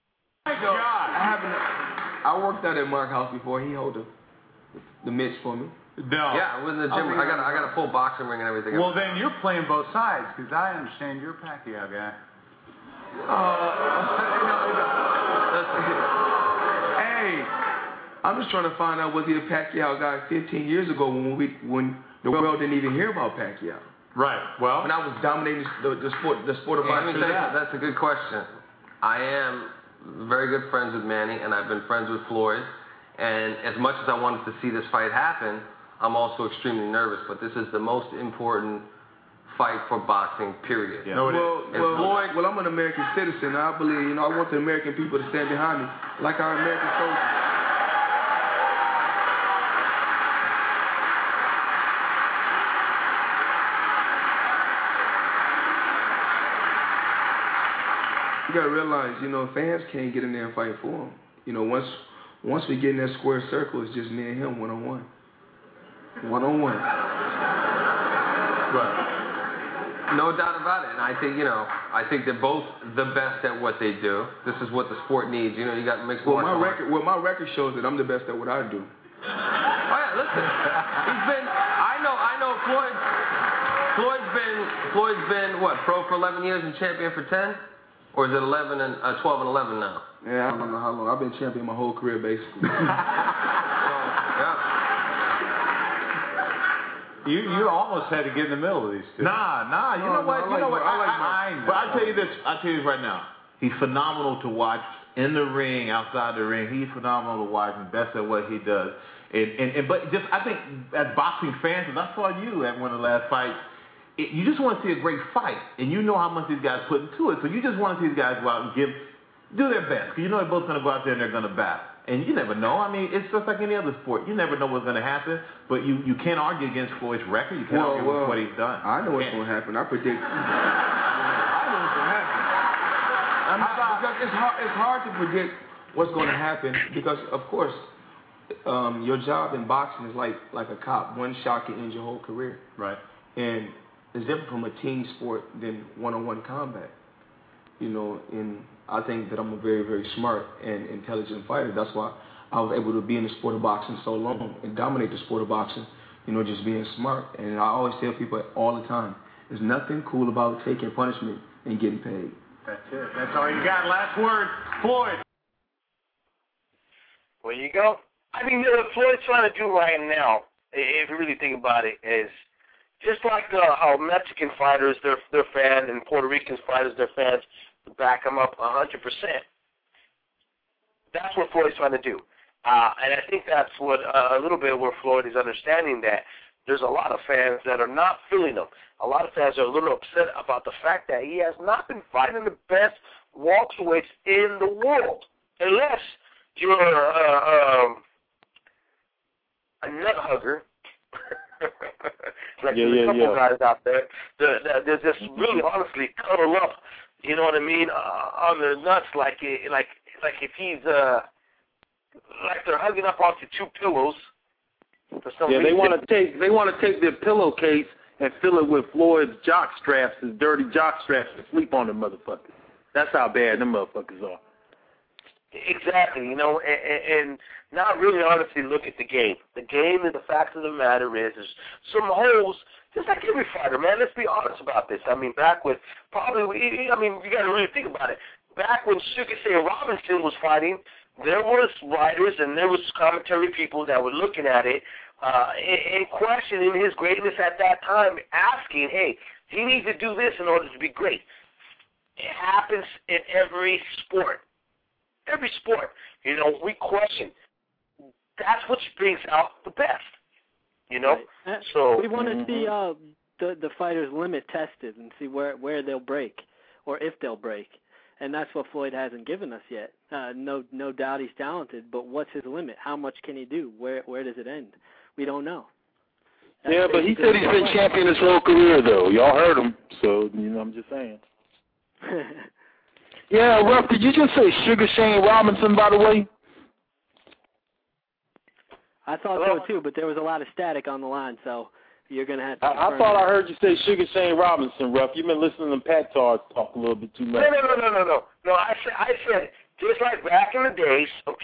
I worked out at Mark's house before. He held the mitts for me. No. Yeah, I was in the gym. I got a full boxing ring and everything. Well, then you're playing both sides, because I understand you're a Pacquiao guy. Hey, I'm just trying to find out, was he a Pacquiao guy 15 years ago when the world didn't even hear about Pacquiao? Right. Well, when I was dominating the sport of boxing. That's a good question. I am very good friends with Manny, and I've been friends with Floyd. And as much as I wanted to see this fight happen, I'm also extremely nervous. But this is the most important fight for boxing, period. Yeah. Well, I'm an American citizen. I believe, I want the American people to stand behind me, like our American soldiers. You gotta realize, fans can't get in there and fight for him. Once we get in that square circle, it's just me and him one-on-one. One-on-one. Right. No doubt about it. And I think, I think they're both the best at what they do. This is what the sport needs. You got mixed martial arts. My record shows that I'm the best at what I do. Oh yeah, listen. I know Floyd's been what, pro for 11 years and champion for 10? Or is it 12 and 11 now? Yeah, I don't know how long. I've been champion my whole career, basically. You almost had to get in the middle of these two. Nah. You know what? But I tell you this. Right now. He's phenomenal to watch in the ring, outside the ring. He's phenomenal to watch and best at what he does. But I think as boxing fans, and I saw you at one of the last fights, you just want to see a great fight, and you know how much these guys put into it. So you just want to see these guys go out and do their best, because they're both going to go out there and they're going to battle. And you never know. I mean, it's just like any other sport. You never know what's going to happen, but you can't argue against Floyd's record. You can't argue with what he's done. I know what's going to happen. I predict. I know what's going to happen. Because it's hard to predict what's going to happen, because, of course, your job in boxing is like a cop. One shot can end your whole career. Right. And it's different from a team sport than one-on-one combat. And I think that I'm a very, very smart and intelligent fighter. That's why I was able to be in the sport of boxing so long and dominate the sport of boxing, just being smart. And I always tell people all the time, there's nothing cool about taking punishment and getting paid. That's it. That's all you got. Last word, Floyd. There you go. I mean, what Floyd's trying to do right now, if you really think about it, is just like how Mexican fighters, their fans, and Puerto Rican fighters, their fans back them up 100%. That's what Floyd's trying to do. And I think that's what a little bit where Floyd is understanding that there's a lot of fans that are not feeling him. A lot of fans are a little upset about the fact that he has not been fighting the best welterweights in the world, unless you're a nut hugger. Like there's a couple guys out there that just really honestly cuddle up, you know what I mean, on their nuts like if he's like they're hugging up onto two pillows. For some reason. They want to take their pillowcase and fill it with Floyd's jock straps, his dirty jock straps, and sleep on them motherfuckers. That's how bad them motherfuckers are. Exactly, and not really honestly look at the game. The game and the fact of the matter is there's some holes, just like every fighter, man. Let's be honest about this. I mean, back with you got to really think about it. Back when Sugar Ray Robinson was fighting, there was writers and there was commentary people that were looking at it and questioning his greatness at that time, asking, hey, he needs to do this in order to be great. It happens in every sport. Every sport, we question. That's what brings out the best, Right. So we want to see the fighter's limit tested and see where they'll break or if they'll break, and that's what Floyd hasn't given us yet. No doubt he's talented, but what's his limit? How much can he do? Where does it end? We don't know. But he said he's been champion his whole career, though. Y'all heard him, so I'm just saying. Yeah, Ruff, did you just say Sugar Shane Robinson, by the way? I thought so, too, but there was a lot of static on the line, so you're going to have to... I thought I heard you say Sugar Shane Robinson, Ruff. You've been listening to Pat Tard talk a little bit too much. No, I said, just like back in the days,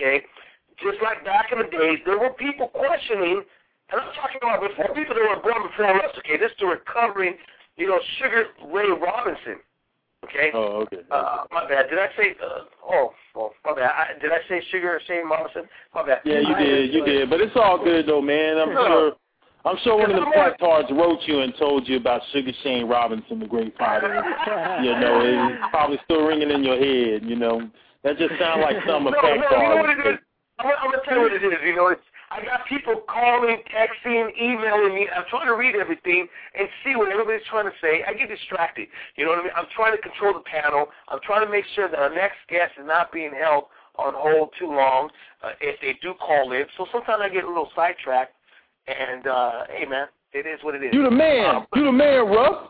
there were people questioning, and I'm talking about before people that were born before us, okay? This is the recovering, Sugar Ray Robinson. Okay. Oh, okay. My bad. Did I say? My bad. Did I say Sugar Shane Robinson? My bad. Yeah, you did. But it's all good though, man. I'm sure one of the Pat Tards wrote you and told you about Sugar Shane Robinson, the great fighter. It's probably still ringing in your head. That just sounds like some of Pat Tard. I'm gonna tell you what it is. I got people calling, texting, emailing me. I'm trying to read everything and see what everybody's trying to say. I get distracted. You know what I mean? I'm trying to control the panel. I'm trying to make sure that our next guest is not being held on hold too long if they do call in. So sometimes I get a little sidetracked. And, hey, man, it is what it is. You the man. Ruff.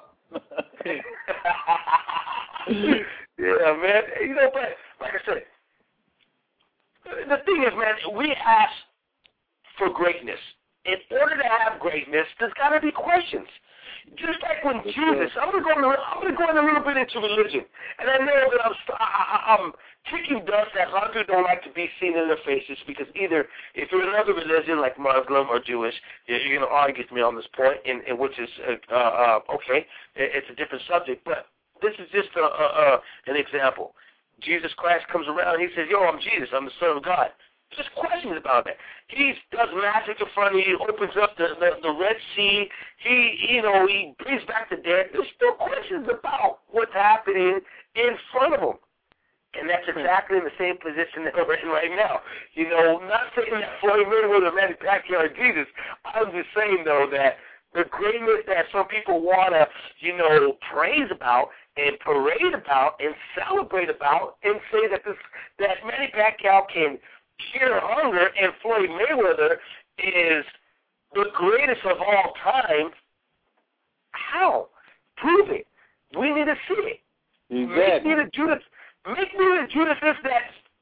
Yeah, man. But like I said, the thing is, man, we ask for greatness. In order to have greatness, there's got to be questions. Just like when Jesus, I'm going to go in a little bit into religion, and I know that I'm kicking dust that a lot of people don't like to be seen in their faces because either if you're another religion like Muslim or Jewish, you're going to argue with me on this point, in which is okay. It's a different subject, but this is just an example. Jesus Christ comes around, he says, "Yo, I'm Jesus. I'm the Son of God." Just questions about that. He does magic in front of you. He opens up the Red Sea. He brings back the dead. There's still questions about what's happening in front of him. And that's exactly in the same position that we're in right now. Not saying that Floyd Mayweather, Manny Pacquiao, or Jesus. I'm just saying, though, that the greatness that some people want to, praise about and parade about and celebrate about and say that Manny Pacquiao can cure hunger and Floyd Mayweather is the greatest of all time. How? Prove it. We need to see it. Exactly. Make me the Judas that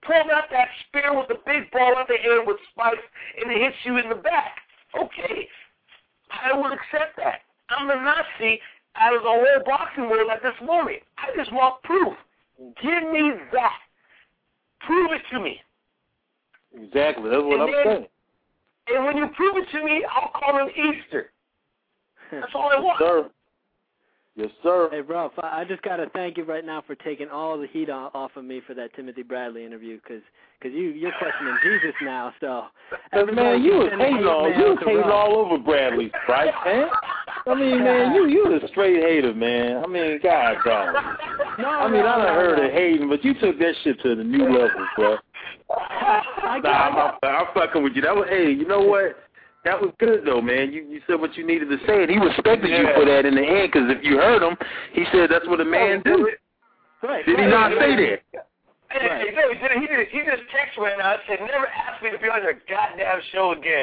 pulls out that spear with the big ball at the end with spikes and it hits you in the back. Okay, I will accept that. I'm the Nazi out of the whole boxing world at this moment. I just want proof. Give me that. Prove it to me. Exactly. That's what I'm saying. And when you prove it to me, I'll call it Easter. That's all I want. Yes, sir. Yes, sir. Hey, Ralph, I just got to thank you right now for taking all the heat off of me for that Timothy Bradley interview, because you're questioning Jesus now. So, man, you was hating all over Bradley, right, man? I mean, man, you a straight hater, man. I mean, God, I done heard of hating, but you took that shit to the new level, bro. I'm fucking with you. That was, hey, you know what? That was good, though, man. You said what you needed to say, and he respected you for that in the end, because if you heard him, he said that's what a man do. Right. Did he not say that? Hey, he just texted me and I said, never ask me to be on your goddamn show again.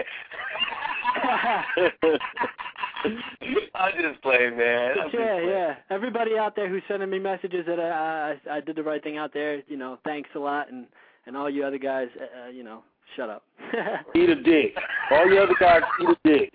I'm just playing, man. Yeah. Everybody out there who's sending me messages that I did the right thing out there, thanks a lot, and all you other guys, shut up. Eat a dick. All you other guys eat a dick.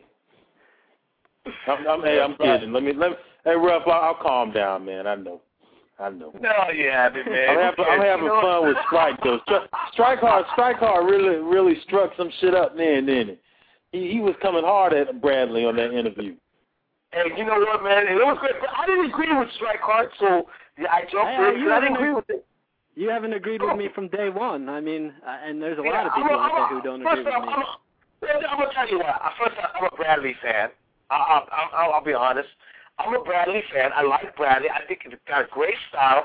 I'm kidding. Hey, Ruff, I'll calm down, man. I know. No, you haven't, man. I'm having fun with Strike, though. Strike Hard really struck some shit up then, didn't he? He was coming hard at Bradley on that interview. Hey, you know what, man? It was great. I didn't agree with Strike Hard, so I jumped in. I didn't agree with it. You haven't agreed with me from day one. I mean, and there's a lot of people out there who don't agree with me. I'm going to tell you what. First, I'm a Bradley fan. I'll be honest. I'm a Bradley fan. I like Bradley. I think he's got a great style.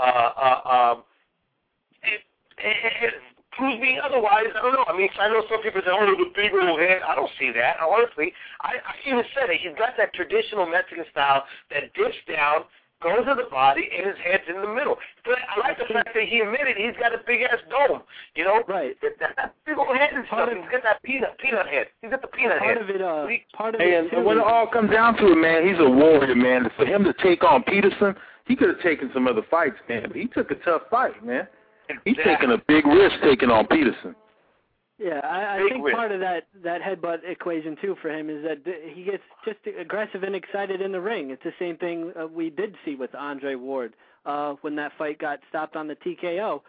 It proves me otherwise. I don't know. I mean, I know some people say, oh, the big old head. I don't see that. Honestly, I even said it. He's got that traditional Mexican style that dips down, goes to the body, and his head's in the middle. But I like the fact that he admitted he's got a big-ass dome, Right. That big old head and stuff. He's got that peanut head. He's got the peanut head. And when it all comes down to it, man, he's a warrior, man. For him to take on Peterson, he could have taken some other fights, man. But he took a tough fight, man. He's taking a big risk taking on Peterson. Yeah, I think part of that headbutt equation, too, for him is that he gets just aggressive and excited in the ring. It's the same thing we did see with Andre Ward when that fight got stopped on the TKO.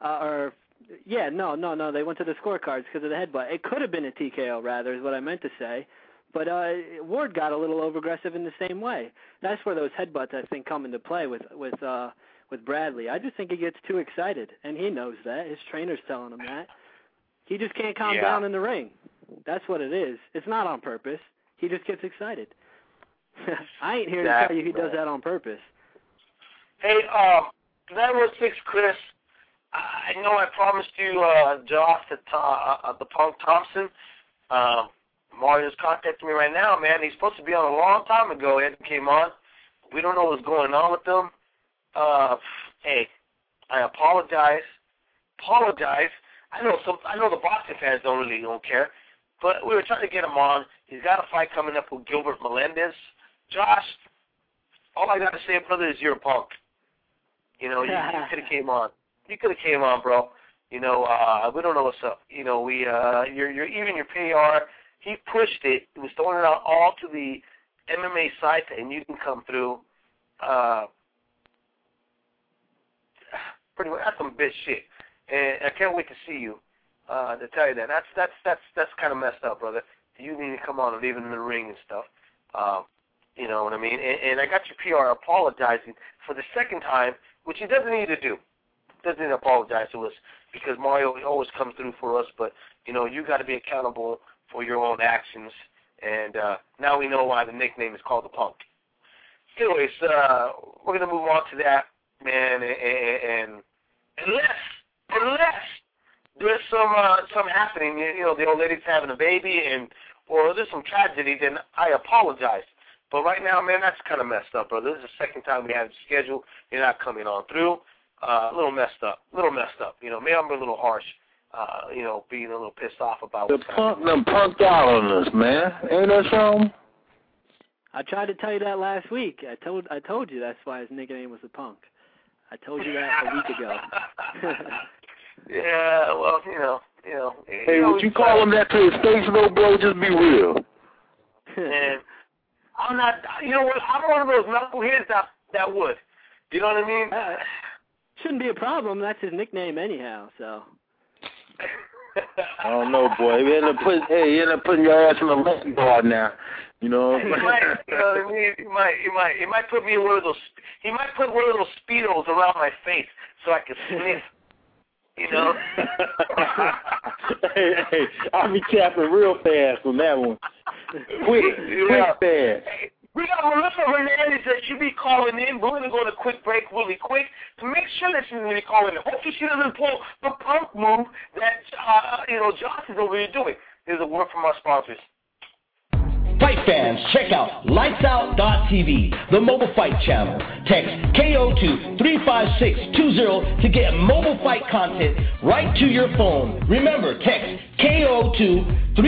No, they went to the scorecards because of the headbutt. It could have been a TKO, rather, is what I meant to say. But Ward got a little over-aggressive in the same way. That's where those headbutts, I think, come into play with Bradley. I just think he gets too excited, and he knows that. His trainer's telling him that. He just can't calm down in the ring. That's what it is. It's not on purpose. He just gets excited. I ain't here to tell you he does that on purpose. Hey, 916 Chris, I know I promised you Josh the Punk Thompson. Mario's contacting me right now, man. He's supposed to be on a long time ago. Ed came on. We don't know what's going on with them. Hey, I apologize. I know the boxing fans don't care, but we were trying to get him on. He's got a fight coming up with Gilbert Melendez. Josh, all I got to say, brother, is you're a punk. You could have came on. You could have came on, bro. We don't know what's up. You're even your PR. He pushed it. He was throwing it out all to the MMA site, and you can come through. Pretty much, that's some bitch shit. And I can't wait to see you. To tell you that, that's kind of messed up, brother. You need to come on and leave it in the ring and stuff. You know what I mean? And I got your PR apologizing for the second time, which he doesn't need to do. Doesn't need to apologize to us because Mario always comes through for us. But you got to be accountable for your own actions. And now we know why the nickname is called the Punk. Anyways, we're gonna move on to that, man. And unless there's some happening, the old lady's having a baby, or there's some tragedy, then I apologize. But right now, man, that's kind of messed up, brother. This is the second time we have it scheduled. You're not coming on through. A little messed up. Maybe I'm a little harsh. Being a little pissed off about what's happening. Them punked out on us, man. Ain't that something? I tried to tell you that last week. I told you that's why his nickname was the Punk. I told you that a week ago. Yeah, well, you know. Hey, would you call him that to his face, though, bro? Just be real. And I'm not. You know what? I'm one of those knuckleheads that would. You know what I mean? Shouldn't be a problem. That's his nickname anyhow. So. I don't know, boy. You end up putting your ass in the left guard now. You know. He might put me in one of those. He might put one of those speedos around my face so I can sniff. You know. hey, I'll be tapping real fast on that one. Quick fast. Hey, we got Melissa Hernandez that should be calling in. We're going to go to a quick break really quick to make sure that she's going to be calling in. Hopefully she doesn't pull the punk move that, Josh is over here doing. Here's a word from our sponsors. Fight fans, check out LightsOut.tv, the mobile fight channel. Text KO2 35620 to get mobile fight content right to your phone. Remember, text KO2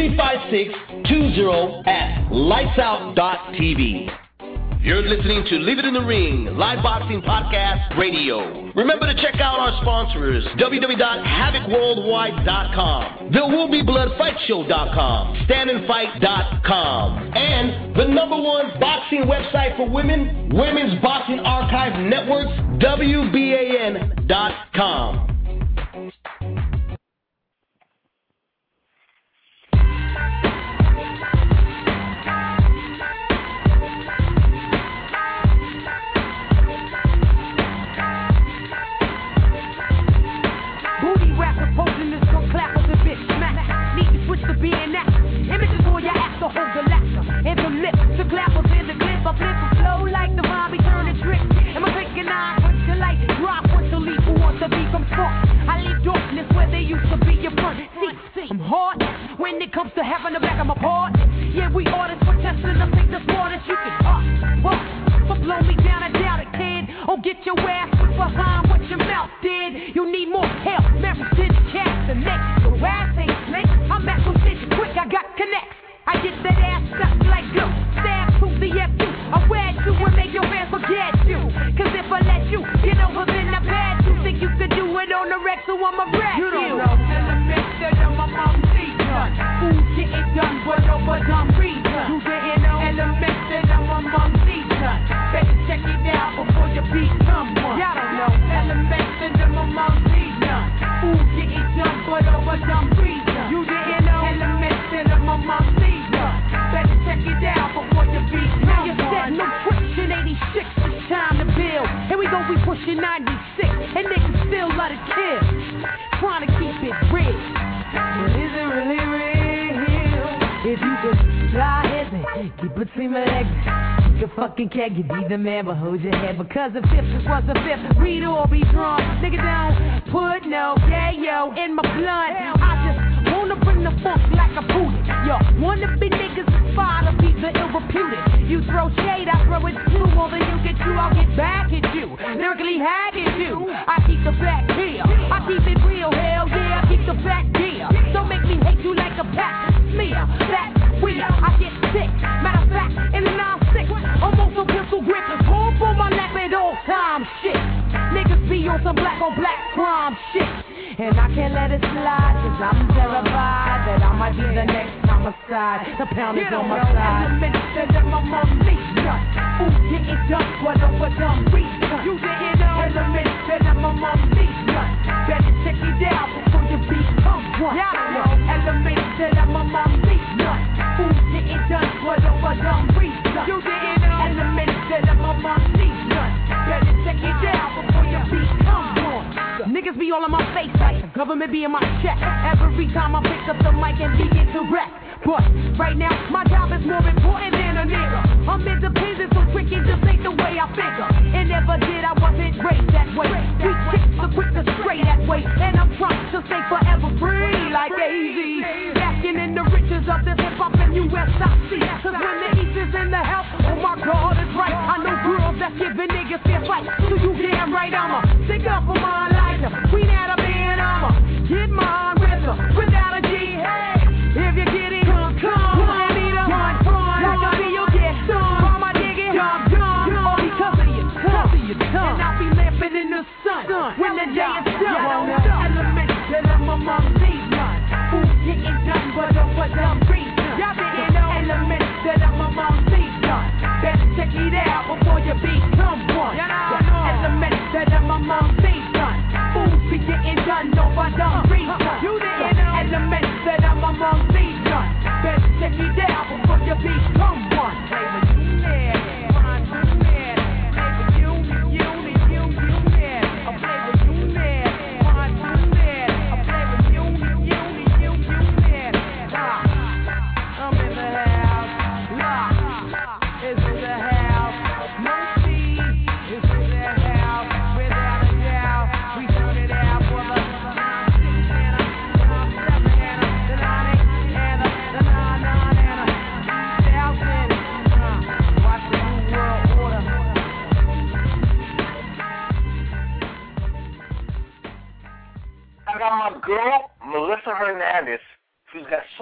35620 at LightsOut.tv. You're listening to Leave It in the Ring, live boxing podcast radio. Remember to check out our sponsors, www.havocworldwide.com, TheWillBeBloodFightShow.com, StandandFight.com, and the #1 boxing website for women, Women's Boxing Archive Networks, WBAN.com. To be an actor, images on your ass to hold the laughter, and the lips, the clappers in the clip, I flip and flow like the Bobby turn and trick. Am I thinking I put the light, drop what to leave, who wants to be from front? I leave darkness where they used to be your front. See, I'm hard when it comes to having the back of my part. Yeah, we artists for testing to think the smartest you can but blow me down, I doubt it, kid. Oh, get your ass behind what your mouth did. You need more help, members to the cast, the next. The ass ain't slick, I'm at some shit quick, I got connects. I get that ass stuck like glue, stab to the F2. I wed you and make your fans forget you. Cause if I let you get over, then I bad you. Think you could do it on the wreck, so I'ma wreck you. You don't know elements that I'm a mom season. Food getting done, but over dumb reason. You didn't know elements that I'm a mom season. Better check it out before you become one. Y'all don't know elements that I'm a mom season. Food getting done, but over dumb reason. You didn't know elements that I'm a mom season. Better check it out before you become one. You said no tricks in 86, it's time to build. Here we go, we pushing 96, and niggas still love to kill. Trying to keep it real. But is it really real? If you could fly heaven, keep between my legs. You fucking keg, you be the man, but hold your head. Because the fifth was the fifth, we'd all be drunk. Nigga don't put no yayo in my blood. I just wanna bring the funk like a booty. Yo, wanna be niggas aspire to be the ill-reputed. You throw shade, I throw it too. More than you get you, I'll get back at you. Lyrically hack at you. I keep the fact here. I keep it real, hell yeah, I keep the fact here. Don't make me hate you like a pack smear. That's weird, I get sick. Matter of fact, in the 9-6, almost a pistol grip. Hold for my lap at all times, shit. Niggas be on some black on black crime shit. And I can't let it slide, cause I'm terrified that I might be the next homicide. The pound is on my side. Elements that my mom needs done. Ooh, getting done, what over dumb reason. You didn't know elements that my mom needs done. Better check it out before you become one. Y'all know elements that my mom needs done. Ooh, getting done, what over dumb reason. You didn't know elements that my mom needs done. Better check it out before you become one. Niggas be all on my face like the government be in my check. Every time I pick up the mic and begin to rap. But right now, my job is more important than a nigga. I'm independent, so tricky just ain't the way I figure. And never did, I wasn't raised that way. We chicks are quick to stray that way. And I'm trying to stay forever free like AZ. Basking in the riches of this hip-hop and USIC. Cause when the East is in the house, oh my God, it's right. I know girls that's giving niggas their fight. So you damn right, I'ma stick up for my life. Queen out of being, I'ma get mine with her without a G. Hey, if you get it, come. I need a one. Like a be your get some. Call my nigga, dumb. All because of your tongue. And I'll be laughing in the sun when the day is done. Elements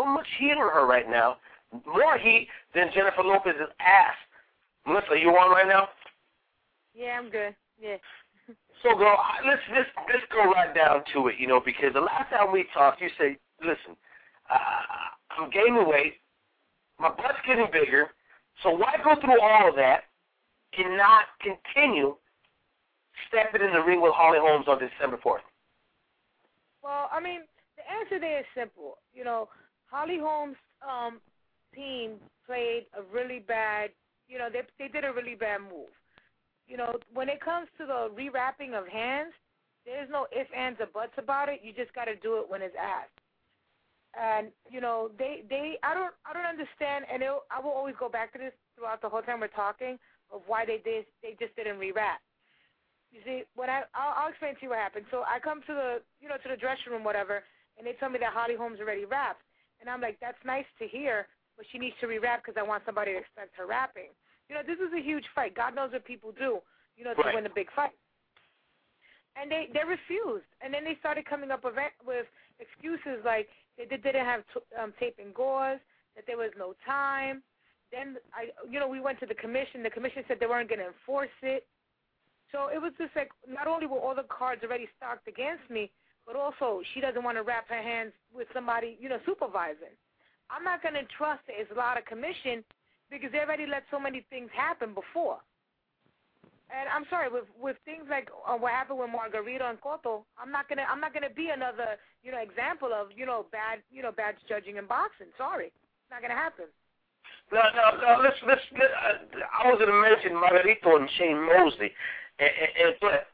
so much heat on her right now, more heat than Jennifer Lopez's ass. Melissa, you on right now? Yeah, I'm good. Yeah. So, girl, let's go right down to it, because the last time we talked, you said, listen, I'm gaining weight, my butt's getting bigger, so why go through all of that and not continue stepping in the ring with Holly Holmes on December 4th? Well, I mean, the answer there is simple. Holly Holmes' team played a really bad, they did a really bad move. When it comes to the rewrapping of hands, there's no ifs, ands, or buts about it. You just got to do it when it's asked. And I don't understand, and I will always go back to this throughout the whole time we're talking of why they just didn't rewrap. You see, I'll explain to you what happened. So I come to the dressing room, whatever, and they tell me that Holly Holmes already rapped, and I'm like, that's nice to hear, but she needs to rewrap because I want somebody to expect her rapping. This is a huge fight. God knows what people do, to win a big fight. And they refused. And then they started coming up with excuses like they didn't have tape and gauze, that there was no time. Then, we went to the commission. The commission said they weren't going to enforce it. So it was just like not only were all the cards already stocked against me, but also she doesn't want to wrap her hands with somebody, supervising. I'm not going to trust the Islata Commission because they already let so many things happen before. And I'm sorry, with things like what happened with Margarita and Cotto, I'm not gonna be another example of bad judging in boxing. Sorry, it's not gonna happen. No. Let's I was gonna mention Margarito and Shane Mosley, but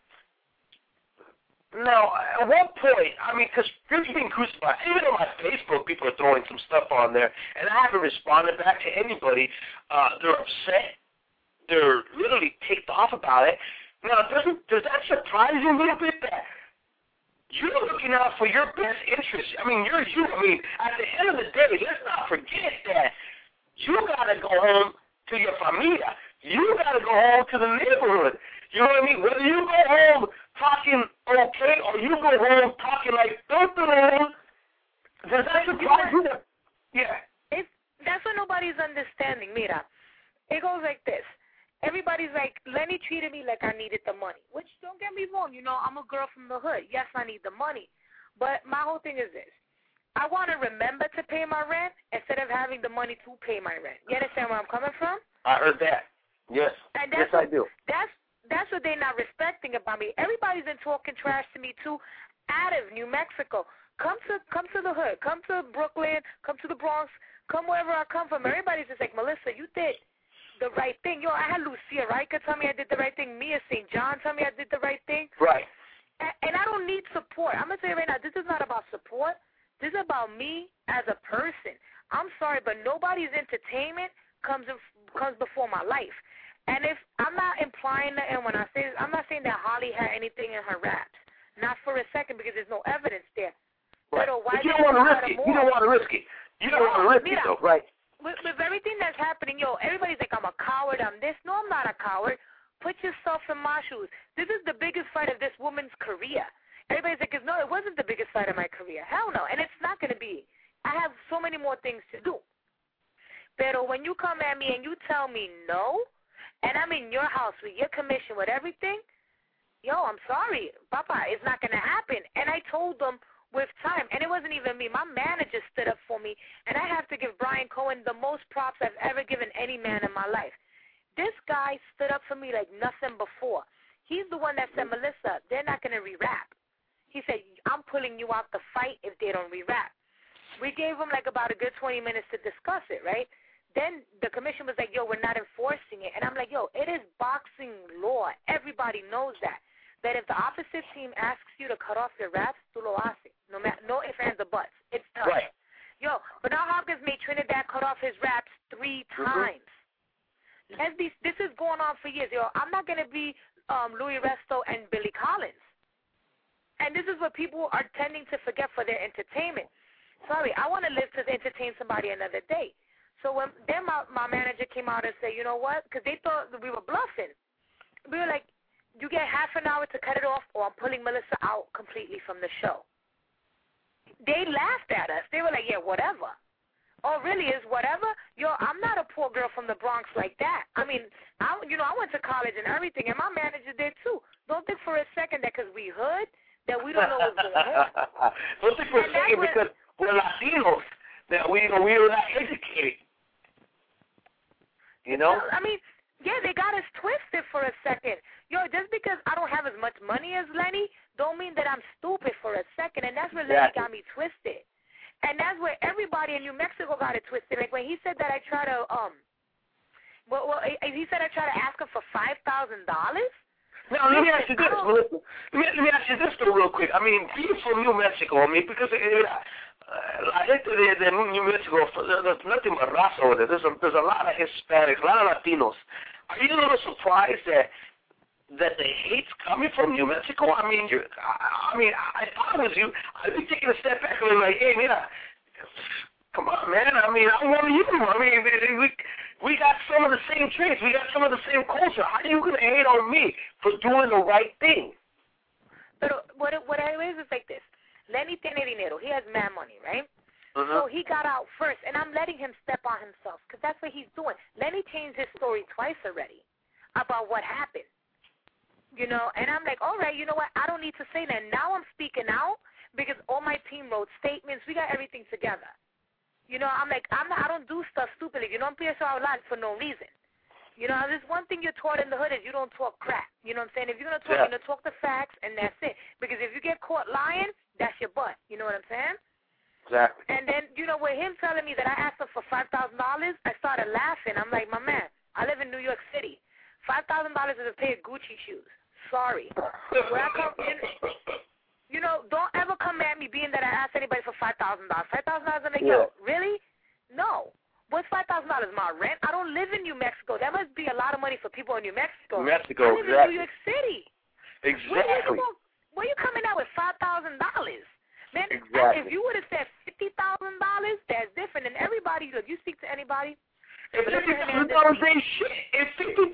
now at what point? I mean, because you're being crucified. Even on my Facebook, people are throwing some stuff on there, and I haven't responded back to anybody. They're upset. They're literally ticked off about it. Now, does that surprise you a little bit that you're looking out for your best interests? I mean, you're you. I mean, at the end of the day, let's not forget that you got to go home to your familia. You got to go home to the neighborhood. You know what I mean? Whether you go home talking okay or you go home talking like, does that surprise you? Yeah. That's what nobody's understanding. Mira, it goes like this. Everybody's like, Lenny treated me like I needed the money, which don't get me wrong. I'm a girl from the hood. Yes, I need the money. But my whole thing is this. I want to remember to pay my rent instead of having the money to pay my rent. You understand where I'm coming from? I heard that. Yes. And yes, I do. That's what they're not respecting about me. Everybody's been talking trash to me, too, out of New Mexico. Come to the hood. Come to Brooklyn. Come to the Bronx. Come wherever I come from. Everybody's just like, Melissa, you did the right thing. I had Lucia Rica tell me I did the right thing. Mia St. John tell me I did the right thing. Right. And I don't need support. I'm going to say right now, this is not about support. This is about me as a person. I'm sorry, but nobody's entertainment comes before my life. And if I'm not implying that, and when I say this, I'm not saying that Holly had anything in her raps. Not for a second, because there's no evidence there. Right. But you don't want to risk it. You don't want to risk it. You don't want to risk it, though. Right. With everything that's happening, everybody's like, I'm a coward, I'm this. No, I'm not a coward. Put yourself in my shoes. This is the biggest fight of this woman's career. Everybody's like, no, it wasn't the biggest fight of my career. Hell no. And it's not going to be. I have so many more things to do. Pero when you come at me and you tell me no, and I'm in your house with your commission, with everything, I'm sorry. Papa, it's not going to happen. And I told them with time, and it wasn't even me. My manager stood up for me, and I have to give Brian Cohen the most props I've ever given any man in my life. This guy stood up for me like nothing before. He's the one that said, Melissa, they're not going to rewrap. He said, I'm pulling you out the fight if they don't rewrap. We gave him like about a good 20 minutes to discuss it, right? Then the commission was like, we're not enforcing it. And I'm like, it is boxing law. Everybody knows that if the opposite team asks you to cut off your raps, tú lo haces. No ifs, ands, or buts. It's done. Right. Bernard Hopkins made Trinidad cut off his raps 3 times. This is going on for years. I'm not going to be Louis Resto and Billy Collins. And this is what people are tending to forget for their entertainment. Sorry, I want to live to entertain somebody another day. So then my manager came out and said, you know what? Because they thought that we were bluffing. We were like, you get half an hour to cut it off, or I'm pulling Melissa out completely from the show. They laughed at us. They were like, whatever. oh, really, is whatever? Yo, I'm not a poor girl from the Bronx like that. I mean, I went to college and everything, and my manager did too. Don't think for a second that because we hood, that we don't know what's going on. Don't think for a second because we're Latinos, that we are not educated. You know? I mean, yeah, they got us twisted for a second. Yo, just because I don't have as much money as Lenny, don't mean that I'm stupid for a second, and that's where Lenny got me twisted. And that's where everybody in New Mexico got it twisted. Like when he said that I try to, he said I try to ask him for $5,000. Now, let me ask you this, Melissa. Let me ask you this though real quick. I mean, being from New Mexico, I mean, because I think that in New Mexico, there's nothing but raza over there. There's a lot of Hispanics, a lot of Latinos. Are you a little surprised that the hate's coming from New Mexico? I mean, I thought it was you. I'd be taking a step back and be like, hey, man, come on, man. I mean, I'm one of you. I mean, we got some of the same traits. We got some of the same culture. How are you going to hate on me for doing the right thing? But what I always is like this. Lenny tiene dinero. He has mad money, right? So he got out first, and I'm letting him step on himself because that's what he's doing. Lenny changed his story twice already about what happened. You know, and I'm like, all right, you know what? I don't need to say that. Now I'm speaking out because all my team wrote statements. We got everything together. You know, I'm like, I don't do stuff stupidly. You don't empiezo a hablar for no reason. You know, there's one thing you're taught in the hood is you don't talk crap. You know what I'm saying? If you're going to talk, you're going to talk the facts, and that's it. Because if you get caught lying, that's your butt. You know what I'm saying? Exactly. And then, you know, with him telling me that I asked him for $5,000, I started laughing. I'm like, my man, I live in New York City. $5,000 is a pair of Gucci shoes. Sorry. Where I come, you know, don't ever come at me being that I asked anybody for $5,000. $5,000, I'm like, yo, really? No. What's $5,000? My rent? I don't live in New Mexico. That must be a lot of money for people in New Mexico. I live in New York City. Exactly. Where you coming out with $5,000? Man, if you would have said $50,000, that's different. And everybody, look, you speak to anybody. If $50,000 ain't shit. If $50,000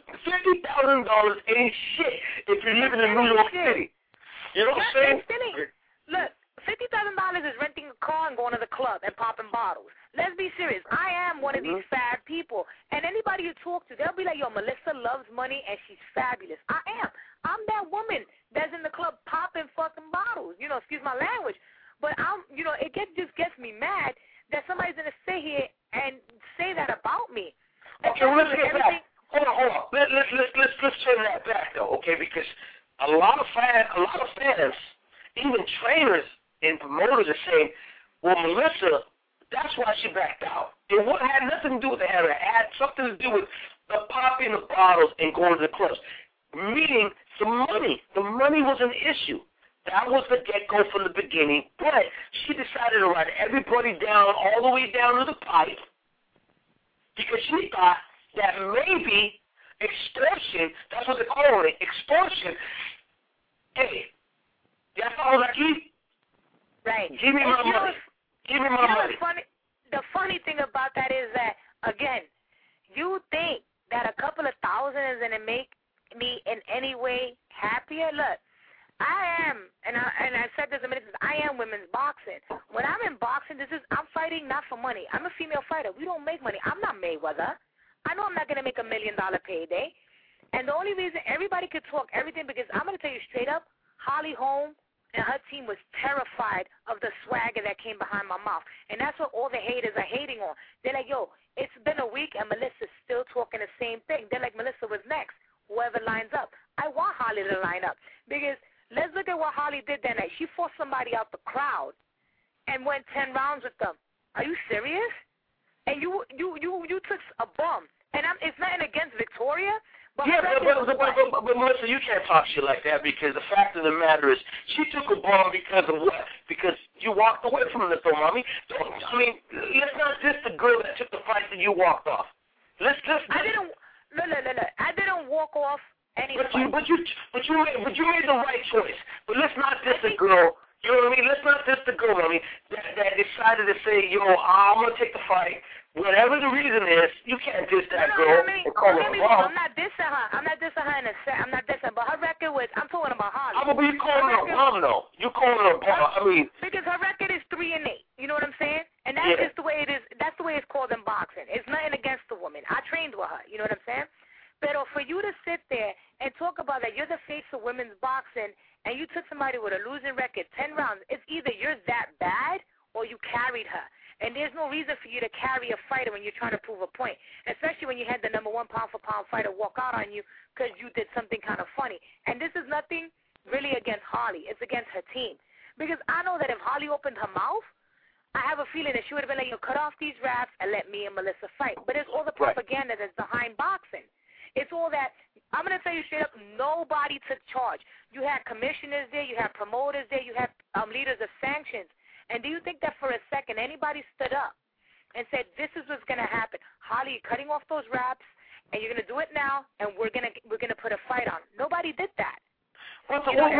ain't shit if you're living in New York City. You know what I'm saying? Look, $50,000 is renting a car and going to the club and popping bottles. Let's be serious. I am one of these fab people. And anybody you talk to, they'll be like, yo, Melissa loves money and she's fabulous. I am. I'm that woman that's in the club popping fucking bottles. You know, excuse my language. But you know, it just gets me mad that somebody's going to sit here and say that about me. Okay, well, let's get back. Hold on. Let's turn that back though, okay? Because a lot of fans, even trainers and promoters are saying, well, Melissa, that's why she backed out. It had nothing to do with the hammer. It had something to do with the popping of bottles and going to the clubs. Meaning the money. The money was an issue. That was the get-go from the beginning. But she decided to write everybody down all the way down to the pipe because she thought that maybe extortion, that's what they call it, extortion. Hey, ya estamos aquí. Right. Give me my money. Give me my money. The funny thing about that is that, again, you think that a couple of thousand is going to make me in any way happier? Look, I am, and I said this a minute ago, I am women's boxing. When I'm in boxing, I'm fighting not for money. I'm a female fighter. We don't make money. I'm not Mayweather. I know I'm not going to make $1 million payday. And the only reason everybody could talk everything, because I'm going to tell you straight up, Holly Holm and her team was terrified of the swagger that came behind my mouth. And that's what all the haters are hating on. They're like, yo, it's been a week and Melissa's still talking the same thing. They're like, Melissa was next. Whoever lines up. I want Holly to line up. Because let's look at what Holly did that night. She forced somebody out the crowd and went 10 rounds with them. Are you serious? And you took a bum. And it's nothing against Victoria. But Melissa, you can't talk shit like that because the fact of the matter is she took a bomb because of what? Because you walked away from the throw, mommy. I mean, let's not diss the girl that took the fight that you walked off. No. I didn't walk off any fight. But you made the right choice. But let's not diss the girl. You know what I mean? Let's not diss the girl, mommy, that decided to say, yo, I'm gonna take the fight. Whatever the reason is, you can't diss that girl and call her a bomb. I'm not dissing her. I'm not dissing her in a set. I'm not dissing, but her record was, I'm talking about Holly. But you calling her a bomb, though. You calling her a bomb. I mean. Because her record is 3-8. You know what I'm saying? And that's just the way it is. That's the way it's called in boxing. It's nothing against the woman. I trained with her. You know what I'm saying? But for you to sit there and talk about that you're the face of women's boxing and you took somebody with a losing record 10 rounds, it's either you're that bad or you carried her. And there's no reason for you to carry a fighter when you're trying to prove a point, especially when you had the number 1 pound-for-pound fighter walk out on you because you did something kind of funny. And this is nothing really against Holly. It's against her team. Because I know that if Holly opened her mouth, I have a feeling that she would have been like, cut off these raps and let me and Melissa fight. But it's all the propaganda that's behind boxing. It's all that, I'm going to tell you straight up, nobody took charge. You had commissioners there, you had promoters there, you had leaders of sanctions. And do you think that for a second anybody stood up and said, this is what's going to happen? Holly, you're cutting off those raps, and you're going to do it now, and we're going to put a fight on. Nobody did that. What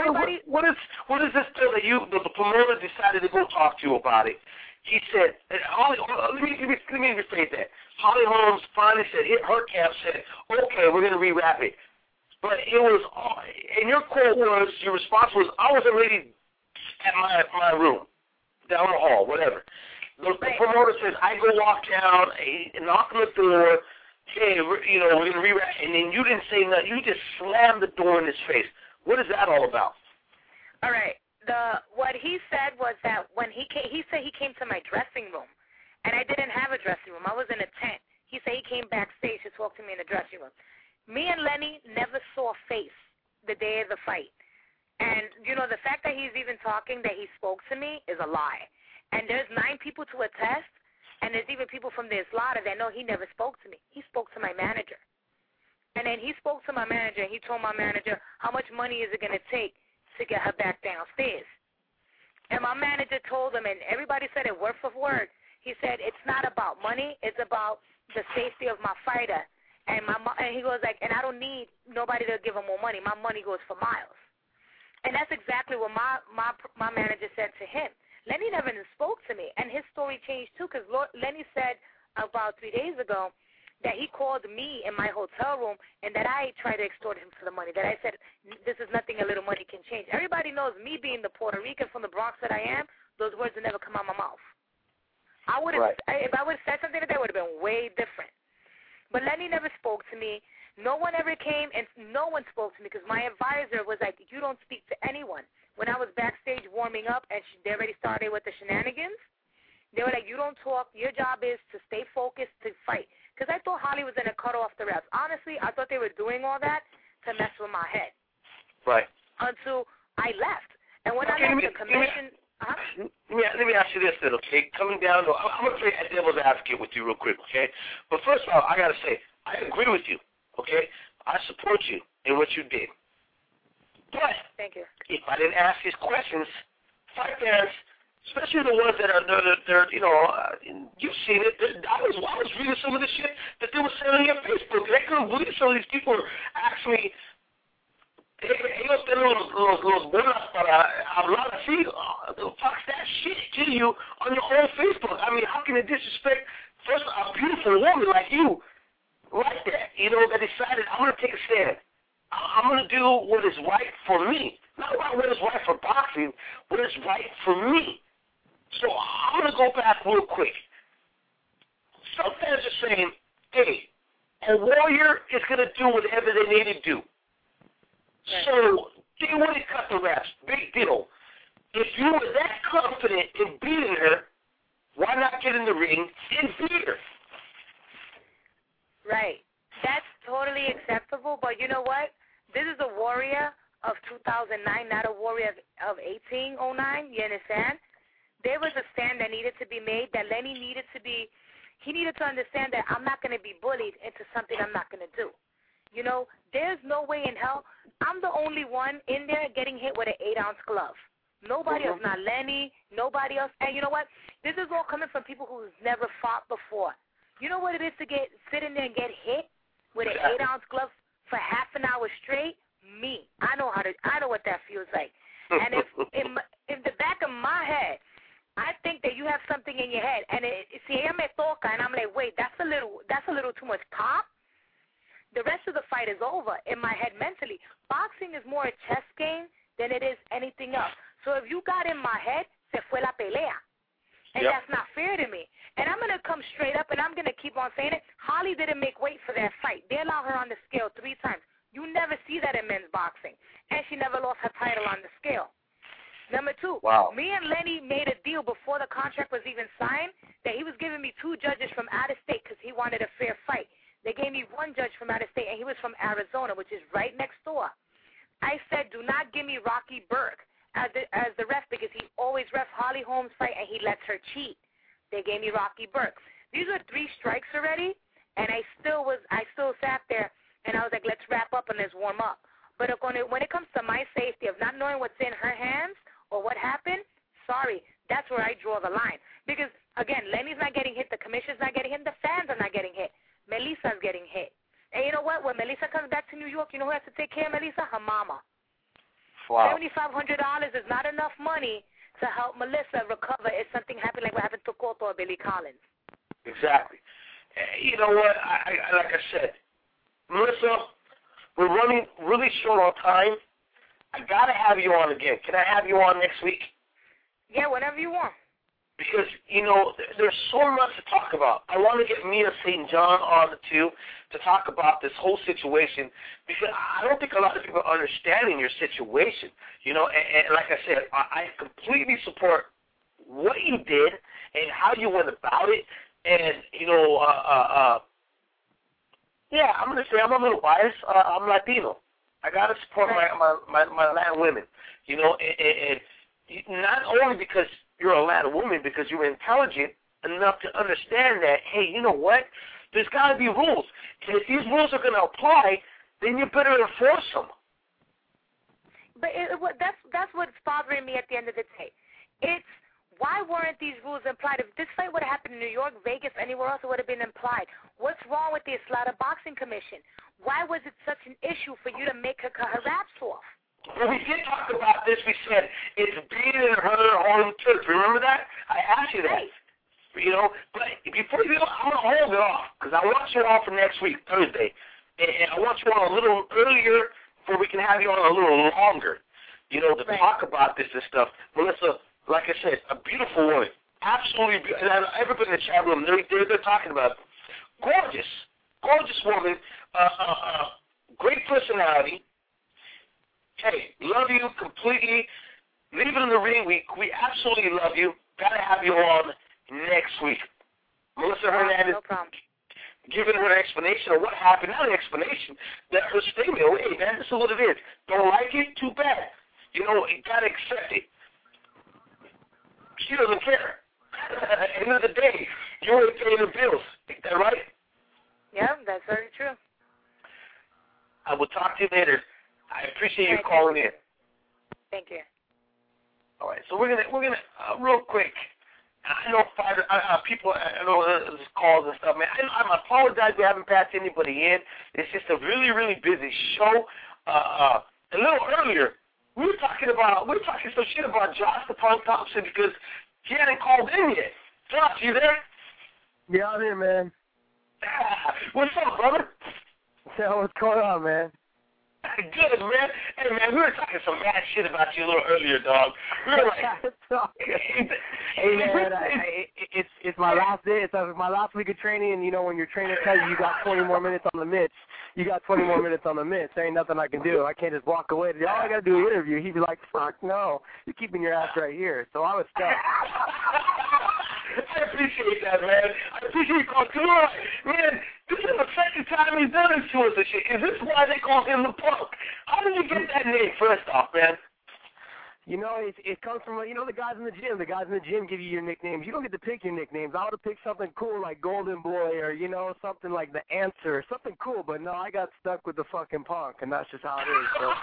is this deal that the promoter decided to go talk to you about it? He said, Holly, let me rephrase that. Holly Holmes finally said, her camp said, okay, we're going to rewrap it. But it was, and your quote was, your response was, I was already at my room, down the hall, whatever. The promoter says, I go walk down, knock on the door, hey, we're going to rewrap, and then you didn't say nothing. You just slammed the door in his face. What is that all about? All right. What he said was that when he said he came to my dressing room, and I didn't have a dressing room. I was in a tent. He said he came backstage to talk to me in the dressing room. Me and Lenny never saw a face the day of the fight. And, the fact that he's even talking that he spoke to me is a lie. And there's 9 people to attest, and there's even people from the slaughter that know he never spoke to me. He spoke to my manager. And then he spoke to my manager, and he told my manager, how much money is it going to take to get her back downstairs? And my manager told him, and everybody said it word for word, he said, it's not about money, it's about the safety of my fighter. And he goes like, and I don't need nobody to give him more money. My money goes for miles. And that's exactly what my manager said to him. Lenny never spoke to me, and his story changed too, because Lenny said about 3 days ago that he called me in my hotel room and that I tried to extort him for the money, that I said, this is nothing a little money can change. Everybody knows me being the Puerto Rican from the Bronx that I am, those words would never come out of my mouth. If I would have said something like that, would have been way different. But Lenny never spoke to me. No one ever came, and no one spoke to me because my advisor was like, you don't speak to anyone. When I was backstage warming up and they already started with the shenanigans, they were like, you don't talk. Your job is to stay focused, to fight. Because I thought Holly was going to cut off the reps. Honestly, I thought they were doing all that to mess with my head. Right. Until I left. And when I left the commission... Let me ask you this then, okay? Coming down, I'm going to play devil's advocate with you real quick, okay? But first of all, I got to say, I agree with you, okay? I support you in what you did. But thank you. If I didn't ask these questions, fight fans, especially the ones that are, you've seen it. I was reading some of the shit that they were saying on your Facebook. I couldn't believe some of these people were actually, ellos tienen los bolas para hablar así, fuck that shit to you on your own Facebook. I mean, how can it disrespect first a beautiful woman like you, like that, that decided, I'm going to take a stand. I'm going to do what is right for me. Not about what is right for boxing, what is right for me. So I'm going to go back real quick. Some fans are saying, hey, a warrior is going to do whatever they need to do. So they want to cut the reps. Big deal. If you were that confident in beating her, why not get in the ring and beat her? Right. That's totally acceptable, but you know what? This is a warrior of 2009, not a warrior of 1809, you understand? There was a stand that needed to be made, that Lenny needed to understand that I'm not going to be bullied into something I'm not going to do. There's no way in hell. I'm the only one in there getting hit with an 8-ounce glove. Nobody else, not Lenny, nobody else. And you know what? This is all coming from people who's never fought before. You know what it is to sit in there and get hit with an 8-ounce glove for half an hour straight? Me. I know what that feels like. And if in the back of my head, I think that you have something in your head, and si ella me toca, and I'm like, wait, that's a little too much pop. The rest of the fight is over in my head mentally. Boxing is more a chess game than it is anything else. So if you got in my head, se fue la pelea. And that's not fair to me. And I'm going to come straight up, and I'm going to keep on saying it. Holly didn't make weight for that fight. They allowed her on the scale 3 times. You never see that in men's boxing. And she never lost her title on the scale. Number 2, me and Lenny made a deal before the contract was even signed that he was giving me 2 judges from out of state because he wanted a fair fight. They gave me 1 judge from out of state, and he was from Arizona, which is right next door. I said, do not give me Rocky Burke as the ref because he always refs Holly Holmes' fight and he lets her cheat. They gave me Rocky Burke. These were 3 strikes already, and I still sat there and I was like, let's wrap up and let's warm up. But when it comes to my safety of not knowing what's in her hands or what happened, sorry, that's where I draw the line. Because again, Lenny's not getting hit, the commissioner's not getting hit, the fans are not getting hit. Melissa's getting hit. And you know what? When Melissa comes back to New York, you know who has to take care of Melissa? Her mama. Wow. $7,500 is not enough money to help Melissa recover if something happened like what happened to Cotto or Billy Collins. Exactly. You know what? Like I said, Melissa, we're running really short on time. I got to have you on again. Can I have you on next week? Yeah, whenever you want. Because, you know, there's so much to talk about. I want to get Mia St. John on too to talk about this whole situation because I don't think a lot of people are understanding your situation. You know, and like I said, I completely support what you did and how you went about it. And, you know, yeah, I'm going to say I'm a little biased. I'm Latino. I got to support my Latin women, you know, and not only because you're a Latin woman, because you're intelligent enough to understand that, hey, you know what? There's got to be rules. And if these rules are going to apply, then you better enforce them. But that's what's bothering me at the end of the day. It's why weren't these rules implied? If this fight would have happened in New York, Vegas, anywhere else, it would have been implied. What's wrong with the Atlanta Boxing Commission? Why was it such an issue for you to make her cut her wraps off? Well, we did talk about this. We said it's beating her on the turf. Remember that? I asked you that. You know, but before you go, I'm going to hold it off because I want you on for next week, Thursday. And I want you on a little earlier before we can have you on a little longer, you know, to talk about this and stuff. Melissa, like I said, a beautiful woman. Absolutely beautiful. And everybody in the chat room, they're talking about it. Gorgeous woman, great personality. Hey, love you completely. Leave it in the ring. We absolutely love you. Got to have you on next week. Melissa Hernandez, no problem. Giving her an explanation of what happened. Not an explanation, that her statement, hey, man, this is what it is. Don't like it? Too bad. You know, you got to accept it. She doesn't care. At the end of the day, you're paying the bills. Is that right? Yeah, that's very true. I will talk to you later. I appreciate you calling in. Thank you. All right, so we're gonna real quick. I know people. I know there's calls and stuff, man. I apologize we haven't passed anybody in. It's just a really busy show. A little earlier, we were talking some shit about Josh the Punk Thompson because he hadn't called in yet. Josh, you there? Yeah, I'm here, man. What's up, brother? So what's going on, man? Good, man. Hey, man, we were talking some mad shit about you a little earlier, dog. We were like, hey, man, it's my last day. It's my last week of training, and you know when your trainer tells you got 20 more minutes on the mitts, you got 20 more minutes on the mitts. There ain't nothing I can do. I can't just walk away. All I got to do is interview. He'd be like, fuck no. You're keeping your ass right here. So I was stuck. I appreciate that, man. I appreciate you calling. Come on, man. This is the second time he's done this to us and shit. Is this why they call him the Punk? How did you get that name, first off, man? You know, it comes from, you know, the guys in the gym. The guys in the gym give you your nicknames. You don't get to pick your nicknames. I would have picked something cool like Golden Boy or, you know, something like The Answer. Something cool, but no, I got stuck with the fucking Punk, and that's just how it is. So.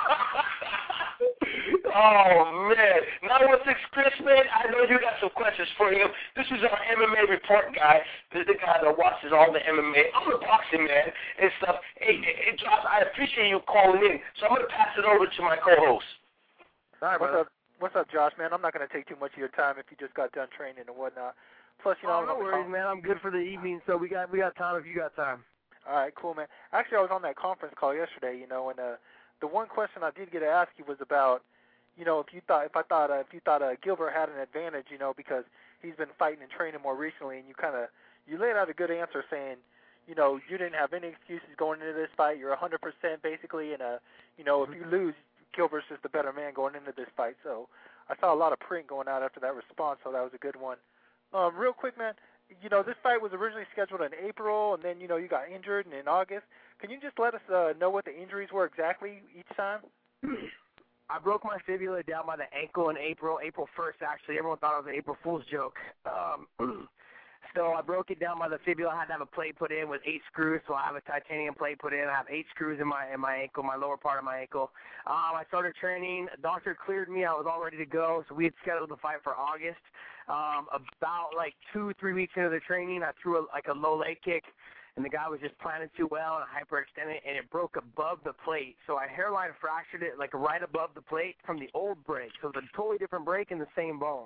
Oh, man. Now with this, Chris, man, I know you got some questions for him. This is our MMA report guy. This is the guy that watches all the MMA. I'm a boxing man and stuff. Hey, Josh, I appreciate you calling in, so I'm going to pass it over to my co-host. All right, what's up, Josh, man? I'm not going to take too much of your time if you just got done training and whatnot. Plus, you know, no worries, man. I'm good for the evening, so we got time if you got time. All right, cool, man. Actually, I was on that conference call yesterday, you know, and the one question I did get to ask you was about, you know, if you thought Gilbert had an advantage, you know, because he's been fighting and training more recently, and you laid out a good answer saying, you know, you didn't have any excuses going into this fight. You're 100% basically, and you know, if you lose, Gilbert's just the better man going into this fight. So I saw a lot of print going out after that response, so that was a good one. Real quick, man, you know, this fight was originally scheduled in April, and then, you know, you got injured in August. Can you just let us know what the injuries were exactly each time? I broke my fibula down by the ankle in April 1st, actually. Everyone thought it was an April Fool's joke. So I broke it down by the fibula. I had to have a plate put in with 8 screws, so I have a titanium plate put in. I have 8 screws in my ankle, my lower part of my ankle. I started training. The doctor cleared me. I was all ready to go, so we had scheduled the fight for August. About like 2-3 weeks into the training, I threw a low leg kick, and the guy was just planted too well, and I hyperextended, and it broke above the plate. So I hairline fractured it like right above the plate from the old break. So it's a totally different break in the same bone.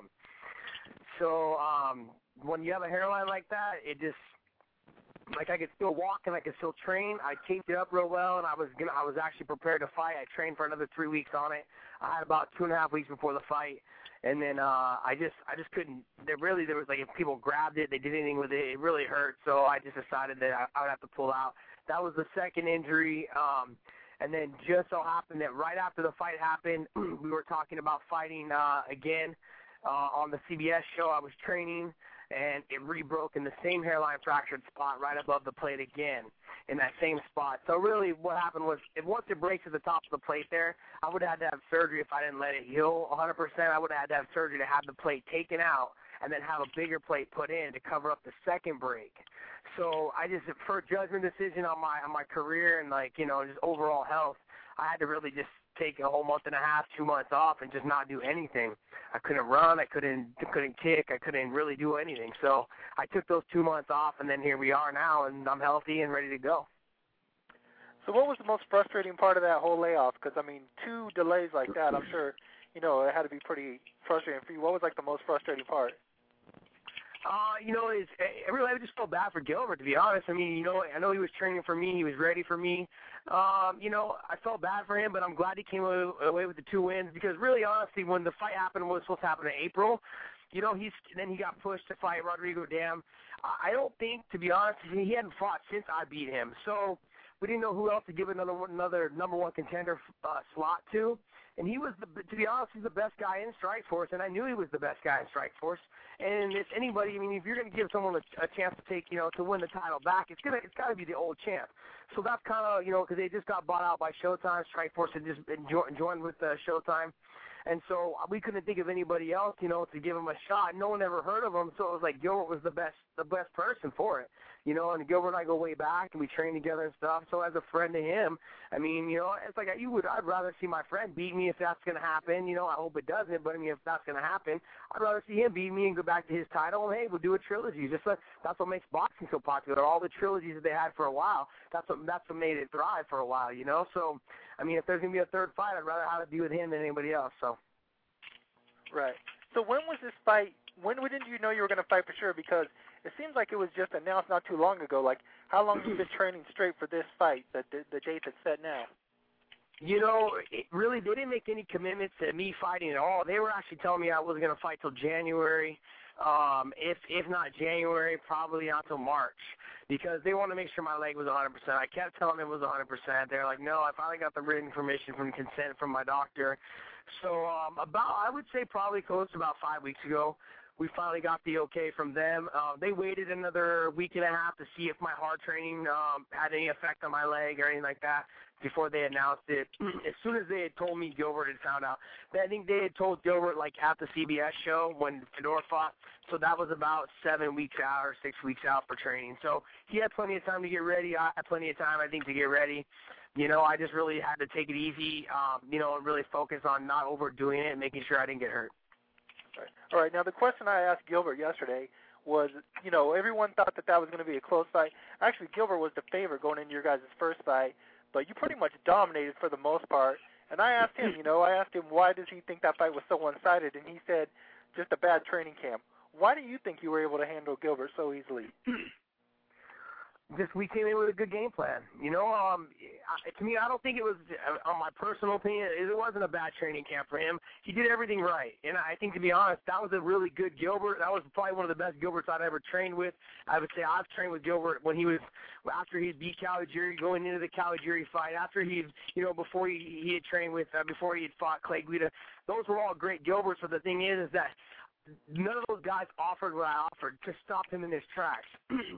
So when you have a hairline like that, it just, like, I could still walk and I could still train. I taped it up real well, and I was actually prepared to fight. I trained for another 3 weeks on it. I had about 2.5 weeks before the fight, and then I just couldn't. There was like, if people grabbed it, they did anything with it, it really hurt. So I just decided that I would have to pull out. That was the second injury. And then just so happened that right after the fight happened, we were talking about fighting again. On the CBS show, I was training, and it re-broke in the same hairline fractured spot right above the plate again, in that same spot. So really what happened was, once it breaks at the top of the plate there, I would have had to have surgery if I didn't let it heal 100%. I would have had to have surgery to have the plate taken out and then have a bigger plate put in to cover up the second break. So I just, for a judgment decision on my career and, like, you know, just overall health, I had to really just take a whole month and a half, 2 months off and just not do anything. I couldn't run, I couldn't kick, I couldn't really do anything. So I took those 2 months off, and then here we are now, and I'm healthy and ready to go. So what was the most frustrating part of that whole layoff? Because, I mean, 2 delays like that, I'm sure, you know, it had to be pretty frustrating for you. What was, like, the most frustrating part? You know, I just felt bad for Gilbert, to be honest. I mean, you know, I know he was training for me. He was ready for me. You know, I felt bad for him, but I'm glad he came away with the 2 wins because really, honestly, when the fight happened, it was supposed to happen in April. You know, then he got pushed to fight Rodrigo Dam. I don't think, to be honest, he hadn't fought since I beat him. So we didn't know who else to give another number 1 contender slot to. And he was, to be honest, he's the best guy in Strikeforce, and I knew he was the best guy in Strikeforce. And if anybody, I mean, if you're going to give someone a chance to take, you know, to win the title back, it's got to be the old champ. So that's kind of, you know, because they just got bought out by Showtime. Strikeforce had just been joined with Showtime. And so we couldn't think of anybody else, you know, to give him a shot. No one ever heard of him, so it was like Gilbert was the best person for it, you know. And Gilbert and I go way back, and we train together and stuff. So as a friend to him, I mean, you know, it's like I'd rather see my friend beat me if that's going to happen. You know, I hope it doesn't, but I mean, if that's going to happen, I'd rather see him beat me and go back to his title. And hey, we'll do a trilogy. That's what makes boxing so popular. All the trilogies that they had for a while, that's what made it thrive for a while, you know. So, I mean, if there's going to be a third fight, I'd rather have it be with him than anybody else. So. Right. So when was this fight? When did you know you were going to fight for sure? Because it seems like it was just announced not too long ago. Like, how long have you been training straight for this fight, the date that's set now? You know, really, they didn't make any commitments to me fighting at all. They were actually telling me I wasn't going to fight till January. If not January, probably not till March, because they wanted to make sure my leg was 100%. I kept telling them it was 100%. They're like, no, I finally got the written permission from consent from my doctor. So I would say probably close to about 5 weeks ago, we finally got the okay from them. They waited another week and a half to see if my hard training had any effect on my leg or anything like that before they announced it. As soon as they had told me Gilbert had found out, I think they had told Gilbert like at the CBS show when Fedor fought. So that was about 7 weeks out or 6 weeks out for training. So he had plenty of time to get ready. I had plenty of time, I think, to get ready. You know, I just really had to take it easy, you know, and really focus on not overdoing it and making sure I didn't get hurt. All right. Now, the question I asked Gilbert yesterday was, you know, everyone thought that was going to be a close fight. Actually, Gilbert was the favorite going into your guys' first fight, but you pretty much dominated for the most part. And I asked him, you know, why does he think that fight was so one-sided, and he said just a bad training camp. Why do you think you were able to handle Gilbert so easily? we came in with a good game plan. To me, I don't think it was, on my personal opinion, it wasn't a bad training camp for him. He did everything right. And I think, to be honest, that was a really good Gilbert. That was probably one of the best Gilberts I'd ever trained with. I would say I've trained with Gilbert after he beat Caligiuri, going into the Caligiuri fight, after before he had trained with, before he had fought Clay Guida. Those were all great Gilberts, but the thing is that none of those guys offered what I offered to stop him in his tracks.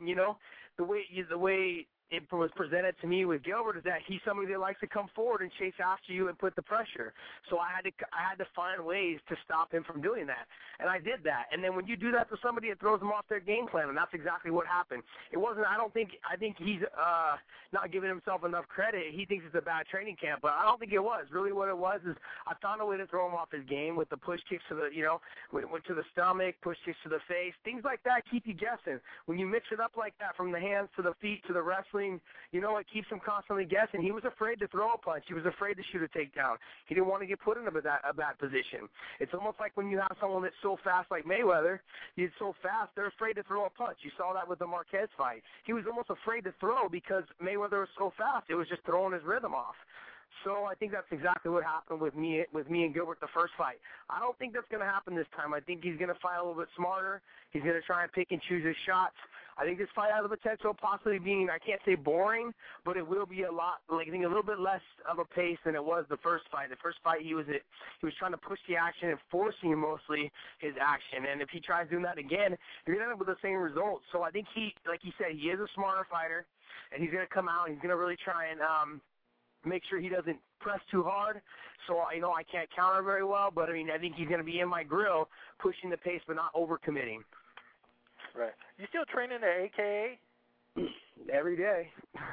The way it was presented to me with Gilbert is that he's somebody that likes to come forward and chase after you and put the pressure. So I had to find ways to stop him from doing that, and I did that. And then when you do that to somebody, it throws them off their game plan, and that's exactly what happened. It wasn't. I think he's not giving himself enough credit. He thinks it's a bad training camp, but I don't think it was. Really, what it was is I found a way to throw him off his game with the push kicks to the to the stomach, push kicks to the face, things like that keep you guessing. When you mix it up like that, from the hands to the feet to the wrestling, it keeps him constantly guessing. He was afraid to throw a punch. He was afraid to shoot a takedown. He didn't want to get put in a bad position. It's almost like when you have someone that's so fast like Mayweather, he's so fast, they're afraid to throw a punch. You saw that with the Marquez fight. He was almost afraid to throw because Mayweather was so fast. It was just throwing his rhythm off. So I think that's exactly what happened with me and Gilbert the first fight. I don't think that's going to happen this time. I think he's going to fight a little bit smarter. He's going to try and pick and choose his shots. I think this fight has the potential of possibly being, I can't say boring, but it will be a little bit less of a pace than it was the first fight. The first fight he was trying to push the action and forcing mostly his action. And if he tries doing that again, you're going to end up with the same results. So I think like he said, he is a smarter fighter, and he's going to come out and he's going to really try and make sure he doesn't press too hard. So I can't counter very well, but I think he's going to be in my grill, pushing the pace but not overcommitting. Right. You still training at AKA? Every day.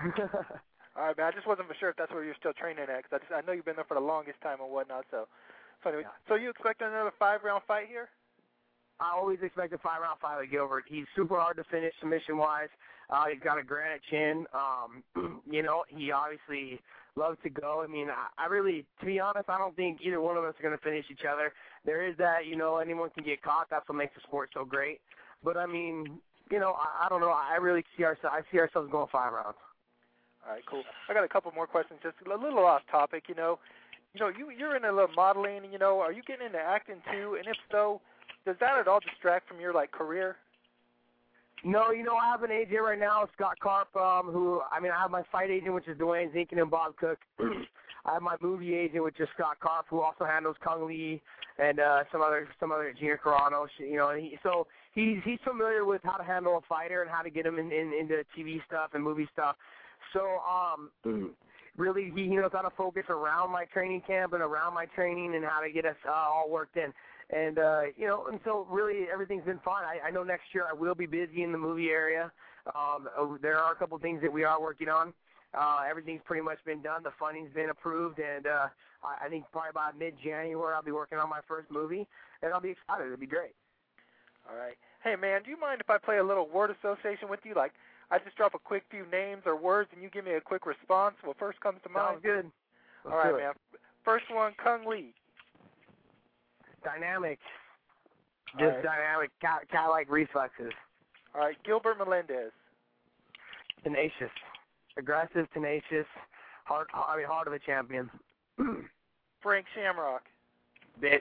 All right, man. I just wasn't for sure if that's where you're still training at, because I know you've been there for the longest time and whatnot. So, anyway, so you expect another 5-round fight here? I always expect a 5-round fight with Gilbert. He's super hard to finish submission-wise. He's got a granite chin. He obviously loves to go. I really, to be honest, I don't think either one of us are going to finish each other. There is that, anyone can get caught. That's what makes the sport so great. But, I don't know. I really see ourselves going 5 rounds. All right, cool. I got a couple more questions, just a little off topic. You're in a little modeling. Are you getting into acting too? And if so, does that at all distract from your career? No, I have an agent right now, Scott Karp, I have my fight agent, which is Dwayne Zinkin and Bob Cook. I have my movie agent, which is Scott Karp, who also handles Kung Lee and some other Gina Carano. So he's familiar with how to handle a fighter and how to get him into TV stuff and movie stuff. So really, he knows how to focus around my training camp and around my training and how to get us all worked in. And, and so really everything's been fine. I know next year I will be busy in the movie area. There are a couple things that we are working on. Everything's pretty much been done. The funding's been approved, and I think probably by mid-January I'll be working on my first movie, and I'll be excited. It'll be great. All right. Hey, man, do you mind if I play a little word association with you? I just drop a quick few names or words, and you give me a quick response. What first comes to mind? Sounds good. All right, man. First one, Kung Lee. Dynamic. Just dynamic, cat-like reflexes. All right, Gilbert Melendez. Tenacious. Aggressive, tenacious, heart of a champion. Frank Shamrock. Bitch.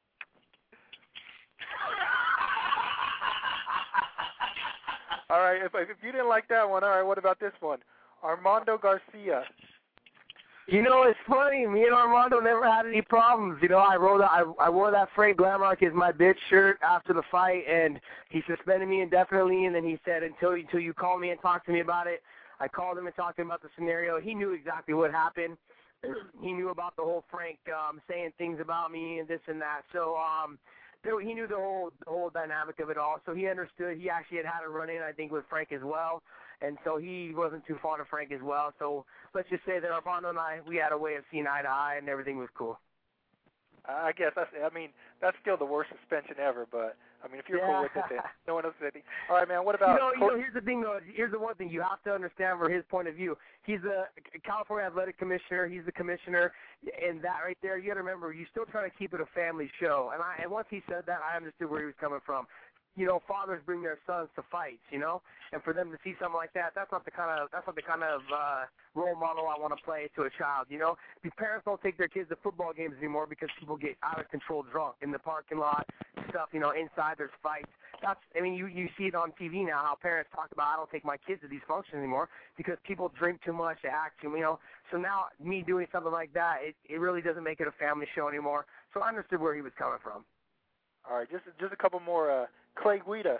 All right, if you didn't like that one, all right, what about this one? Armando Garcia. It's funny. Me and Armando never had any problems. I wore that Frank Glamrock is my bitch shirt after the fight, and he suspended me indefinitely, and then he said, until you call me and talk to me about it. I called him and talked to him about the scenario. He knew exactly what happened. He knew about the whole Frank saying things about me and this and that. So he knew the whole dynamic of it all. So he understood. He actually had a run-in, I think, with Frank as well. And so he wasn't too fond of Frank as well. So let's just say that Armando and we had a way of seeing eye to eye, and everything was cool. I guess that's still the worst suspension ever, but if you're cool with it, then no one else is anything. All right, man, what about... here's the thing, though. Here's the one thing you have to understand from his point of view. He's the California Athletic Commissioner. He's the commissioner. And that right there, you got to remember, you're still trying to keep it a family show. And once he said that, I understood where he was coming from. fathers bring their sons to fights, and for them to see something like that, that's not the kind of role model I want to play to a child. The parents don't take their kids to football games anymore because people get out of control drunk in the parking lot, stuff. Inside there's fights. You see it on TV now how parents talk about I don't take my kids to these functions anymore because people drink too much, they act too much. So now me doing something like that, it really doesn't make it a family show anymore. So I understood where he was coming from. All right, just a couple more. Clay Guida.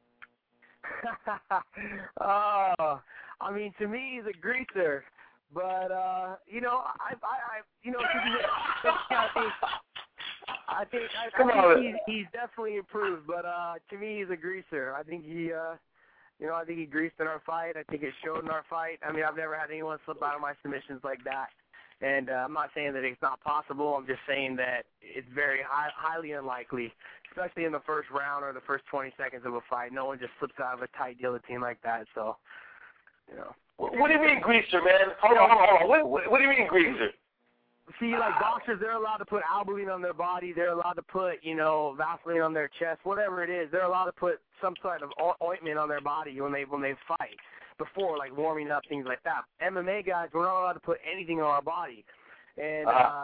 To me, he's a greaser, but I think he's definitely improved. But to me, he's a greaser. I think he greased in our fight. I think it showed in our fight. I've never had anyone slip out of my submissions like that. And I'm not saying that it's not possible. I'm just saying that it's very highly unlikely, especially in the first round or the first 20 seconds of a fight. No one just slips out of a tight guillotine like that. So, What do you mean greaser, man? Hold on. What do you mean greaser? See, like boxers, they're allowed to put Albumin on their body. They're allowed to put, Vaseline on their chest, whatever it is. They're allowed to put some sort of ointment on their body when they fight. Before, like warming up, things like that. MMA guys, we're not allowed to put anything on our body. And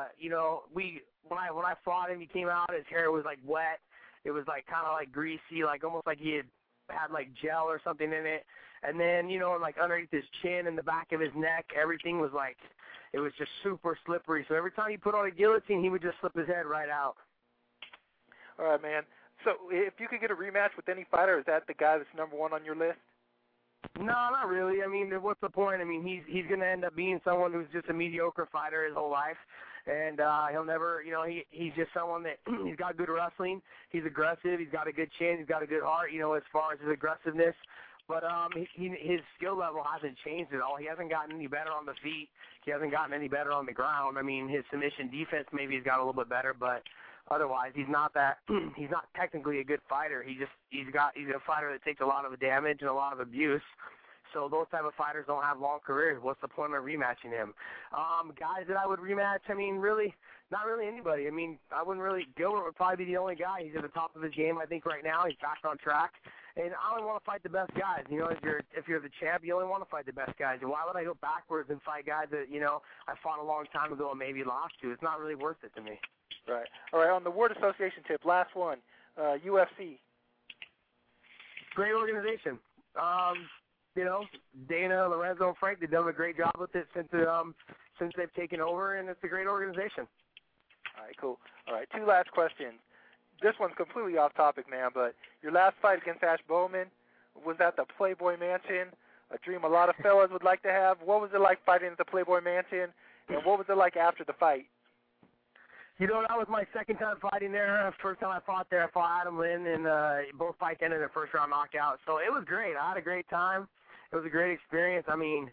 when I fought him, he came out, his hair was like wet. It was like kind of like greasy, like almost like he had like gel or something in it. And then, like underneath his chin and the back of his neck, everything was like, it was just super slippery. So every time he put on a guillotine, he would just slip his head right out. All right, man. So if you could get a rematch with any fighter, is that the guy that's number one on your list? No, not really. What's the point? He's going to end up being someone who's just a mediocre fighter his whole life, and he'll never, he's just someone that he's got good wrestling. He's aggressive. He's got a good chin. He's got a good heart. As far as his aggressiveness, but his skill level hasn't changed at all. He hasn't gotten any better on the feet. He hasn't gotten any better on the ground. His submission defense maybe has got a little bit better, but otherwise, he's not technically a good fighter. He's a fighter that takes a lot of damage and a lot of abuse. So those type of fighters don't have long careers. What's the point of rematching him? Guys that I would rematch, really, not really anybody. I wouldn't really. Gilbert would probably be the only guy. He's at the top of his game, I think, right now. He's back on track. And I only want to fight the best guys. If you're the champ, you only want to fight the best guys. And why would I go backwards and fight guys that, I fought a long time ago and maybe lost to? It's not really worth it to me. Right. All right, on the Word Association tip, last one, UFC. Great organization. Dana, Lorenzo, and Frank, they've done a great job with it since they've taken over, and it's a great organization. All right, cool. All right, two last questions. This one's completely off topic, man, but your last fight against Ash Bowman, was that the Playboy Mansion, a dream a lot of fellas would like to have? What was it like fighting at the Playboy Mansion, and what was it like after the fight? That was my second time fighting there. First time I fought there, I fought Adam Lynn, and both fights ended in a first-round knockout. So it was great. I had a great time. It was a great experience.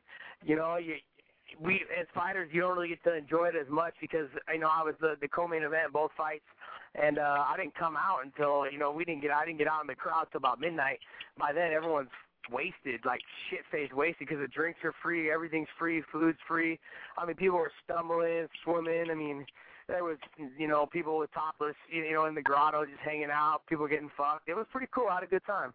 We as fighters, you don't really get to enjoy it as much because I was the co-main event in both fights, and I didn't come out until I didn't get out in the crowd till about midnight. By then, everyone's wasted, like shit-faced wasted, because the drinks are free, everything's free, food's free. People were stumbling, swimming. There was, people with topless, in the grotto just hanging out, people getting fucked. It was pretty cool. I had a good time.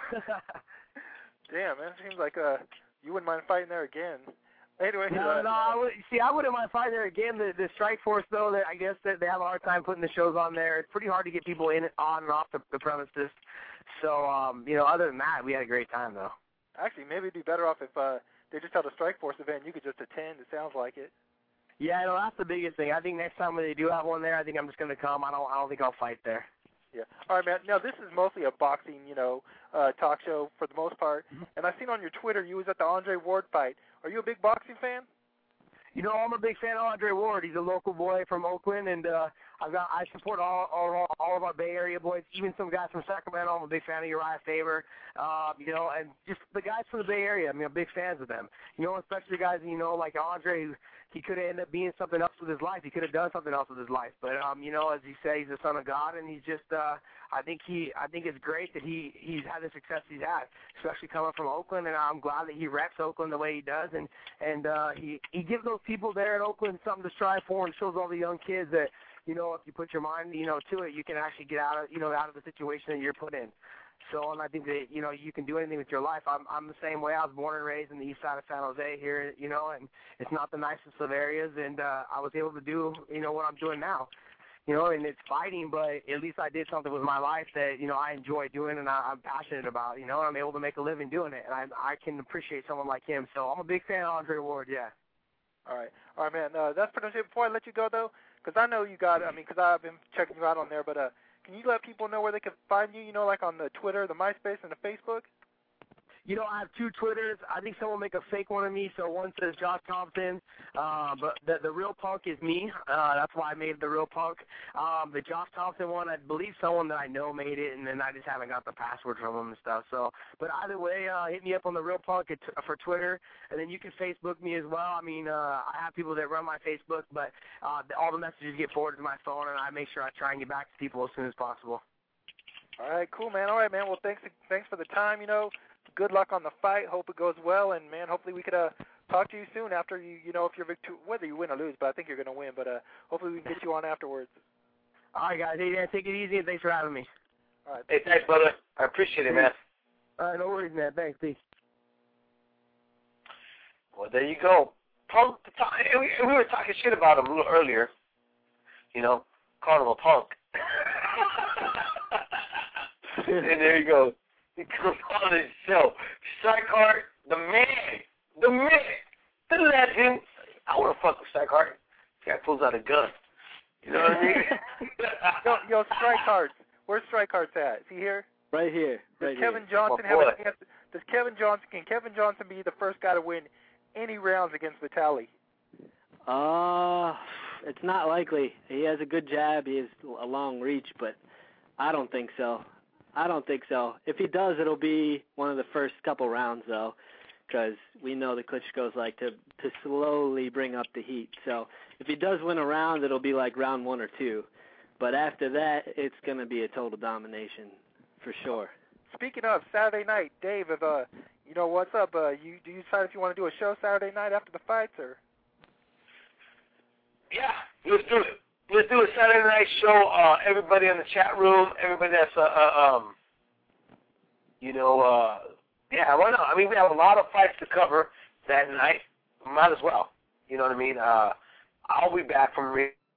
Damn, man, it seems like you wouldn't mind fighting there again. Anyway, I wouldn't mind fighting there again. The Strike Force, though, I guess that they have a hard time putting the shows on there. It's pretty hard to get people on and off the premises. So, other than that, we had a great time, though. Actually, maybe it'd be better off if they just held a Strike Force event. You could just attend. It sounds like it. Yeah, that's the biggest thing. I think next time when they do have one there, I think I'm just going to come. I don't think I'll fight there. Yeah. All right, man. Now, this is mostly a boxing, talk show for the most part. And I've seen on your Twitter you was at the Andre Ward fight. Are you a big boxing fan? I'm a big fan of Andre Ward. He's a local boy from Oakland, and I support all of our Bay Area boys, even some guys from Sacramento. I'm a big fan of Uriah Faber, and just the guys from the Bay Area. I'm big fans of them. Especially guys, like Andre, who he could have ended up being something else with his life. He could have done something else with his life. But, as you say, he's the son of God, and he's just, I think it's great that he's had the success he's had, especially coming from Oakland, and I'm glad that he reps Oakland the way he does, and he gives those people there in Oakland something to strive for, and shows all the young kids that, if you put your mind, to it, you can actually get out of the situation that you're put in. So, and I think that, you know, you can do anything with your life. I'm the same way. I was born and raised in the east side of San Jose here, you know, and it's not the nicest of areas, and I was able to do, you know, what I'm doing now. You know, and it's fighting, but at least I did something with my life that, you know, I enjoy doing and I'm passionate about, you know, and I'm able to make a living doing it. And I can appreciate someone like him. So I'm a big fan of Andre Ward, yeah. All right, man. That's pretty much it. Before I let you go, though, because I know you got, because I've been checking you out on there, but can you let people know where they can find you, you know, like on the Twitter, the MySpace, and the Facebook? You know, I have 2 Twitters. I think someone will make a fake one of me. So one says Josh Thompson, but the real Punk is me. That's why I made the real Punk. The Josh Thompson one, I believe someone that I know made it, and then I just haven't got the password from them and stuff. So, but either way, hit me up on the real Punk for Twitter, and then you can Facebook me as well. I mean, I have people that run my Facebook, but all the messages get forwarded to my phone, and I make sure I try and get back to people as soon as possible. All right, cool, man. All right, man. Well, thanks for the time, you know. Good luck on the fight. Hope it goes well, and man, hopefully we could talk to you soon after you know, if you're whether you win or lose. But I think you're going to win. But hopefully we can get you on afterwards. All right, guys. Hey, man, take it easy, and thanks for having me. All right. Hey, thanks, brother. I appreciate it, man. All right, no worries, man. Thanks. Peace. Well, there you go. Punk. We were talking shit about him a little earlier. You know, calling him a punk. And there you go. He comes on his show. Strikeheart, the man, the legend. I want to fuck with Strikeheart. This guy pulls out a gun. You know what I mean? yo, Strikeheart. Where's Strikeheart at? Is he here? Right here. Does Kevin Johnson have a chance? Can Kevin Johnson be the first guy to win any rounds against Vitali? It's not likely. He has a good jab. He has a long reach, but I don't think so. If he does, it'll be one of the first couple rounds, though, because we know the Klitschko's like to slowly bring up the heat. So if he does win a round, it'll be like round 1 or 2. But after that, it's going to be a total domination for sure. Speaking of Saturday night, Dave, if you know what's up, do you decide if you want to do a show Saturday night after the fights, or? Yeah, let's do it. Let's do a Saturday night show. Everybody in the chat room, everybody that's, yeah, why not? I mean, we have a lot of fights to cover that night. Might as well. You know what I mean? I'll be back from.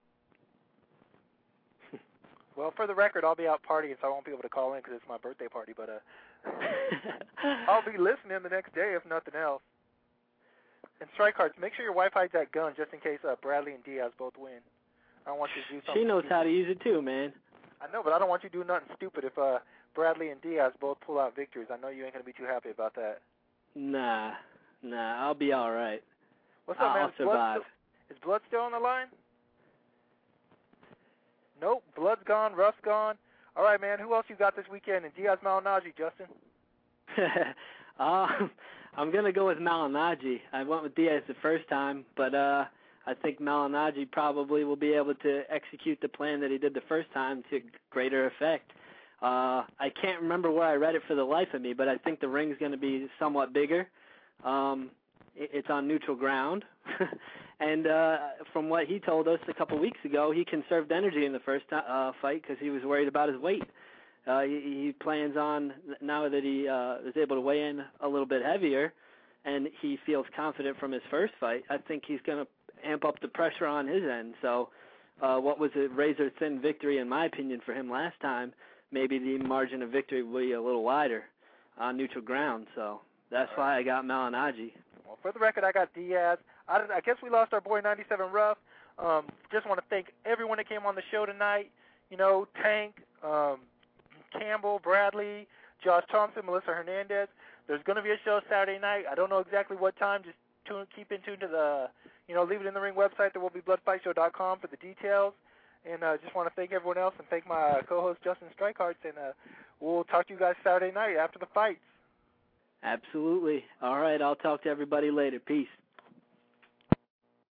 Well, for the record, I'll be out partying, so I won't be able to call in because it's my birthday party. But I'll be listening the next day, if nothing else. And Strikeheart, make sure your wife hides that gun just in case Bradley and Diaz both win. I don't want you to do something. She knows stupid. how to use it too, man. I know, but I don't want you to do nothing stupid if Bradley and Diaz both pull out victories. I know you ain't going to be too happy about that. Nah, I'll be all right. What's up, man? I'll survive. Is Blood still on the line? Nope, Blood's gone, Ruff's gone. All right, man, who else you got this weekend? And Diaz Malignaggi, Justin? I'm going to go with Malignaggi. I went with Diaz the first time, but I think Malignaggi probably will be able to execute the plan that he did the first time to greater effect. I can't remember where I read it for the life of me, but I think the ring's going to be somewhat bigger. It's on neutral ground. And from what he told us a couple weeks ago, he conserved energy in the first fight because he was worried about his weight. He plans on, now that he is able to weigh in a little bit heavier and he feels confident from his first fight, I think he's going to amp up the pressure on his end. So what was a razor-thin victory, in my opinion, for him last time, maybe the margin of victory will be a little wider on neutral ground. So that's why I got Malignaggi. Well, for the record, I got Diaz. I guess we lost our boy 97 Ruff. Just want to thank everyone that came on the show tonight. You know, Tank, Campbell, Bradley, Josh Thompson, Melissa Hernandez. There's going to be a show Saturday night. I don't know exactly what time. Just keep in tune to the, Leave It in the Ring website, there will be bloodfightshow.com for the details. And just want to thank everyone else and thank my co-host Justin Strikeheart. And we'll talk to you guys Saturday night after the fights. Absolutely. All right, I'll talk to everybody later. Peace.